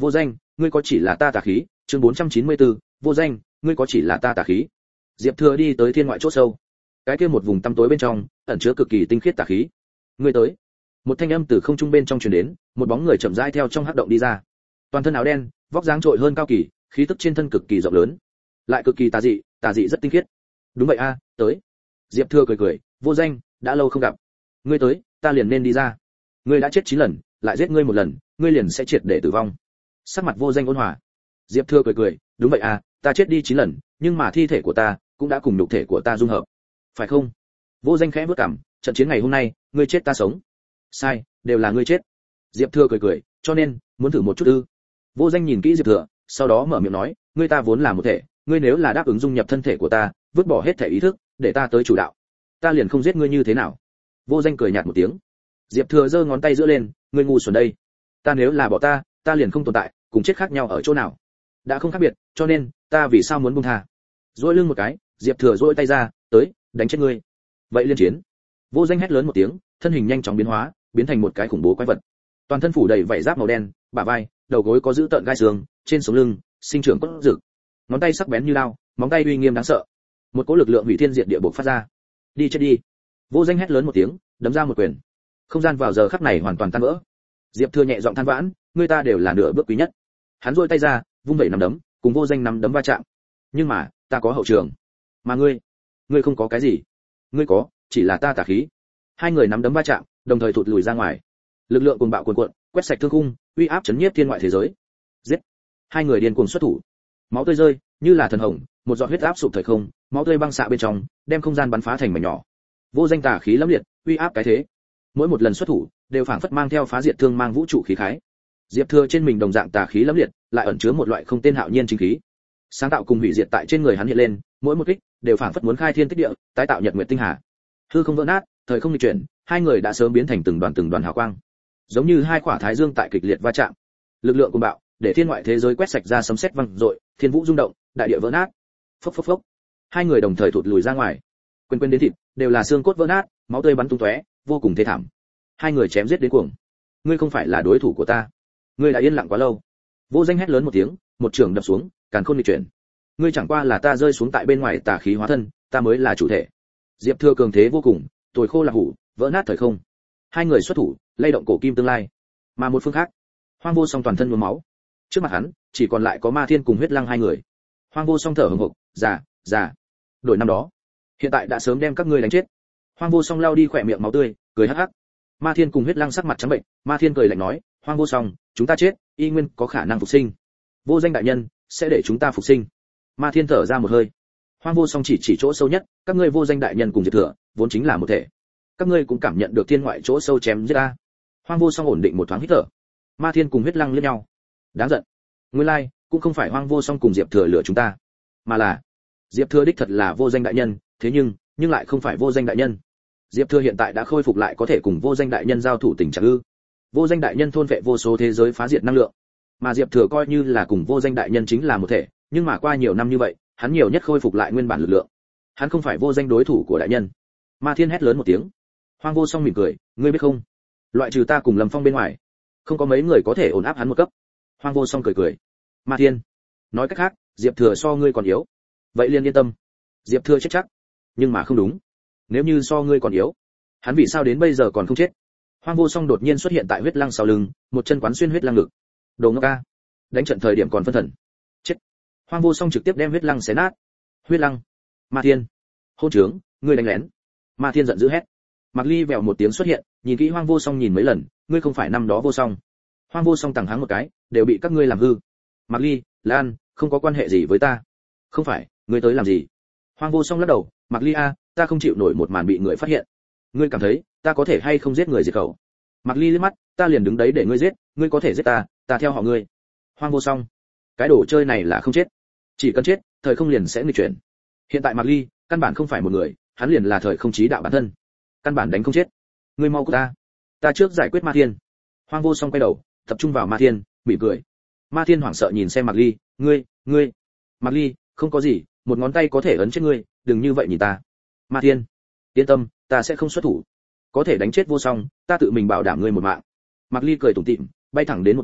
Vô danh, ngươi có chỉ là ta tà khí. Chương bốn trăm chín mươi tư, vô danh, ngươi có chỉ là ta tà khí. Diệp Thừa đi tới thiên ngoại chỗ sâu. Cái kia một vùng tăm tối bên trong, ẩn chứa cực kỳ tinh khiết tà khí. Ngươi tới. Một thanh âm từ không trung bên trong truyền đến, một bóng người chậm rãi theo trong hắc động đi ra. Toàn thân áo đen, vóc dáng trội hơn cao kỳ, khí tức trên thân cực kỳ rộng lớn, lại cực kỳ tà dị, tà dị rất tinh khiết. Đúng vậy a, tới. Diệp Thừa cười cười, vô danh, đã lâu không gặp. Ngươi tới, ta liền nên đi ra. Ngươi đã chết chín lần, lại giết ngươi một lần, ngươi liền sẽ triệt để tử vong. Sắc mặt vô danh ôn hòa. Diệp Thừa cười cười, đúng vậy à, ta chết đi chín lần, nhưng mà thi thể của ta cũng đã cùng nhục thể của ta dung hợp, phải không? Vô danh khẽ bước cằm, trận chiến ngày hôm nay, ngươi chết ta sống. Sai, đều là ngươi chết. Diệp Thừa cười cười, cho nên muốn thử một chút ư? Vô danh nhìn kỹ Diệp Thừa, sau đó mở miệng nói, ngươi ta vốn là một thể, ngươi nếu là đáp ứng dung nhập thân thể của ta, vứt bỏ hết thể ý thức, để ta tới chủ đạo, ta liền không giết ngươi như thế nào? Vô danh cười nhạt một tiếng. Diệp Thừa giơ ngón tay giữa lên, ngươi ngu xuẩn đây. Ta nếu là bỏ ta, ta liền không tồn tại, cùng chết khác nhau ở chỗ nào? Đã không khác biệt, cho nên ta vì sao muốn buông tha? Duỗi lưng một cái, Diệp Thừa duỗi tay ra, tới, đánh chết ngươi. Vậy liên chiến. Vô danh hét lớn một tiếng, thân hình nhanh chóng biến hóa, biến thành một cái khủng bố quái vật. Toàn thân phủ đầy vảy giáp màu đen, bả vai, đầu gối có giữ tợn gai xương, trên sống lưng sinh trưởng cốt rực, ngón tay sắc bén như lao, móng tay uy nghiêm đáng sợ. Một cỗ lực lượng hủy thiên diệt địa bộc phát ra. Đi chết đi. Vô danh hét lớn một tiếng, đấm ra một quyền. Không gian vào giờ khắc này hoàn toàn tan vỡ. Diệp Thừa nhẹ giọng than vãn, người ta đều là nửa bước quý nhất. Hắn duỗi tay ra, vung vẩy nắm đấm, cùng vô danh nắm đấm va chạm. Nhưng mà, ta có hậu trường, mà ngươi, ngươi không có cái gì. Ngươi có, chỉ là ta tà khí. Hai người nắm đấm va chạm, đồng thời thụt lùi ra ngoài. Lực lượng cuồng bạo cuồn cuộn, quét sạch thương khung, uy áp chấn nhiếp thiên ngoại thế giới. Giết! Hai người điên cuồng xuất thủ. Máu tươi rơi, như là thần hồng, một giọt huyết áp sụp thời không, máu tươi băng xạ bên trong, đem không gian bắn phá thành mảnh nhỏ. Vô danh tà khí lẫm liệt, uy áp cái thế. Mỗi một lần xuất thủ, đều phảng phất mang theo phá diệt thương mang vũ trụ khí khái. Diệp Thừa trên mình đồng dạng tà khí lẫm liệt, lại ẩn chứa một loại không tên hạo nhiên chính khí. Sáng tạo cùng hủy diệt tại trên người hắn hiện lên, mỗi một kích đều phảng phất muốn khai thiên tích địa, tái tạo nhật nguyệt tinh hà. Hư không vỡ nát, thời không nghịch chuyển, hai người đã sớm biến thành từng đoàn từng đoàn hào quang, giống như hai quả thái dương tại kịch liệt va chạm. Lực lượng cuồng bạo, để thiên ngoại thế giới quét sạch ra sấm sét vang dội, thiên vũ rung động, đại địa vỡ nát. Phốc phốc phốc. Hai người đồng thời thụt lùi ra ngoài. Quên quên đến thịt, đều là xương cốt vỡ nát, máu tươi bắn tung tóe, vô cùng thê thảm. Hai người chém giết đến cuồng. Ngươi không phải là đối thủ của ta. Ngươi đã yên lặng quá lâu. Vô danh hét lớn một tiếng, một trường đập xuống, càn khôn nghịch chuyển. Ngươi chẳng qua là ta rơi xuống tại bên ngoài tà khí hóa thân, ta mới là chủ thể. Diệp Thừa cường thế vô cùng, tuổi khô là hủ, vỡ nát thời không. Hai người xuất thủ, lay động cổ kim tương lai. Mà một phương khác, Hoang Vô Song toàn thân nhuốm máu. Trước mặt hắn, chỉ còn lại có Ma Thiên cùng Huyết Lăng hai người. Hoang Vô Song thở hổn hộc, già, già. Đổi năm đó, hiện tại đã sớm đem các ngươi đánh chết. Hoang Vô Song lau đi khỏe miệng máu tươi, cười hắc hắc. Ma Thiên cùng Huyết Lăng sắc mặt trắng bệnh, Ma Thiên cười lạnh nói, Hoang Vô Song, chúng ta chết, y nguyên có khả năng phục sinh. Vô danh đại nhân sẽ để chúng ta phục sinh. Ma Thiên thở ra một hơi. Hoang Vô Song chỉ chỉ chỗ sâu nhất, các ngươi vô danh đại nhân cùng Diệp Thừa, vốn chính là một thể. Các ngươi cũng cảm nhận được thiên ngoại chỗ sâu chém giết ta. Hoang Vô Song ổn định một thoáng hít thở. Ma Thiên cùng Huyết Lăng liếc nhau. Đáng giận. Nguyên lai, like, cũng không phải Hoang Vô Song cùng Diệp Thừa lừa chúng ta, mà là Diệp Thừa đích thật là vô danh đại nhân, thế nhưng, nhưng lại không phải vô danh đại nhân. Diệp Thừa hiện tại đã khôi phục lại có thể cùng vô danh đại nhân giao thủ tình trạng ư? Vô danh đại nhân thôn vệ vô số thế giới phá diệt năng lượng, mà Diệp Thừa coi như là cùng vô danh đại nhân chính là một thể, nhưng mà qua nhiều năm như vậy, hắn nhiều nhất khôi phục lại nguyên bản lực lượng. Hắn không phải vô danh đối thủ của đại nhân. Ma Thiên hét lớn một tiếng. Hoang Vô Song mỉm cười, ngươi biết không, loại trừ ta cùng Lâm Phong bên ngoài, không có mấy người có thể ổn áp hắn một cấp. Hoang Vô Song cười cười. Ma Thiên, nói cách khác, Diệp Thừa so ngươi còn yếu. Vậy liền yên tâm. Diệp Thừa chết chắc. Nhưng mà không đúng. Nếu như so ngươi còn yếu, hắn vì sao đến bây giờ còn không chết? Hoang Vô Song đột nhiên xuất hiện tại Huyết Lăng sau lưng, một chân quán xuyên Huyết Lăng ngực. Đồ ngốc a, đánh trận thời điểm còn phân thần. Chết. Hoang Vô Song trực tiếp đem Huyết Lăng xé nát. Huyết Lăng, Ma Thiên, hôn trướng, ngươi đánh lén. Ma Thiên giận dữ hét. Mạc Ly vèo một tiếng xuất hiện, nhìn kỹ Hoang Vô Song nhìn mấy lần, ngươi không phải năm đó Vô Song. Hoang Vô Song tằng hắng một cái, đều bị các ngươi làm hư. Mạc Ly, Lan, không có quan hệ gì với ta. Không phải, ngươi tới làm gì? Hoang Vô Song lắc đầu, Mạc Ly a, ta không chịu nổi một màn bị người phát hiện. Ngươi cảm thấy, ta có thể hay không giết người diệt khẩu? Mạc Ly liếc mắt, ta liền đứng đấy để ngươi giết, ngươi có thể giết ta, ta theo họ ngươi. Hoang Vô Song, cái đồ chơi này là không chết, chỉ cần chết, thời không liền sẽ nghịch chuyển. Hiện tại Mạc Ly, căn bản không phải một người, hắn liền là thời không chí đạo bản thân, căn bản đánh không chết. Ngươi mau của ta, ta trước giải quyết Ma Thiên. Hoang Vô Song quay đầu, tập trung vào Ma Thiên, mỉm cười. Ma Thiên hoảng sợ nhìn xem Mạc Ly, ngươi, ngươi, Mạc Ly, không có gì, một ngón tay có thể ấn chết ngươi, đừng như vậy nhìn ta. Ma Thiên, yên tâm, ta sẽ không xuất thủ, có thể đánh chết Vô Song, ta tự mình bảo đảm ngươi một mạng. Mạc Ly cười tủm tỉm, bay thẳng đến một bên,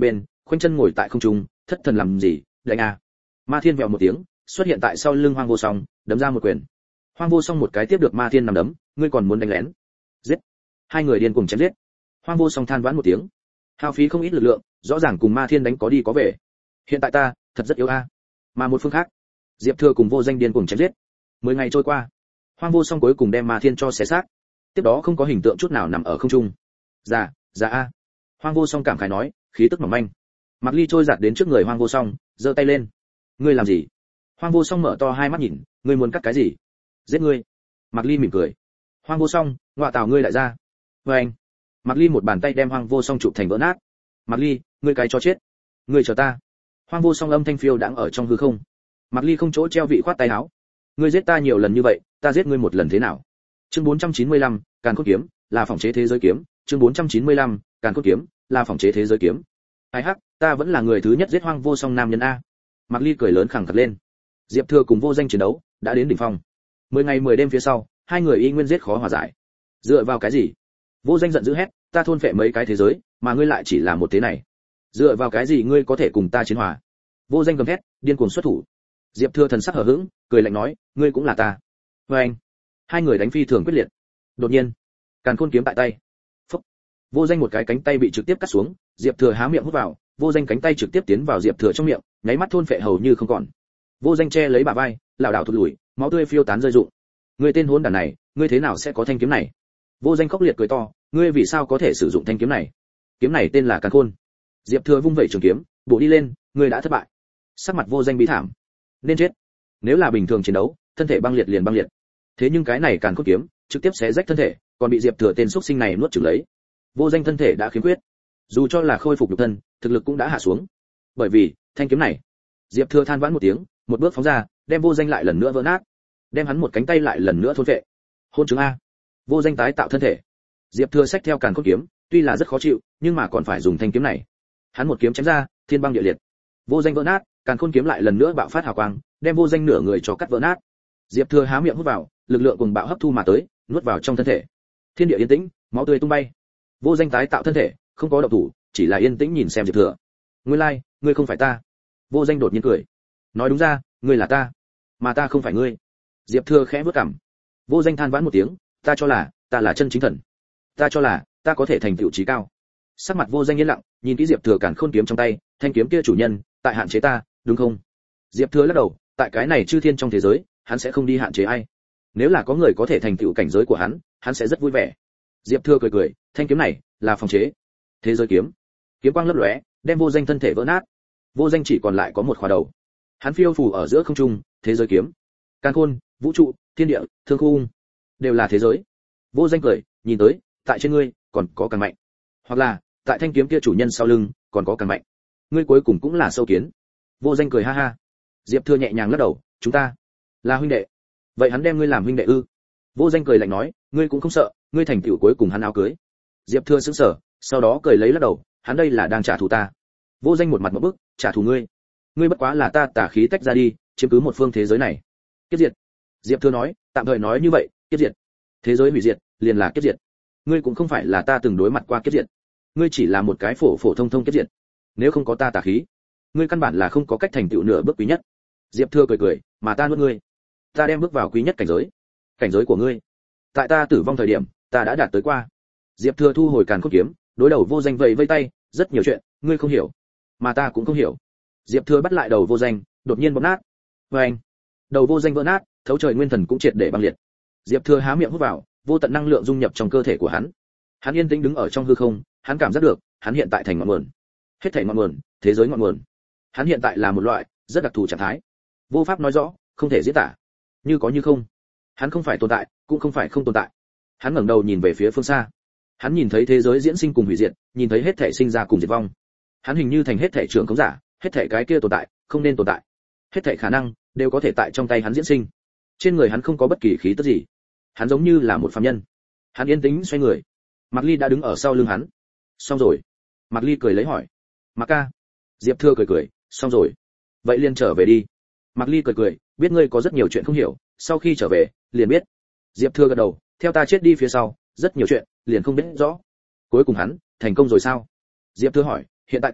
khoanh chân ngồi tại không trung, thất thần làm gì, đánh a. Ma Thiên vèo một tiếng, xuất hiện tại sau lưng Hoang Vô Song, đấm ra một quyền. Hoang Vô Song một cái tiếp được Ma Thiên nằm đấm, ngươi còn muốn đánh lén? Giết! Hai người điên cuồng chém giết. Hoang Vô Song than vãn một tiếng, hao phí không ít lực lượng, rõ ràng cùng Ma Thiên đánh có đi có về. Hiện tại ta, thật rất yếu a. Mà một phương khác, Diệp Thừa cùng Vô Danh điên cuồng chém giết. Mười ngày trôi qua, Hoang Vô Song cuối cùng đem Ma Thiên cho xé xác. Tiếp đó không có hình tượng chút nào nằm ở không trung. Dạ, dạ a. Hoang Vô Song cảm khái nói, khí tức mỏng manh. Mạc Ly trôi giạt đến trước người Hoang Vô Song, giơ tay lên. Ngươi làm gì? Hoang Vô Song mở to hai mắt nhìn, ngươi muốn cắt cái gì? Giết ngươi. Mạc Ly mỉm cười. Hoang Vô Song, ngọa tào ngươi lại ra. Với anh. Mạc Ly một bàn tay đem Hoang Vô Song chụp thành vỡ nát. Mạc Ly, ngươi cái cho chết. Ngươi chờ ta. Hoang Vô Song âm thanh phiêu đãng ở trong hư không. Mạc Ly không chỗ treo vị khoát tay áo. Ngươi giết ta nhiều lần như vậy, ta giết ngươi một lần thế nào? Chương bốn trăm chín mươi lăm, Càn Khôn kiếm, là phòng chế thế giới kiếm. Chương bốn trăm chín mươi lăm, Càn Khôn kiếm, là phòng chế thế giới kiếm. Ai hắc, ta vẫn là người thứ nhất giết Hoang Vô Song nam nhân a. Mạc Ly cười lớn khẳng khặc lên. Diệp Thừa cùng Vô Danh chiến đấu đã đến đỉnh phong. Mười ngày mười đêm phía sau, hai người y nguyên giết khó hòa giải. Dựa vào cái gì? Vô Danh giận dữ hét, ta thôn phệ mấy cái thế giới, mà ngươi lại chỉ là một thế này. Dựa vào cái gì ngươi có thể cùng ta chiến hòa? Vô Danh gầm thét, điên cuồng xuất thủ. Diệp Thừa thần sắc hờ hững, cười lạnh nói, ngươi cũng là ta. Với anh, hai người đánh phi thường quyết liệt. Đột nhiên, Càn Khôn kiếm tại tay. Phốc. Vô Danh một cái cánh tay bị trực tiếp cắt xuống, Diệp Thừa há miệng hút vào, Vô Danh cánh tay trực tiếp tiến vào Diệp Thừa trong miệng, nháy mắt thôn phệ hầu như không còn. Vô Danh che lấy bả vai, lảo đảo thụt lùi, máu tươi phiêu tán rơi rụng. Ngươi tên hỗn đản này, ngươi thế nào sẽ có thanh kiếm này? Vô Danh khóc liệt cười to, ngươi vì sao có thể sử dụng thanh kiếm này? Kiếm này tên là Càn Khôn. Diệp Thừa vung vẩy trường kiếm, bổ đi lên, ngươi đã thất bại. Sắc mặt Vô Danh bí thảm, nên chết. Nếu là bình thường chiến đấu, thân thể băng liệt liền băng liệt. Thế nhưng cái này Càn Khôn kiếm, trực tiếp xé rách thân thể, còn bị Diệp Thừa tên xuất sinh này nuốt chửng lấy. Vô Danh thân thể đã khiếm khuyết, dù cho là khôi phục nhục thân, thực lực cũng đã hạ xuống. Bởi vì, thanh kiếm này, Diệp Thừa than vãn một tiếng, một bước phóng ra, đem Vô Danh lại lần nữa vỡ nát, đem hắn một cánh tay lại lần nữa thôn phệ. Hôn chứng a. Vô Danh tái tạo thân thể. Diệp Thừa xách theo Càn Khôn kiếm, tuy là rất khó chịu, nhưng mà còn phải dùng thanh kiếm này. Hắn một kiếm chém ra, thiên băng địa liệt. Vô Danh vỡ nát, Càn Khôn kiếm lại lần nữa bạo phát hào quang, đem Vô Danh nửa người cho cắt vỡ nát. Diệp Thừa há miệng hút vào, lực lượng cùng bạo hấp thu mà tới, nuốt vào trong thân thể. Thiên địa yên tĩnh, máu tươi tung bay. Vô Danh tái tạo thân thể, không có động thủ, chỉ là yên tĩnh nhìn xem Diệp Thừa. Ngươi lai, like, ngươi không phải ta. Vô Danh đột nhiên cười. Nói đúng ra, ngươi là ta, mà ta không phải ngươi. Diệp Thừa khẽ vuốt cằm. Vô Danh than vãn một tiếng, ta cho là, ta là chân chính thần. Ta cho là, ta có thể thành tựu chí cao. Sắc mặt Vô Danh yên lặng, nhìn kỹ Diệp Thừa Càn Khôn kiếm trong tay, thanh kiếm kia chủ nhân, tại hạn chế ta, đúng không? Diệp Thừa lắc đầu, tại cái này chư thiên trong thế giới, hắn sẽ không đi hạn chế ai. Nếu là có người có thể thành tựu cảnh giới của hắn, hắn sẽ rất vui vẻ. Diệp Thừa cười cười, thanh kiếm này là phòng chế thế giới kiếm. Kiếm quang lấp lóe, đem Vô Danh thân thể vỡ nát. Vô Danh chỉ còn lại có một khỏa đầu. Hắn phiêu phù ở giữa không trung, thế giới kiếm. Càn Khôn, vũ trụ, thiên địa, thương khung, đều là thế giới. Vô Danh cười, nhìn tới, tại trên ngươi còn có càng mạnh. Hoặc là, tại thanh kiếm kia chủ nhân sau lưng còn có càng mạnh. Ngươi cuối cùng cũng là sâu kiến. Vô Danh cười ha ha. Diệp Thừa nhẹ nhàng lắc đầu, chúng ta là huynh đệ. Vậy hắn đem ngươi làm huynh đệ ư? Vô Danh cười lạnh nói, ngươi cũng không sợ, ngươi thành tựu cuối cùng hắn áo cưới. Diệp Thừa sững sờ, sau đó cười lấy lắc đầu, hắn đây là đang trả thù ta. Vô Danh một mặt ngộp bức, trả thù ngươi? Ngươi bất quá là ta tà khí tách ra đi, chiếm cứ một phương thế giới này. Kiếp diệt. Diệp Thừa nói, tạm thời nói như vậy, kiếp diệt. Thế giới hủy diệt, liền là kiếp diệt. Ngươi cũng không phải là ta từng đối mặt qua kiếp diệt. Ngươi chỉ là một cái phổ phổ thông thông kiếp diệt. Nếu không có ta tà khí, ngươi căn bản là không có cách thành tựu nửa bước quý nhất. Diệp Thừa cười cười, mà ta nuốt ngươi. Ta đem bước vào quý nhất cảnh giới. Cảnh giới của ngươi, tại ta tử vong thời điểm, ta đã đạt tới qua. Diệp Thừa thu hồi Càn Khôn kiếm, đối đầu Vô Danh vẫy vây tay, rất nhiều chuyện, ngươi không hiểu, mà ta cũng không hiểu. Diệp Thừa bắt lại đầu Vô Danh, đột nhiên bóp nát. Với anh, đầu Vô Danh vỡ nát, thấu trời nguyên thần cũng triệt để băng liệt. Diệp Thừa há miệng hút vào, vô tận năng lượng dung nhập trong cơ thể của hắn. Hắn yên tĩnh đứng ở trong hư không, hắn cảm giác được, hắn hiện tại thành ngọn nguồn. Hết thảy ngọn nguồn, thế giới ngọn nguồn. Hắn hiện tại là một loại rất đặc thù trạng thái, vô pháp nói rõ, không thể diễn tả. Như có như không. Hắn không phải tồn tại, cũng không phải không tồn tại. Hắn ngẩng đầu nhìn về phía phương xa. Hắn nhìn thấy thế giới diễn sinh cùng hủy diệt, nhìn thấy hết thảy sinh ra cùng diệt vong. Hắn hình như thành hết thảy trưởng khống giả, hết thảy cái kia tồn tại, không nên tồn tại. Hết thảy khả năng đều có thể tại trong tay hắn diễn sinh. Trên người hắn không có bất kỳ khí tức gì. Hắn giống như là một phàm nhân. Hắn yên tĩnh xoay người. Mạc Ly đã đứng ở sau lưng hắn. Xong rồi. Mạc Ly cười lấy hỏi. Mạc ca. Diệp Thừa cười cười, xong rồi. Vậy liền trở về đi. Mạc Ly cười cười, biết ngươi có rất nhiều chuyện không hiểu, sau khi trở về, liền biết. Diệp Thừa gật đầu, theo ta chết đi phía sau, rất nhiều chuyện, liền không biết rõ. Cuối cùng hắn, thành công rồi sao? Diệp Thừa hỏi, hiện tại ta,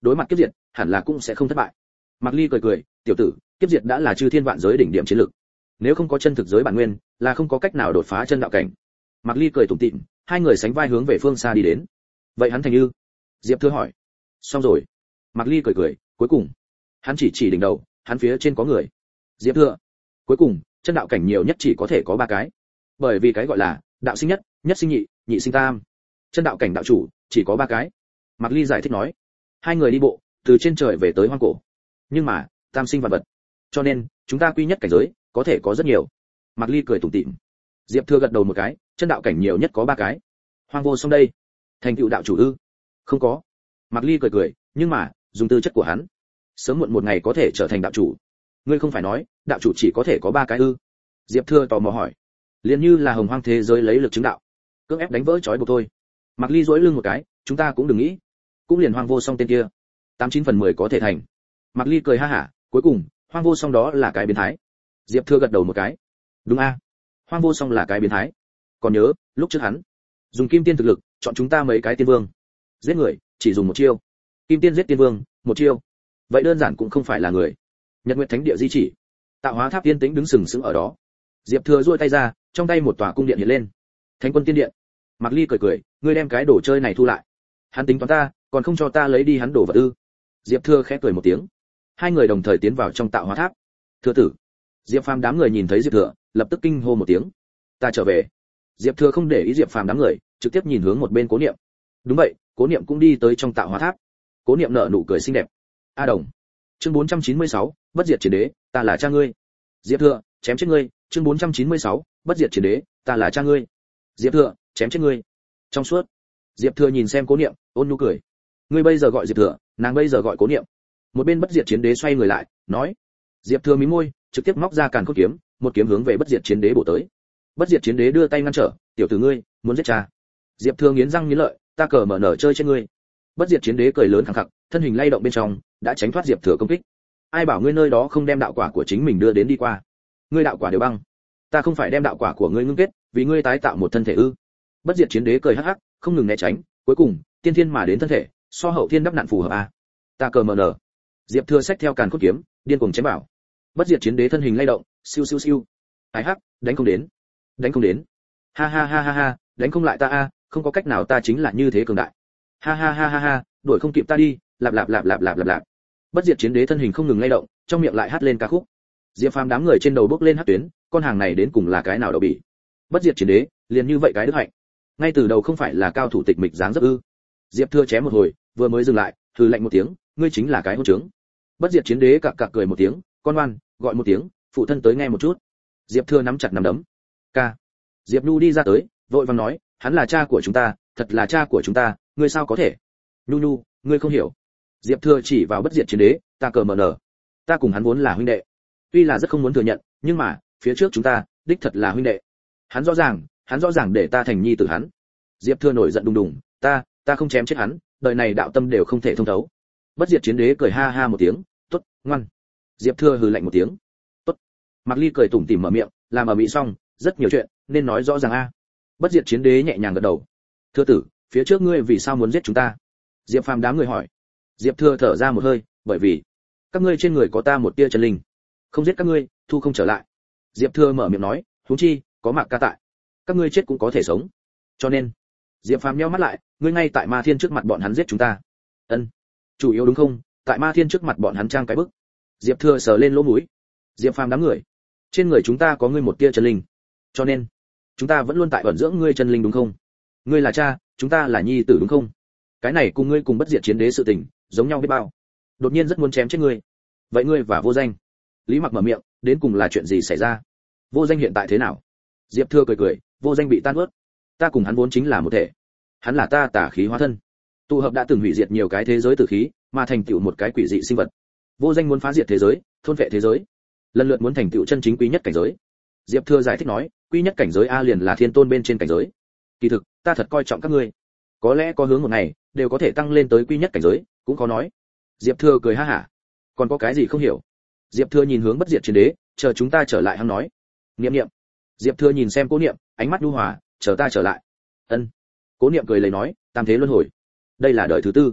đối mặt kiếp diệt hẳn là cũng sẽ không thất bại. Mạc Ly cười cười, tiểu tử, kiếp diệt đã là chư thiên vạn giới đỉnh điểm chiến lực, nếu không có chân thực giới bản nguyên là không có cách nào đột phá chân đạo cảnh. Mạc Ly cười tủm tỉm, hai người sánh vai hướng về phương xa đi đến. Vậy hắn thành ư? Diệp Thừa hỏi. Xong rồi. Mạc Ly cười cười, cuối cùng hắn chỉ chỉ đỉnh đầu, hắn phía trên có người. Diệp Thừa, cuối cùng chân đạo cảnh nhiều nhất chỉ có thể có ba cái, bởi vì cái gọi là đạo sinh nhất, nhất sinh nhị, nhị sinh tam, chân đạo cảnh đạo chủ chỉ có ba cái. Mạc Ly giải thích nói. Hai người đi bộ từ trên trời về tới hoang cổ, nhưng mà tam sinh vạn vật, cho nên chúng ta quy nhất cảnh giới có thể có rất nhiều. Mạc Ly cười tủm tỉm. Diệp Thừa gật đầu một cái, chân đạo cảnh nhiều nhất có ba cái. Hoang vô song đây, thành tựu đạo chủ ư? Không có. Mạc Ly cười cười, nhưng mà dùng tư chất của hắn, sớm muộn một ngày có thể trở thành đạo chủ. Ngươi không phải nói đạo chủ chỉ có thể có ba cái ư? Diệp Thừa tò mò hỏi. Liền như là hồng hoang thế giới lấy lực chứng đạo, cưỡng ép đánh vỡ trói buộc thôi. Mạc Ly duỗi lưng một cái, chúng ta cũng đừng nghĩ, cũng liền hoang vô song tên kia, tám chín phần mười có thể thành. Mạc Ly cười ha hả, cuối cùng hoang vô song đó là cái biến thái. Diệp Thừa gật đầu một cái. Đúng a, hoang vô song là cái biến thái. Còn nhớ lúc trước hắn dùng kim tiên thực lực chọn chúng ta mấy cái tiên vương, giết người chỉ dùng một chiêu. Kim tiên giết tiên vương một chiêu, vậy đơn giản cũng không phải là người. Nhật Nguyệt Thánh Địa di chỉ, tạo hóa tháp tiên tĩnh đứng sừng sững ở đó. Diệp Thừa duỗi tay ra, trong tay một tòa cung điện hiện lên. Thánh Quân Tiên Điện. Mạc Ly cười cười, ngươi đem cái đồ chơi này thu lại. Hắn tính toán ta, còn không cho ta lấy đi hắn đồ vật ư? Diệp Thừa khẽ cười một tiếng. Hai người đồng thời tiến vào trong tạo hóa tháp. Thừa tử. Diệp Phàm đám người nhìn thấy Diệp Thừa, lập tức kinh hô một tiếng. Ta trở về. Diệp Thừa không để ý Diệp Phàm đám người, trực tiếp nhìn hướng một bên Cố Niệm. Đúng vậy, Cố Niệm cũng đi tới trong tạo hóa tháp. Cố Niệm nở nụ cười xinh đẹp. A Đồng. Chương bốn trăm chín mươi sáu, bất diệt chiến đế, ta là cha ngươi. Diệp Thừa, chém chết ngươi. Chương bốn trăm chín mươi sáu, bất diệt chiến đế, ta là cha ngươi. Diệp Thừa, chém chết ngươi. Trong suốt. Diệp Thừa nhìn xem Cố Niệm, ôn nhu cười. Ngươi bây giờ gọi Diệp Thừa, nàng bây giờ gọi Cố Niệm. Một bên bất diệt chiến đế xoay người lại, nói. Diệp Thừa mí môi, trực tiếp móc ra càn khôn kiếm, một kiếm hướng về bất diệt chiến đế bổ tới. Bất diệt chiến đế đưa tay ngăn trở, tiểu tử ngươi, muốn giết cha. Diệp Thừa nghiến răng nghiến lợi, ta cờ mở nở chơi trên ngươi. Bất diệt chiến đế cười lớn khẳng khặc, thân hình lay động bên trong, đã tránh thoát Diệp Thừa công kích. Ai bảo ngươi nơi đó không đem đạo quả của chính mình đưa đến đi qua? Ngươi đạo quả đều băng, ta không phải đem đạo quả của ngươi ngưng kết, vì ngươi tái tạo một thân thể ư? Bất diệt chiến đế cười hắc hắc, không ngừng né tránh, cuối cùng tiên thiên mà đến thân thể, so hậu thiên đắp nạn phù hợp a. Ta cờ mở nở. Diệp Thừa xách theo càn khôn kiếm, điên cuồng chém bảo. Bất diệt chiến đế thân hình lay động, siêu siêu siêu. Ái hắc, đánh không đến, đánh không đến. Ha ha ha ha ha, đánh không lại ta a, không có cách nào, ta chính là như thế cường đại. Ha ha ha ha ha, đuổi không kịp ta đi, lạp lạp lạp lạp lạp lạp lạp. Bất diệt chiến đế thân hình không ngừng lay động, trong miệng lại hát lên ca khúc. Diệp Phàm đám người trên đầu bước lên hát tuyến, con hàng này đến cùng là cái nào đậu bỉ. Bất diệt chiến đế, liền như vậy cái đức hạnh. Ngay từ đầu không phải là cao thủ tịch mịch dáng dấp ư? Diệp Thừa chém một hồi, vừa mới dừng lại, hừ lạnh một tiếng, ngươi chính là cái hỗn trướng. Bất diệt chiến đế cặc cặc cười một tiếng, con ngoan, gọi một tiếng, phụ thân tới nghe một chút. Diệp Thừa nắm chặt nắm đấm. Ca. Diệp Nhu đi ra tới, vội vàng nói, hắn là cha của chúng ta, thật là cha của chúng ta, ngươi sao có thể? Nhu Nhu, ngươi không hiểu. Diệp Thừa chỉ vào bất diệt chiến đế, ta cờ mở nở, ta cùng hắn vốn là huynh đệ. Tuy là rất không muốn thừa nhận, nhưng mà phía trước chúng ta đích thật là huynh đệ. Hắn rõ ràng, hắn rõ ràng để ta thành nhi tử hắn. Diệp Thừa nổi giận đùng đùng, ta, ta không chém chết hắn, đời này đạo tâm đều không thể thông thấu. Bất diệt chiến đế cười ha ha một tiếng, tốt, ngoan. Diệp Thừa hừ lạnh một tiếng, tốt. Mạc Ly cười tủm tỉm mở miệng, làm ở mỹ xong, rất nhiều chuyện nên nói rõ ràng a. Bất diệt chiến đế nhẹ nhàng gật đầu. Thừa tử, phía trước ngươi vì sao muốn giết chúng ta? Diệp Phàm đám người hỏi. Diệp Thừa thở ra một hơi, bởi vì các ngươi trên người có ta một tia chân linh, không giết các ngươi, thu không trở lại. Diệp Thừa mở miệng nói, huống chi có Mạc ca tại, các ngươi chết cũng có thể sống. Cho nên, Diệp Phàm nheo mắt lại, ngươi ngay tại Ma Thiên trước mặt bọn hắn giết chúng ta. Ân, chủ yếu đúng không? Tại Ma Thiên trước mặt bọn hắn trang cái bức. Diệp Thừa sờ lên lỗ mũi. Diệp Phàm đám người, trên người chúng ta có ngươi một tia chân linh, cho nên chúng ta vẫn luôn tại ẩn dưỡng ngươi chân linh đúng không? Ngươi là cha, chúng ta là nhi tử đúng không? Cái này cùng ngươi cùng bất diệt chiến đế sự tình giống nhau biết bao. Đột nhiên rất muốn chém chết ngươi. Vậy ngươi và Vô Danh? Lý Mặc mở miệng, đến cùng là chuyện gì xảy ra? Vô Danh hiện tại thế nào? Diệp Thừa cười cười, Vô Danh bị tan ướt. Ta cùng hắn vốn chính là một thể. Hắn là ta tà khí hóa thân, tụ hợp đã từng hủy diệt nhiều cái thế giới tử khí, mà thành tựu một cái quỷ dị sinh vật. Vô Danh muốn phá diệt thế giới, thôn vệ thế giới, lần lượt muốn thành tựu chân chính quý nhất cảnh giới. Diệp Thừa giải thích nói, quý nhất cảnh giới a liền là thiên tôn bên trên cảnh giới. Kỳ thực, ta thật coi trọng các ngươi, có lẽ có hướng một ngày đều có thể tăng lên tới quý nhất cảnh giới, cũng khó nói. Diệp Thừa cười ha hả, còn có cái gì không hiểu? Diệp Thừa nhìn hướng bất diệt chiến đế, chờ chúng ta trở lại hắn nói. Niệm niệm. Diệp Thừa nhìn xem Cố Niệm, ánh mắt nhu hòa, chờ ta trở lại. Ân. Cố Niệm cười lấy nói, tam thế luân hồi, đây là đời thứ tư.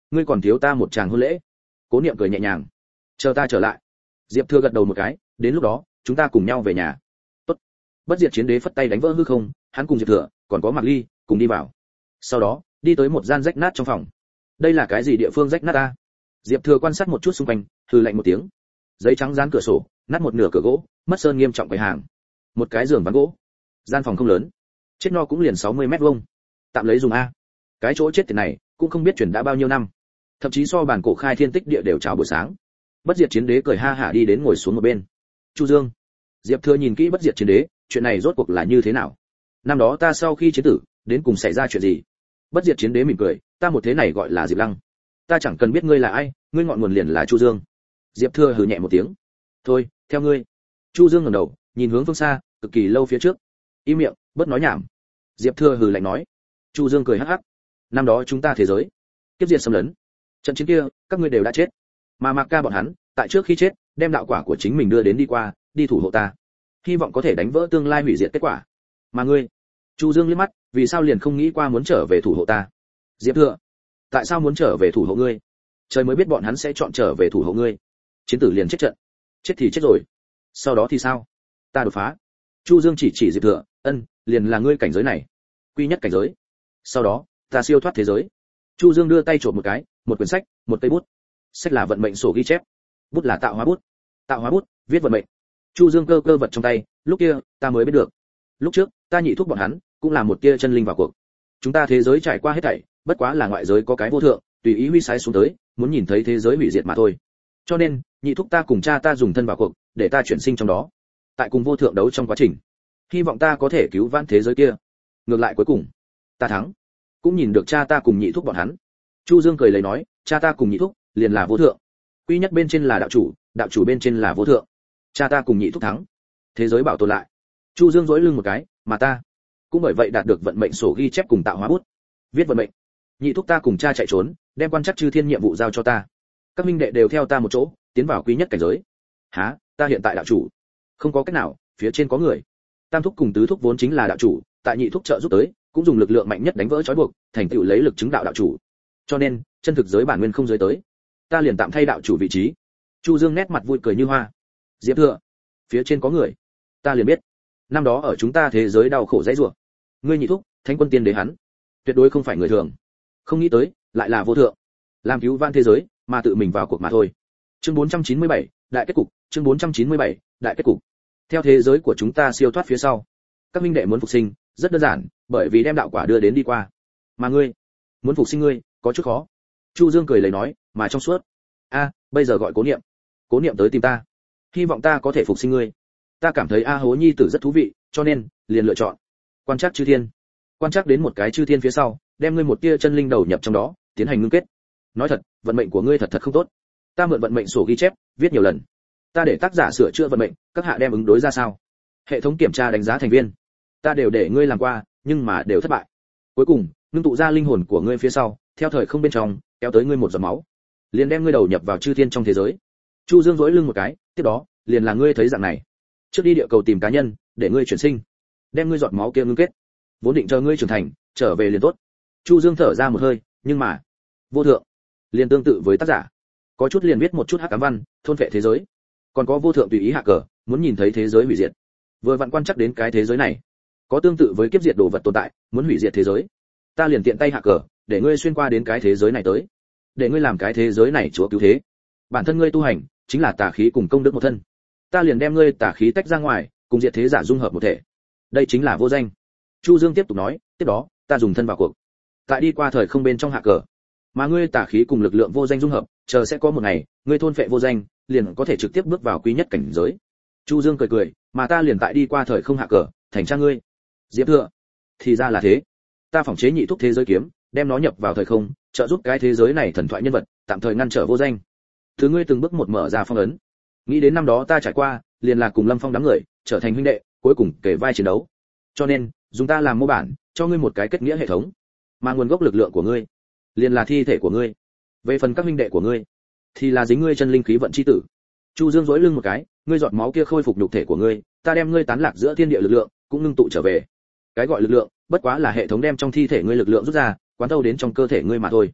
ngươi còn thiếu ta một tràng hôn lễ. Cố Niệm cười nhẹ nhàng, chờ ta trở lại. Diệp Thừa gật đầu một cái, đến lúc đó chúng ta cùng nhau về nhà. Tốt. Bất diệt chiến đế phất tay đánh vỡ hư không, hắn cùng Diệp Thừa còn có Mạc Ly cùng đi vào. Sau đó đi tới một gian rách nát trong phòng. Đây là cái gì địa phương rách nát ta? Diệp Thừa quan sát một chút xung quanh, hừ lạnh một tiếng. Giấy trắng dán cửa sổ, nát một nửa cửa gỗ, mất sơn nghiêm trọng quầy hàng. Một cái giường ván gỗ. Gian phòng không lớn, chết no cũng liền sáu mươi mét vuông. Tạm lấy dùng a. Cái chỗ chết tiệt này cũng không biết chuyển đã bao nhiêu năm, thậm chí so bản cổ khai thiên tích địa đều chào buổi sáng. Bất diệt chiến đế cười ha hả đi đến ngồi xuống một bên. Chu Dương. Diệp Thừa nhìn kỹ bất diệt chiến đế, chuyện này rốt cuộc là như thế nào? Năm đó ta sau khi chiến tử, đến cùng xảy ra chuyện gì? Bất diệt chiến đế mỉm cười, ta một thế này gọi là Diệp Lăng. Ta chẳng cần biết ngươi là ai, ngươi ngọn nguồn liền là Chu Dương. Diệp Thừa hừ nhẹ một tiếng. Thôi, theo ngươi. Chu Dương ngẩng đầu, nhìn hướng phương xa, cực kỳ lâu phía trước. Im miệng, bớt nói nhảm. Diệp Thừa hừ lạnh nói. Chu Dương cười hắc hắc. Năm đó chúng ta thế giới, kiếp diệt xâm lấn. Trận chiến kia, các ngươi đều đã chết. Mà Mạc Ca bọn hắn, tại trước khi chết, đem đạo quả của chính mình đưa đến đi qua, đi thủ hộ ta. Hy vọng có thể đánh vỡ tương lai hủy diệt kết quả. Mà ngươi, Chu Dương liếc mắt, vì sao liền không nghĩ qua muốn trở về thủ hộ ta? Diệp Thừa, tại sao muốn trở về thủ hộ ngươi? Trời mới biết bọn hắn sẽ chọn trở về thủ hộ ngươi. Chiến tử liền chết trận. Chết thì chết rồi. Sau đó thì sao? Ta đột phá. Chu Dương chỉ chỉ Diệp Thừa, ân, liền là ngươi cảnh giới này. Quy nhất cảnh giới. Sau đó, ta siêu thoát thế giới. Chu Dương đưa tay trộm một cái, một quyển sách, một cây bút. Sách là vận mệnh sổ ghi chép, bút là tạo hóa bút. Tạo hóa bút, viết vận mệnh. Chu Dương cơ cơ vật trong tay, lúc kia, ta mới biết được. Lúc trước, ta nhị thúc bọn hắn, cũng là một tia chân linh vào cuộc. Chúng ta thế giới trải qua hết thảy, bất quá là ngoại giới có cái vô thượng, tùy ý huy sái xuống tới, muốn nhìn thấy thế giới hủy diệt mà thôi. Cho nên, nhị thúc ta cùng cha ta dùng thân vào cuộc, để ta chuyển sinh trong đó. Tại cùng vô thượng đấu trong quá trình, hy vọng ta có thể cứu vãn thế giới kia. Ngược lại cuối cùng, ta thắng. Cũng nhìn được cha ta cùng nhị thúc bọn hắn. Chu Dương cười lấy nói, cha ta cùng nhị thúc, liền là vô thượng. Quy nhất bên trên là đạo chủ, đạo chủ bên trên là vô thượng. Cha ta cùng nhị thúc thắng, thế giới bảo tồn lại. Chu Dương duỗi lưng một cái, mà ta cũng bởi vậy đạt được vận mệnh sổ ghi chép cùng tạo hóa bút, viết vận mệnh. Nhị thúc ta cùng cha chạy trốn, đem quan chắc chư thiên nhiệm vụ giao cho ta. Các minh đệ đều theo ta một chỗ, tiến vào quý nhất cảnh giới. Hả, ta hiện tại đạo chủ, không có cách nào, phía trên có người. Tam thúc cùng tứ thúc vốn chính là đạo chủ, tại nhị thúc trợ giúp tới, cũng dùng lực lượng mạnh nhất đánh vỡ trói buộc, thành tựu lấy lực chứng đạo đạo chủ. Cho nên, chân thực giới bản nguyên không giới tới, ta liền tạm thay đạo chủ vị trí. Chu Dương nét mặt vui cười như hoa. Diệp Thừa, phía trên có người, ta liền biết. Năm đó ở chúng ta thế giới đau khổ dãy rủa, ngươi nhị thúc, Thánh Quân Tiên Đế hắn, tuyệt đối không phải người thường. Không nghĩ tới, lại là vô thượng, làm cứu vãn thế giới, mà tự mình vào cuộc mà thôi. Chương bốn trăm chín mươi bảy, đại kết cục, chương bốn trăm chín mươi bảy, đại kết cục. Theo thế giới của chúng ta siêu thoát phía sau, các minh đệ muốn phục sinh, rất đơn giản, bởi vì đem đạo quả đưa đến đi qua. Mà ngươi, muốn phục sinh ngươi, có chút khó. Chu Dương cười lấy nói, mà trong suốt. A, bây giờ gọi Cố Niệm. Cố Niệm tới tìm ta, hy vọng ta có thể phục sinh ngươi. Ta cảm thấy A Hố nhi tử rất thú vị, cho nên liền lựa chọn quan trắc chư thiên. Quan trắc đến một cái chư thiên phía sau, đem ngươi một tia chân linh đầu nhập trong đó, tiến hành ngưng kết. Nói thật, vận mệnh của ngươi thật thật không tốt. Ta mượn vận mệnh sổ ghi chép, viết nhiều lần. Ta để tác giả sửa chữa vận mệnh, các hạ đem ứng đối ra sao? Hệ thống kiểm tra đánh giá thành viên, ta đều để ngươi làm qua, nhưng mà đều thất bại. Cuối cùng, ngưng tụ ra linh hồn của ngươi phía sau, theo thời không bên trong, kéo tới ngươi một giọt máu, liền đem ngươi đầu nhập vào chư thiên trong thế giới. Chu Dương duỗi lưng một cái, tiếp đó, liền là ngươi thấy dạng này. Trước đi địa cầu tìm cá nhân, để ngươi chuyển sinh, đem ngươi giọt máu kia ngưng kết. Vốn định chờ ngươi trưởng thành, trở về liền tốt. Chu Dương thở ra một hơi, nhưng mà, vô thượng, liền tương tự với tác giả, có chút liền viết một chút hắc ám văn, thôn phệ thế giới. Còn có vô thượng tùy ý hạ cờ, muốn nhìn thấy thế giới hủy diệt. Vừa vặn quan chắc đến cái thế giới này, có tương tự với kiếp diệt đồ vật tồn tại, muốn hủy diệt thế giới. Ta liền tiện tay hạ cờ, để ngươi xuyên qua đến cái thế giới này tới, để ngươi làm cái thế giới này chúa cứu thế. Bản thân ngươi tu hành chính là tà khí cùng công đức một thân, ta liền đem ngươi tà khí tách ra ngoài, cùng diệt thế giả dung hợp một thể. Đây chính là vô danh. Chu Dương tiếp tục nói, tiếp đó, ta dùng thân vào cuộc, tại đi qua thời không bên trong hạ cờ, mà ngươi tà khí cùng lực lượng vô danh dung hợp, chờ sẽ có một ngày, ngươi thôn phệ vô danh, liền có thể trực tiếp bước vào quý nhất cảnh giới. Chu Dương cười cười, mà ta liền tại đi qua thời không hạ cờ, thành cha ngươi. Diệp Thừa, thì ra là thế. Ta phỏng chế nhị thúc thế giới kiếm, đem nó nhập vào thời không, trợ giúp cái thế giới này thần thoại nhân vật, tạm thời ngăn trở vô danh. Thứ ngươi từng bước một mở ra phong ấn. Nghĩ đến năm đó ta trải qua, liền là cùng Lâm Phong đám người, trở thành huynh đệ, cuối cùng kể vai chiến đấu. Cho nên, dùng ta làm mô bản, cho ngươi một cái kết nghĩa hệ thống. Mà nguồn gốc lực lượng của ngươi, liền là thi thể của ngươi. Về phần các huynh đệ của ngươi, thì là dính ngươi chân linh khí vận chi tử. Chu Dương duỗi lưng một cái, ngươi giọt máu kia khôi phục nhục thể của ngươi, ta đem ngươi tán lạc giữa thiên địa lực lượng, cũng ngưng tụ trở về. Cái gọi lực lượng, bất quá là hệ thống đem trong thi thể ngươi lực lượng rút ra, quán thâu đến trong cơ thể ngươi mà thôi.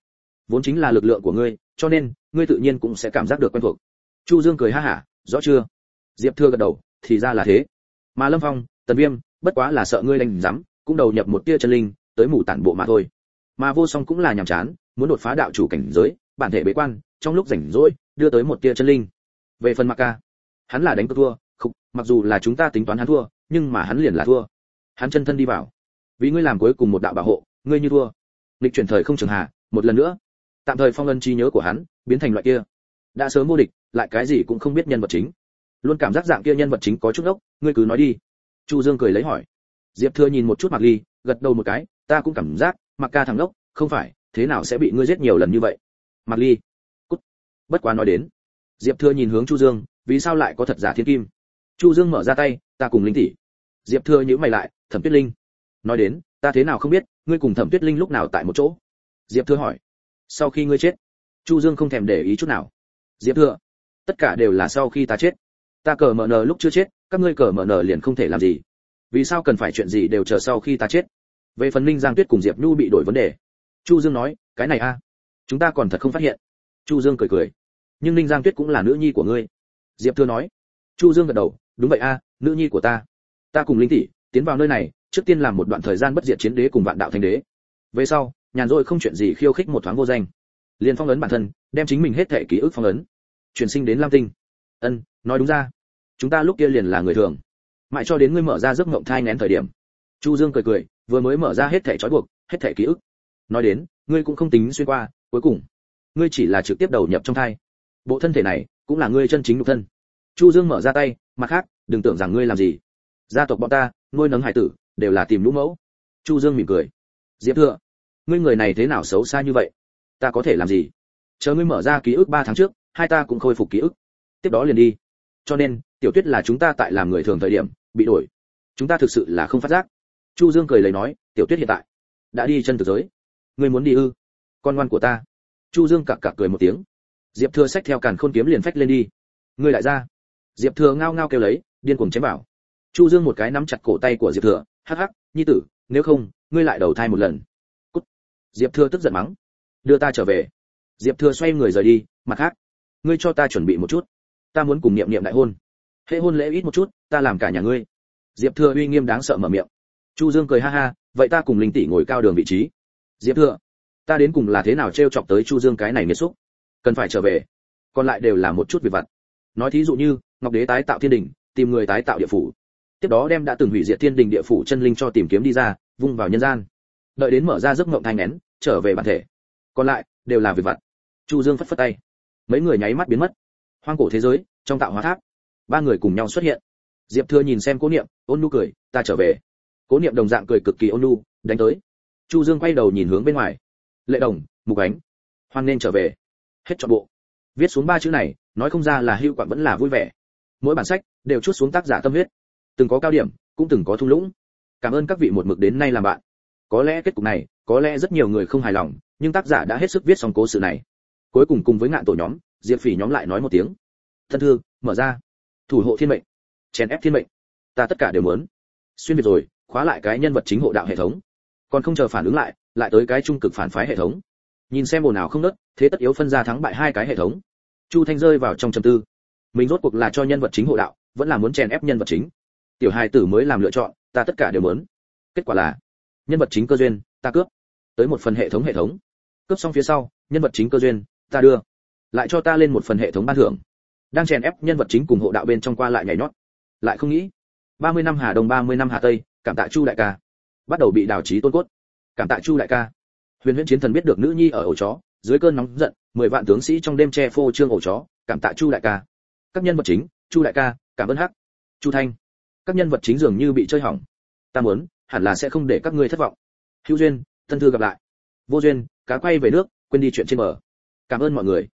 vốn chính là lực lượng của ngươi, cho nên ngươi tự nhiên cũng sẽ cảm giác được quen thuộc. Chu Dương cười ha hả, rõ chưa? Diệp Thừa gật đầu, thì ra là thế. Mà Lâm Phong, Tần Viêm, bất quá là sợ ngươi đánh rắm, cũng đầu nhập một tia chân linh, tới mù tản bộ mà thôi. Mà Vô Song cũng là nhàm chán, muốn đột phá đạo chủ cảnh giới, bản thể bế quan, trong lúc rảnh rỗi, đưa tới một tia chân linh. Về phần Mạc Ca, hắn là đánh thua, không, mặc dù là chúng ta tính toán hắn thua, nhưng mà hắn liền là thua. Hắn chân thân đi vào, vì ngươi làm cuối cùng một đạo bảo hộ, ngươi như thua. Lịch chuyển thời không trường hạ, một lần nữa, tạm thời phong ấn trí nhớ của hắn, biến thành loại kia. Đã sớm vô địch, lại cái gì cũng không biết nhân vật chính. Luôn cảm giác dạng kia nhân vật chính có chút ốc, ngươi cứ nói đi. Chu Dương cười lấy hỏi. Diệp Thừa nhìn một chút Mạc Ly, gật đầu một cái, ta cũng cảm giác, Mạc Ca thằng ốc, không phải, thế nào sẽ bị ngươi giết nhiều lần như vậy? Mạc Ly, cút. Bất quá nói đến. Diệp Thừa nhìn hướng Chu Dương, vì sao lại có thật giả thiên kim? Chu Dương mở ra tay, ta cùng Linh tỷ. Diệp Thừa nhíu mày lại, Thẩm Tuyết Linh. Nói đến, ta thế nào không biết, ngươi cùng Thẩm Tuyết Linh lúc nào tại một chỗ? Diệp Thừa hỏi. Sau khi ngươi chết. Chu Dương không thèm để ý chút nào. Diệp Thừa, tất cả đều là sau khi ta chết. Ta cờ mở nờ lúc chưa chết, các ngươi cờ mở nờ liền không thể làm gì. Vì sao cần phải chuyện gì đều chờ sau khi ta chết? Về phần Ninh Giang Tuyết cùng Diệp Nhu bị đổi vấn đề. Chu Dương nói, cái này a, chúng ta còn thật không phát hiện. Chu Dương cười cười. Nhưng Ninh Giang Tuyết cũng là nữ nhi của ngươi. Diệp Thừa nói. Chu Dương gật đầu, đúng vậy a, nữ nhi của ta. Ta cùng Linh tỷ tiến vào nơi này, trước tiên làm một đoạn thời gian bất diệt chiến đế cùng vạn đạo thánh đế. Về sau, nhàn rỗi không chuyện gì khiêu khích một thoáng vô danh. Liền phong ấn bản thân, đem chính mình hết thảy ký ức phong ấn. Chuyển sinh đến Lam Tinh. Ân, nói đúng ra, chúng ta lúc kia liền là người thường. Mãi cho đến ngươi mở ra giấc mộng thai nghén thời điểm. Chu Dương cười cười, vừa mới mở ra hết thảy trói buộc, hết thảy ký ức. Nói đến, ngươi cũng không tính xuyên qua, cuối cùng, ngươi chỉ là trực tiếp đầu nhập trong thai. Bộ thân thể này, cũng là ngươi chân chính nhục thân. Chu Dương mở ra tay, mặt khác, đừng tưởng rằng ngươi làm gì. Gia tộc bọn ta, nuôi nấng hải tử, đều là tìm lũ mẫu. Chu Dương mỉm cười. Diệp Thừa, ngươi người này thế nào xấu xa như vậy? Ta có thể làm gì? Chờ ngươi mở ra ký ức ba tháng trước, hai ta cũng khôi phục ký ức. Tiếp đó liền đi. Cho nên, Tiểu Tuyết là chúng ta tại làm người thường thời điểm, bị đổi. Chúng ta thực sự là không phát giác. Chu Dương cười lấy nói, Tiểu Tuyết hiện tại đã đi chân thực giới. Ngươi muốn đi ư? Con ngoan của ta. Chu Dương cặc cặc cười một tiếng. Diệp Thừa xách theo càn khôn kiếm liền phách lên đi. Ngươi lại ra. Diệp Thừa ngao ngao kêu lấy, điên cuồng chém vào. Chu Dương một cái nắm chặt cổ tay của Diệp Thừa, hắc hắc, nhi tử, nếu không, ngươi lại đầu thai một lần. Cút. Diệp Thừa tức giận mắng. Đưa ta trở về. Diệp Thừa xoay người rời đi, mặt khác, ngươi cho ta chuẩn bị một chút. Ta muốn cùng Niệm Niệm đại hôn. Hệ hôn lễ ít một chút, ta làm cả nhà ngươi. Diệp Thừa uy nghiêm đáng sợ mở miệng. Chu Dương cười ha ha, vậy ta cùng Linh tỷ ngồi cao đường vị trí. Diệp Thừa, ta đến cùng là thế nào trêu chọc tới Chu Dương cái này nghiệt xúc? Cần phải trở về. Còn lại đều là một chút việc vặt. Nói thí dụ như, Ngọc Đế tái tạo thiên đình, tìm người tái tạo địa phủ. Tiếp đó đem đã từng hủy diệt thiên đình địa phủ chân linh cho tìm kiếm đi ra, vung vào nhân gian. Đợi đến mở ra giấc mộng thai nghén, trở về bản thể. Còn lại đều là việc vặt. Chu Dương phất phất tay. Mấy người nháy mắt biến mất. Hoang cổ thế giới, trong tạo hóa tháp, ba người cùng nhau xuất hiện. Diệp Thừa nhìn xem Cố Niệm, ôn nhu cười, ta trở về. Cố Niệm đồng dạng cười cực kỳ ôn nhu, đánh tới. Chu Dương quay đầu nhìn hướng bên ngoài. Lệ Đồng, Mục Ánh, hoan nên trở về. Hết trọn bộ. Viết xuống ba chữ này, nói không ra là hưu quạng vẫn là vui vẻ. Mỗi bản sách đều chuốt xuống tác giả tâm huyết, từng có cao điểm, cũng từng có thung lũng. Cảm ơn các vị một mực đến nay làm bạn. Có lẽ kết cục này, có lẽ rất nhiều người không hài lòng, nhưng tác giả đã hết sức viết xong cố sự này. Cuối cùng cùng với Ngạn Tổ nhóm, Diệp Phỉ nhóm lại nói một tiếng. Thân thư, mở ra. Thủ hộ thiên mệnh, chèn ép thiên mệnh, ta tất cả đều muốn. Xuyên việt rồi, khóa lại cái nhân vật chính hộ đạo hệ thống. Còn không chờ phản ứng lại, lại tới cái trung cực phản phái hệ thống. Nhìn xem ồn nào không nớt, thế tất yếu phân ra thắng bại hai cái hệ thống. Chu Thanh rơi vào trong trầm tư. Mình rốt cuộc là cho nhân vật chính hộ đạo, vẫn là muốn chèn ép nhân vật chính. Tiểu hài tử mới làm lựa chọn, ta tất cả đều muốn. Kết quả là, nhân vật chính cơ duyên, ta cướp. Tới một phần hệ thống hệ thống. Cướp xong phía sau, nhân vật chính cơ duyên, ta đưa. Lại cho ta lên một phần hệ thống ban thưởng. Đang chèn ép nhân vật chính cùng hộ đạo bên trong qua lại nhảy nhót. Lại không nghĩ, ba mươi năm Hà Đông ba mươi năm Hà Tây, cảm tạ Chu đại ca. Bắt đầu bị đào chí tôn cốt. Cảm tạ Chu đại ca. Huyền Huyễn Chiến Thần biết được nữ nhi ở ổ chó, dưới cơn nóng giận, mười vạn tướng sĩ trong đêm che phô trương ổ chó, cảm tạ Chu đại ca. Các nhân vật chính, Chu đại ca, cảm ơn Hắc, Chu Thanh. Các nhân vật chính dường như bị chơi hỏng. Ta muốn, hẳn là sẽ không để các ngươi thất vọng. Hữu duyên, thân thư gặp lại. Vô duyên, cá quay về nước, quên đi chuyện trên bờ. Cảm ơn mọi người.